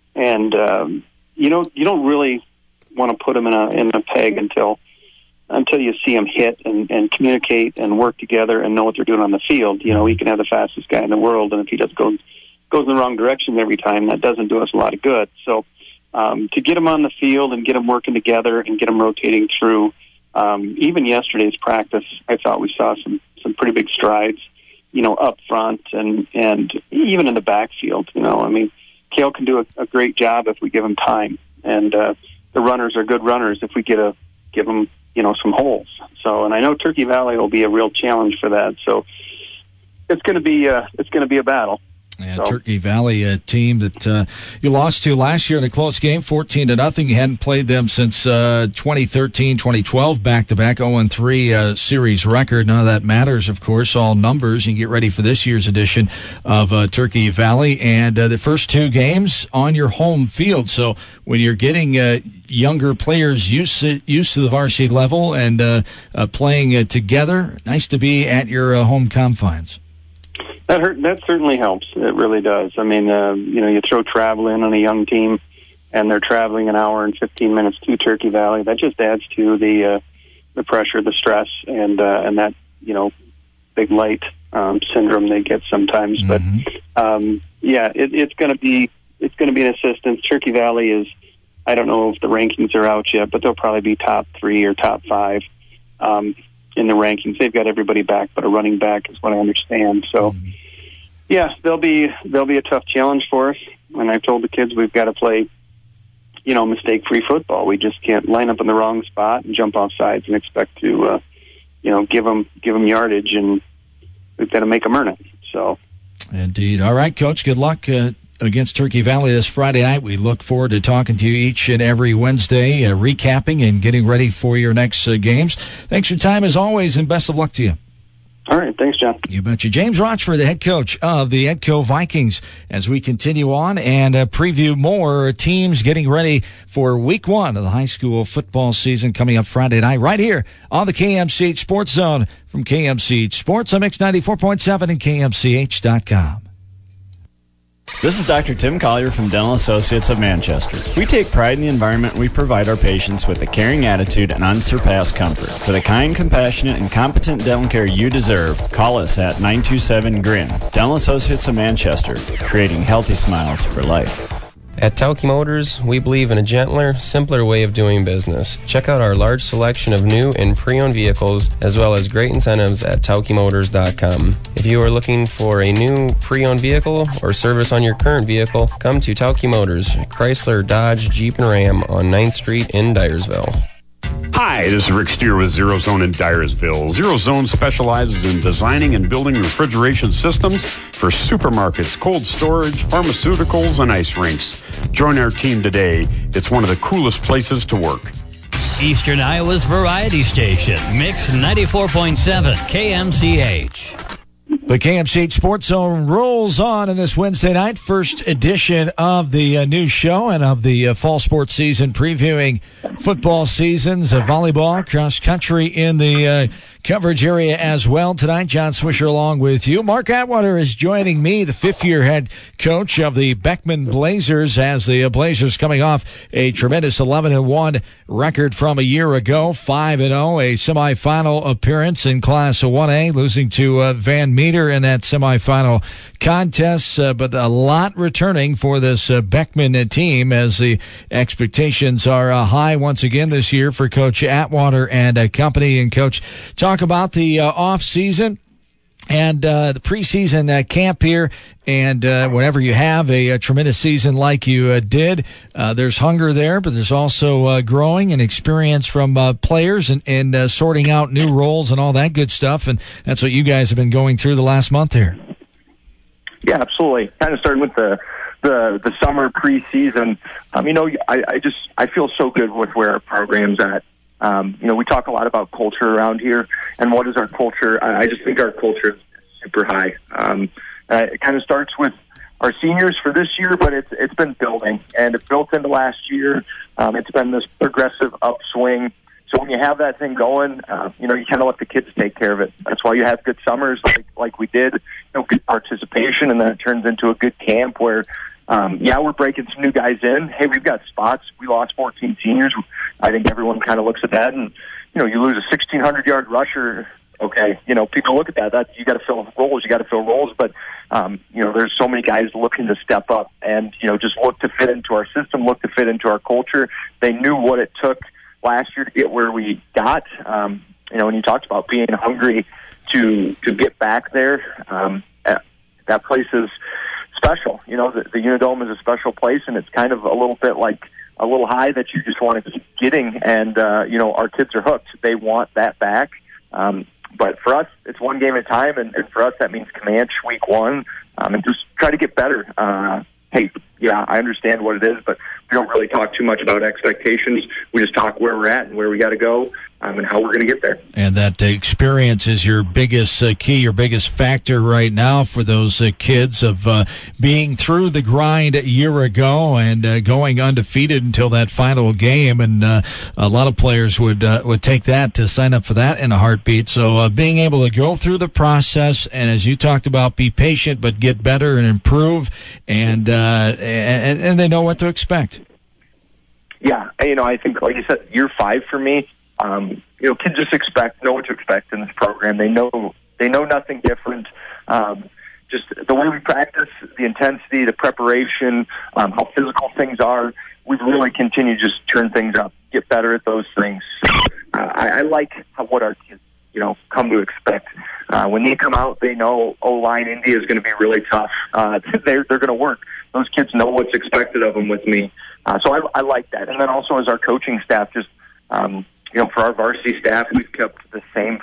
you don't really want to put them in a peg until you see them hit and communicate and work together and know what they're doing on the field. He can have the fastest guy in the world, and if he just goes in the wrong direction every time, that doesn't do us a lot of good. So to get them on the field and get them working together and get them rotating through, even yesterday's practice, I thought we saw some pretty big strides, up front and even in the backfield. Cale can do a great job if we give him time, and the runners are good runners if we give them, some holes. So, and I know Turkey Valley will be a real challenge for that. So it's going to be a battle. Yeah, so. Turkey Valley, a team that you lost to last year in a close game, 14-0. You hadn't played them since 2013, 2012, back-to-back 0-3 series record. None of that matters, of course, all numbers. You get ready for this year's edition of Turkey Valley. And the first two games on your home field. So when you're getting younger players used to the varsity level and playing together, nice to be at your home confines. That certainly helps. It really does. You throw travel in on a young team, and they're traveling an hour and 15 minutes to Turkey Valley. That just adds to the pressure, the stress, and that big light syndrome they get sometimes. Mm-hmm. But it's going to be an assistance. Turkey Valley is. I don't know if the rankings are out yet, but they'll probably be top 3 or top 5. In the rankings. They've got everybody back, but a running back is what I understand. So, they'll be a tough challenge for us. And I've told the kids we've got to play, mistake-free football. We just can't line up in the wrong spot and jump off sides and expect to, give them yardage, and we've got to make them earn it. So, indeed. All right, Coach. Good luck against Turkey Valley this Friday night. We look forward to talking to you each and every Wednesday, recapping and getting ready for your next games. Thanks for your time as always, and best of luck to you. All right. Thanks, John. You betcha. James Rochford, the head coach of the Edco Vikings, as we continue on and preview more teams getting ready for week 1 of the high school football season coming up Friday night right here on the KMCH Sports Zone from KMCH Sports on Mix 94.7 and KMCH.com. This is Dr. Tim Collier from Dental Associates of Manchester. We take pride in the environment we provide our patients with a caring attitude and unsurpassed comfort. For the kind, compassionate, and competent dental care you deserve, call us at 927-GRIN. Dental Associates of Manchester, creating healthy smiles for life. At Tauke Motors, we believe in a gentler, simpler way of doing business. Check out our large selection of new and pre-owned vehicles, as well as great incentives at TaukeMotors.com. If you are looking for a new pre-owned vehicle or service on your current vehicle, come to Tauke Motors, Chrysler, Dodge, Jeep, and Ram on 9th Street in Dyersville. Hi, this is Rick Steer with Zero Zone in Dyersville. Zero Zone specializes in designing and building refrigeration systems for supermarkets, cold storage, pharmaceuticals, and ice rinks. Join our team today. It's one of the coolest places to work. Eastern Iowa's variety station, Mix 94.7 KMCH. The KMCH Sports Zone rolls on in this Wednesday night, first edition of the new show and of the fall sports season, previewing football seasons of volleyball, cross country in the coverage area as well tonight. John Swisher along with you. Mark Atwater is joining me, the fifth-year head coach of the Beckman Blazers, as the Blazers coming off a tremendous 11-1 record from a year ago, 5-0, a semifinal appearance in Class 1A, losing to Van Meter in that semifinal contest, but a lot returning for this Beckman team as the expectations are high once again this year for Coach Atwater and company. And Coach, talk about the off season and the preseason camp here, and whenever you have a tremendous season like you did, there's hunger there, but there's also growing and experience from players and sorting out new roles and all that good stuff, and that's what you guys have been going through the last month here. Yeah, absolutely. Kind of starting with the the summer preseason, I feel so good with where our program's at. We talk a lot about culture around here, and what is our culture? I just think our culture is super high. It kind of starts with our seniors for this year, but it's been building, and it built into last year. It's been this progressive upswing. So when you have that thing going, you kind of let the kids take care of it. That's why you have good summers like we did, good participation, and then it turns into a good camp where, we're breaking some new guys in. Hey, we've got spots. We lost 14 seniors. I think everyone kind of looks at that, and, you lose a 1,600-yard rusher. Okay, people look at that. You got to fill roles. You got to fill roles, but there's so many guys looking to step up and just look to fit into our system, look to fit into our culture. They knew what it took last year to get where we got. When you talked about being hungry to get back there, that place is special. The Unidome is a special place, and it's kind of a little bit like a little high that you just want to keep getting. And our kids are hooked. They want that back. But for us, it's one game at a time, and for us, that means Comanche week 1, and just try to get better. I understand what it is, but we don't really talk too much about expectations. We just talk where we're at and where we got to go, and how we're going to get there. And that experience is your biggest key, your biggest factor right now for those kids of being through the grind a year ago and going undefeated until that final game. And a lot of players would take that to sign up for that in a heartbeat. So being able to go through the process and, as you talked about, be patient but get better and improve, and they know what to expect. Yeah, I think, like you said, year 5 for me. Kids just know what to expect in this program. They know nothing different. Just the way we practice, the intensity, the preparation, how physical things are. We've really continued to just turn things up, get better at those things. I like what our kids, come to expect. When they come out, they know O-line India is going to be really tough. They're going to work. Those kids know what's expected of them with me. So I like that. And then also as our coaching staff, just, for our varsity staff, we've kept the same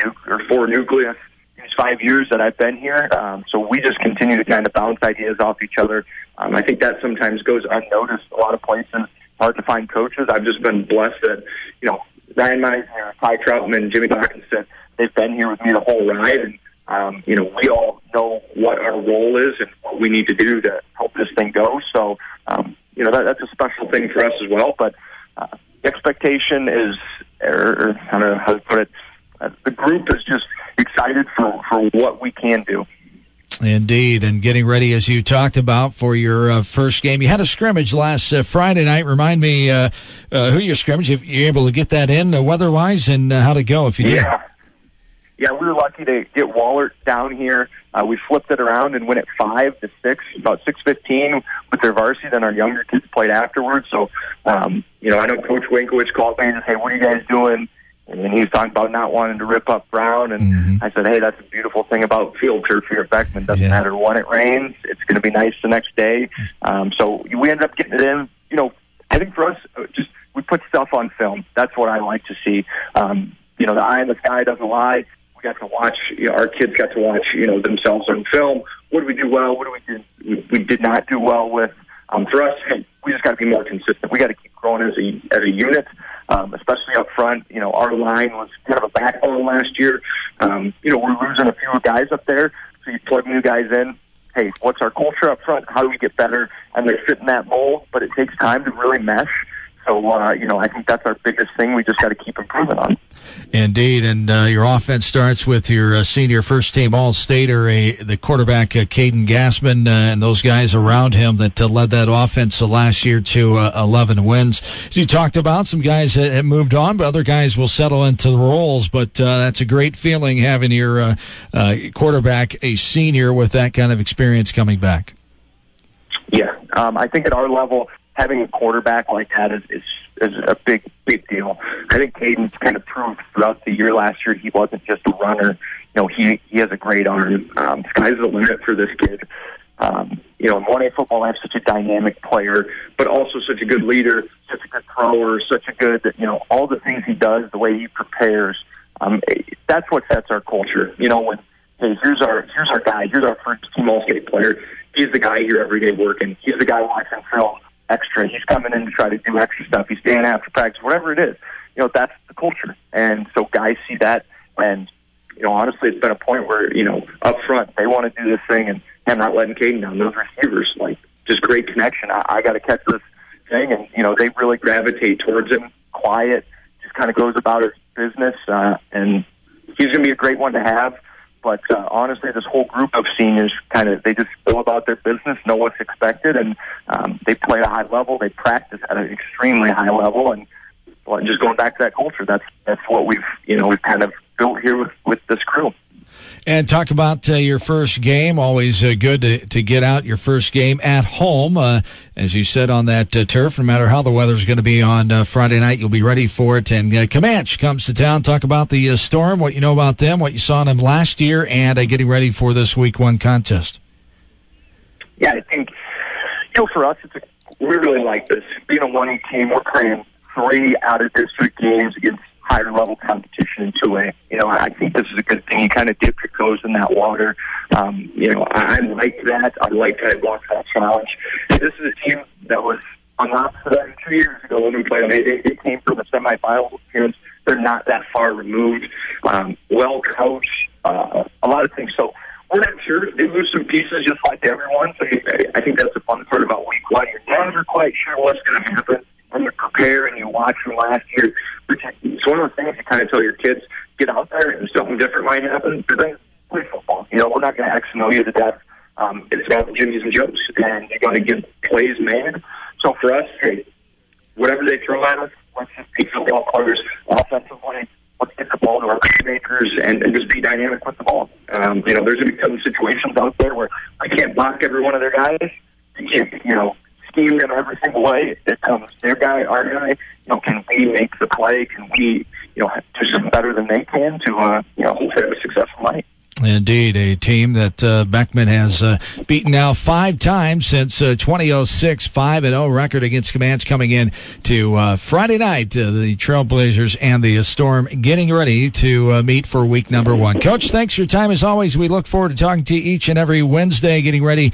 4 nucleus these 5 years that I've been here. So we just continue to kind of bounce ideas off each other. I think that sometimes goes unnoticed a lot of places. It's hard to find coaches. I've just been blessed that, Ryan Meisner, Ty Troutman, Jimmy Dawkins said they've been here with me the whole ride. And, we all know what our role is and what we need to do to help this thing go. So, that's a special thing for us as well. But expectation is, or I don't know how to put it, the group is just excited for what we can do. Indeed, and getting ready, as you talked about, for your first game. You had a scrimmage last Friday night. Remind me who your scrimmage, if you're able to get that in weather-wise, and how to go if you did. Yeah, we were lucky to get Wahlert down here. We flipped it around and went at 5-6, about 6:15 with their varsity. Then our younger kids played afterwards. So, I know Coach Winkowicz called me and said, "Hey, what are you guys doing?" And then he was talking about not wanting to rip up Brown. And I said, "Hey, that's a beautiful thing about field turf here at Beckman. Doesn't matter when it rains. It's going to be nice the next day." So we ended up getting it in. I think for us, just we put stuff on film. That's what I like to see. The eye in the sky doesn't lie. We got to watch, our kids got to watch, themselves on film. What did we do well? What we did not do well with? For us, hey, we just got to be more consistent. We got to keep growing as a unit, especially up front. Our line was kind of a backbone last year. We're losing a few guys up there, so you plug new guys in. Hey, what's our culture up front? How do we get better? And they fit in that mold, but it takes time to really mesh. So, I think that's our biggest thing. We just got to keep improving on. Indeed, and your offense starts with your senior first-team All-Stater, the quarterback, Caden Gassman, and those guys around him that led that offense last year to 11 wins. As you talked about, some guys have moved on, but other guys will settle into the roles. But that's a great feeling having your quarterback, a senior, with that kind of experience coming back. Yeah, I think at our level, having a quarterback like that is a big deal. I think Caden's kind of proved throughout the year last year he wasn't just a runner. He has a great arm. Sky's the limit for this kid. In 1A football, I have such a dynamic player, but also such a good leader, such a good thrower, such a good, all the things he does, the way he prepares. That's what sets our culture. When, hey, here's our guy, here's our first team All-State player. he's the guy here every day working. He's the guy watching film extra. He's coming in to try to do extra stuff. He's staying after practice, whatever it is. That's the culture. And so guys see that, and honestly, it's been a point where, up front, they want to do this thing, and I'm not letting Caden down. Those receivers, just great connection. I got to catch this thing, and, they really gravitate towards him. Quiet, just kind of goes about his business, and he's going to be a great one to have. But honestly, this whole group of seniors they just go about their business, know what's expected, and they play at a high level. They practice at an extremely high level, and just going back to that culture, that's what we've kind of built here with this crew. And talk about your first game. Always good to get out your first game at home. As you said, on that turf, no matter how the weather's going to be on Friday night, you'll be ready for it. And Comanche comes to town. Talk about the Storm, what you know about them, what you saw in them last year, and getting ready for this Week 1 contest. Yeah, I think, for us, we really like this. Being a 1A team, we're playing 3 out-of-district games against higher-level competition in 2A. I think this is a good thing. You kind of dip your toes in that water. I like that. I like that I walk that challenge. This is a team that was on the opposite end 2 years ago when we played them. They came from a semifinal appearance. They're not that far removed. Well coached. A lot of things. So we're not sure. They lose some pieces just like everyone. So I think that's the fun part about Week 1. You're never quite sure what's going to happen. When you prepare and you watch from last year, it's one of those things you kind of tell your kids, get out there and something different might happen. But then play football. We're not going to X and O you to death. It's about the Jimmies and Joes, and you're going to get plays made. So for us, hey, whatever they throw at us, let's just be football players offensively. Let's get the ball to our playmakers and just be dynamic with the ball. There's going to be some situations out there where I can't block every one of their guys. You can't, scheme them every single way. It comes their guy, our guy. Can we make the play? Can we, do something better than they can to, hopefully have a successful night? Indeed, a team that Beckman has beaten now 5 times since 2006, 5-0 record against Comanche coming in to Friday night. The Trailblazers and the Storm getting ready to meet for week number 1. Coach, thanks for your time as always. We look forward to talking to you each and every Wednesday, getting ready,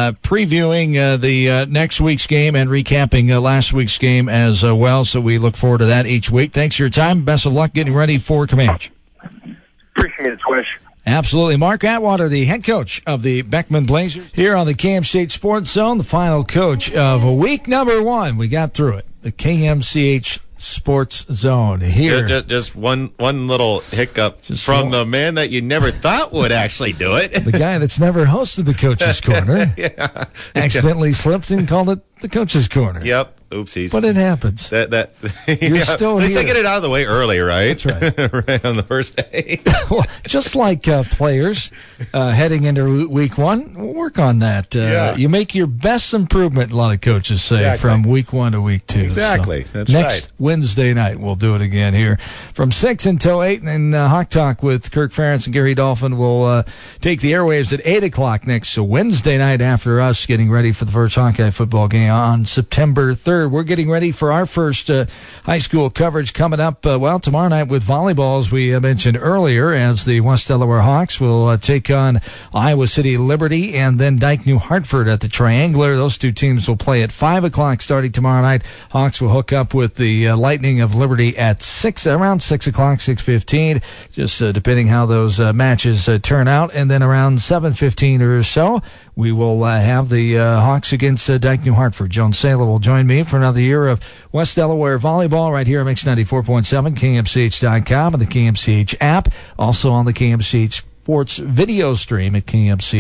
previewing the next week's game and recapping last week's game as well. So we look forward to that each week. Thanks for your time. Best of luck getting ready for Comanche. Appreciate it, Swish. Absolutely. Mark Atwater, the head coach of the Beckman Blazers, here on the KMCH Sports Zone, the final coach of week number 1. We got through it. The KMCH Sports Zone here. Just one little hiccup from the man that you never thought would actually do it. The guy that's never hosted the Coach's Corner. Yeah. Accidentally slipped and called it the Coach's Corner. Yep. Oopsies. But it happens. You're still at least here. I get it out of the way early, right? That's right. Right on the first day. Well, just like players heading into week 1, work on that. You make your best improvement, a lot of coaches say, from week 1 to week 2. Exactly. So that's next Wednesday night, we'll do it again here from 6 until 8. And then Hawk Talk with Kirk Ferentz and Gary Dolphin will take the airwaves at 8 o'clock next Wednesday night after us, getting ready for the first Hawkeye football game on September 3rd. We're getting ready for our first high school coverage coming up, tomorrow night with volleyball, as we mentioned earlier, as the West Delaware Hawks will take on Iowa City Liberty and then Dike New Hartford at the Triangular. Those 2 teams will play at 5 o'clock starting tomorrow night. Hawks will hook up with the Lightning of Liberty at around 6 o'clock, 6:15, just depending how those matches turn out. And then around 7:15 or so, we will have the Hawks against Dike New Hartford. Joan Saylor will join me for another year of West Delaware volleyball right here at Mix 94.7, KMCH.com, and the KMCH app. Also on the KMCH Sports video stream at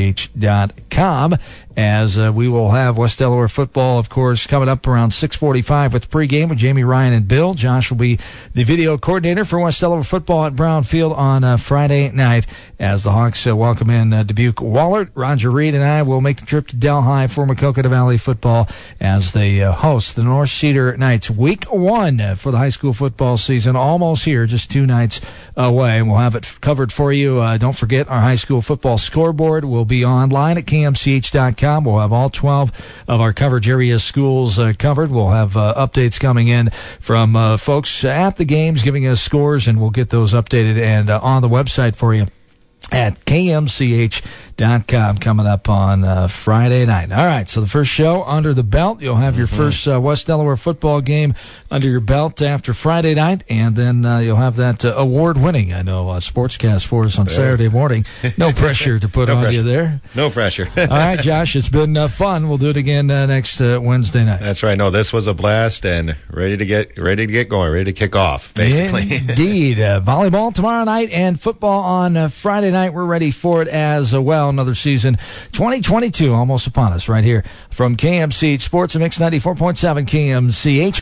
KMCH.com, as we will have West Delaware football, of course, coming up around 6:45 with pregame with Jamie, Ryan, and Bill. Josh will be the video coordinator for West Delaware football at Brown Field on Friday night as the Hawks welcome in Dubuque Wahlert. Roger Reed and I will make the trip to Delhi for Maquoketa Valley football as they host the North Cedar Knights. Week 1 for the high school football season, almost here, just 2 nights away. We'll have it covered for you. Don't forget, our high school football scoreboard will be online at KMCH.com. We'll have all 12 of our coverage area schools covered. We'll have updates coming in from folks at the games giving us scores, and we'll get those updated and on the website for you at kmch.com coming up on Friday night. All right, so the first show under the belt. You'll have your first West Delaware football game under your belt after Friday night, and then you'll have that award-winning, sportscast for us on Saturday morning. No pressure to put on you there. No pressure. All right, Josh, it's been fun. We'll do it again next Wednesday night. That's right. No, this was a blast, and ready to get going, ready to kick off, basically. Indeed. Volleyball tomorrow night and football on Friday night. We're ready for it as well. Another season 2022 almost upon us right here from KMCH Sports, Mix 94.7 KMCH.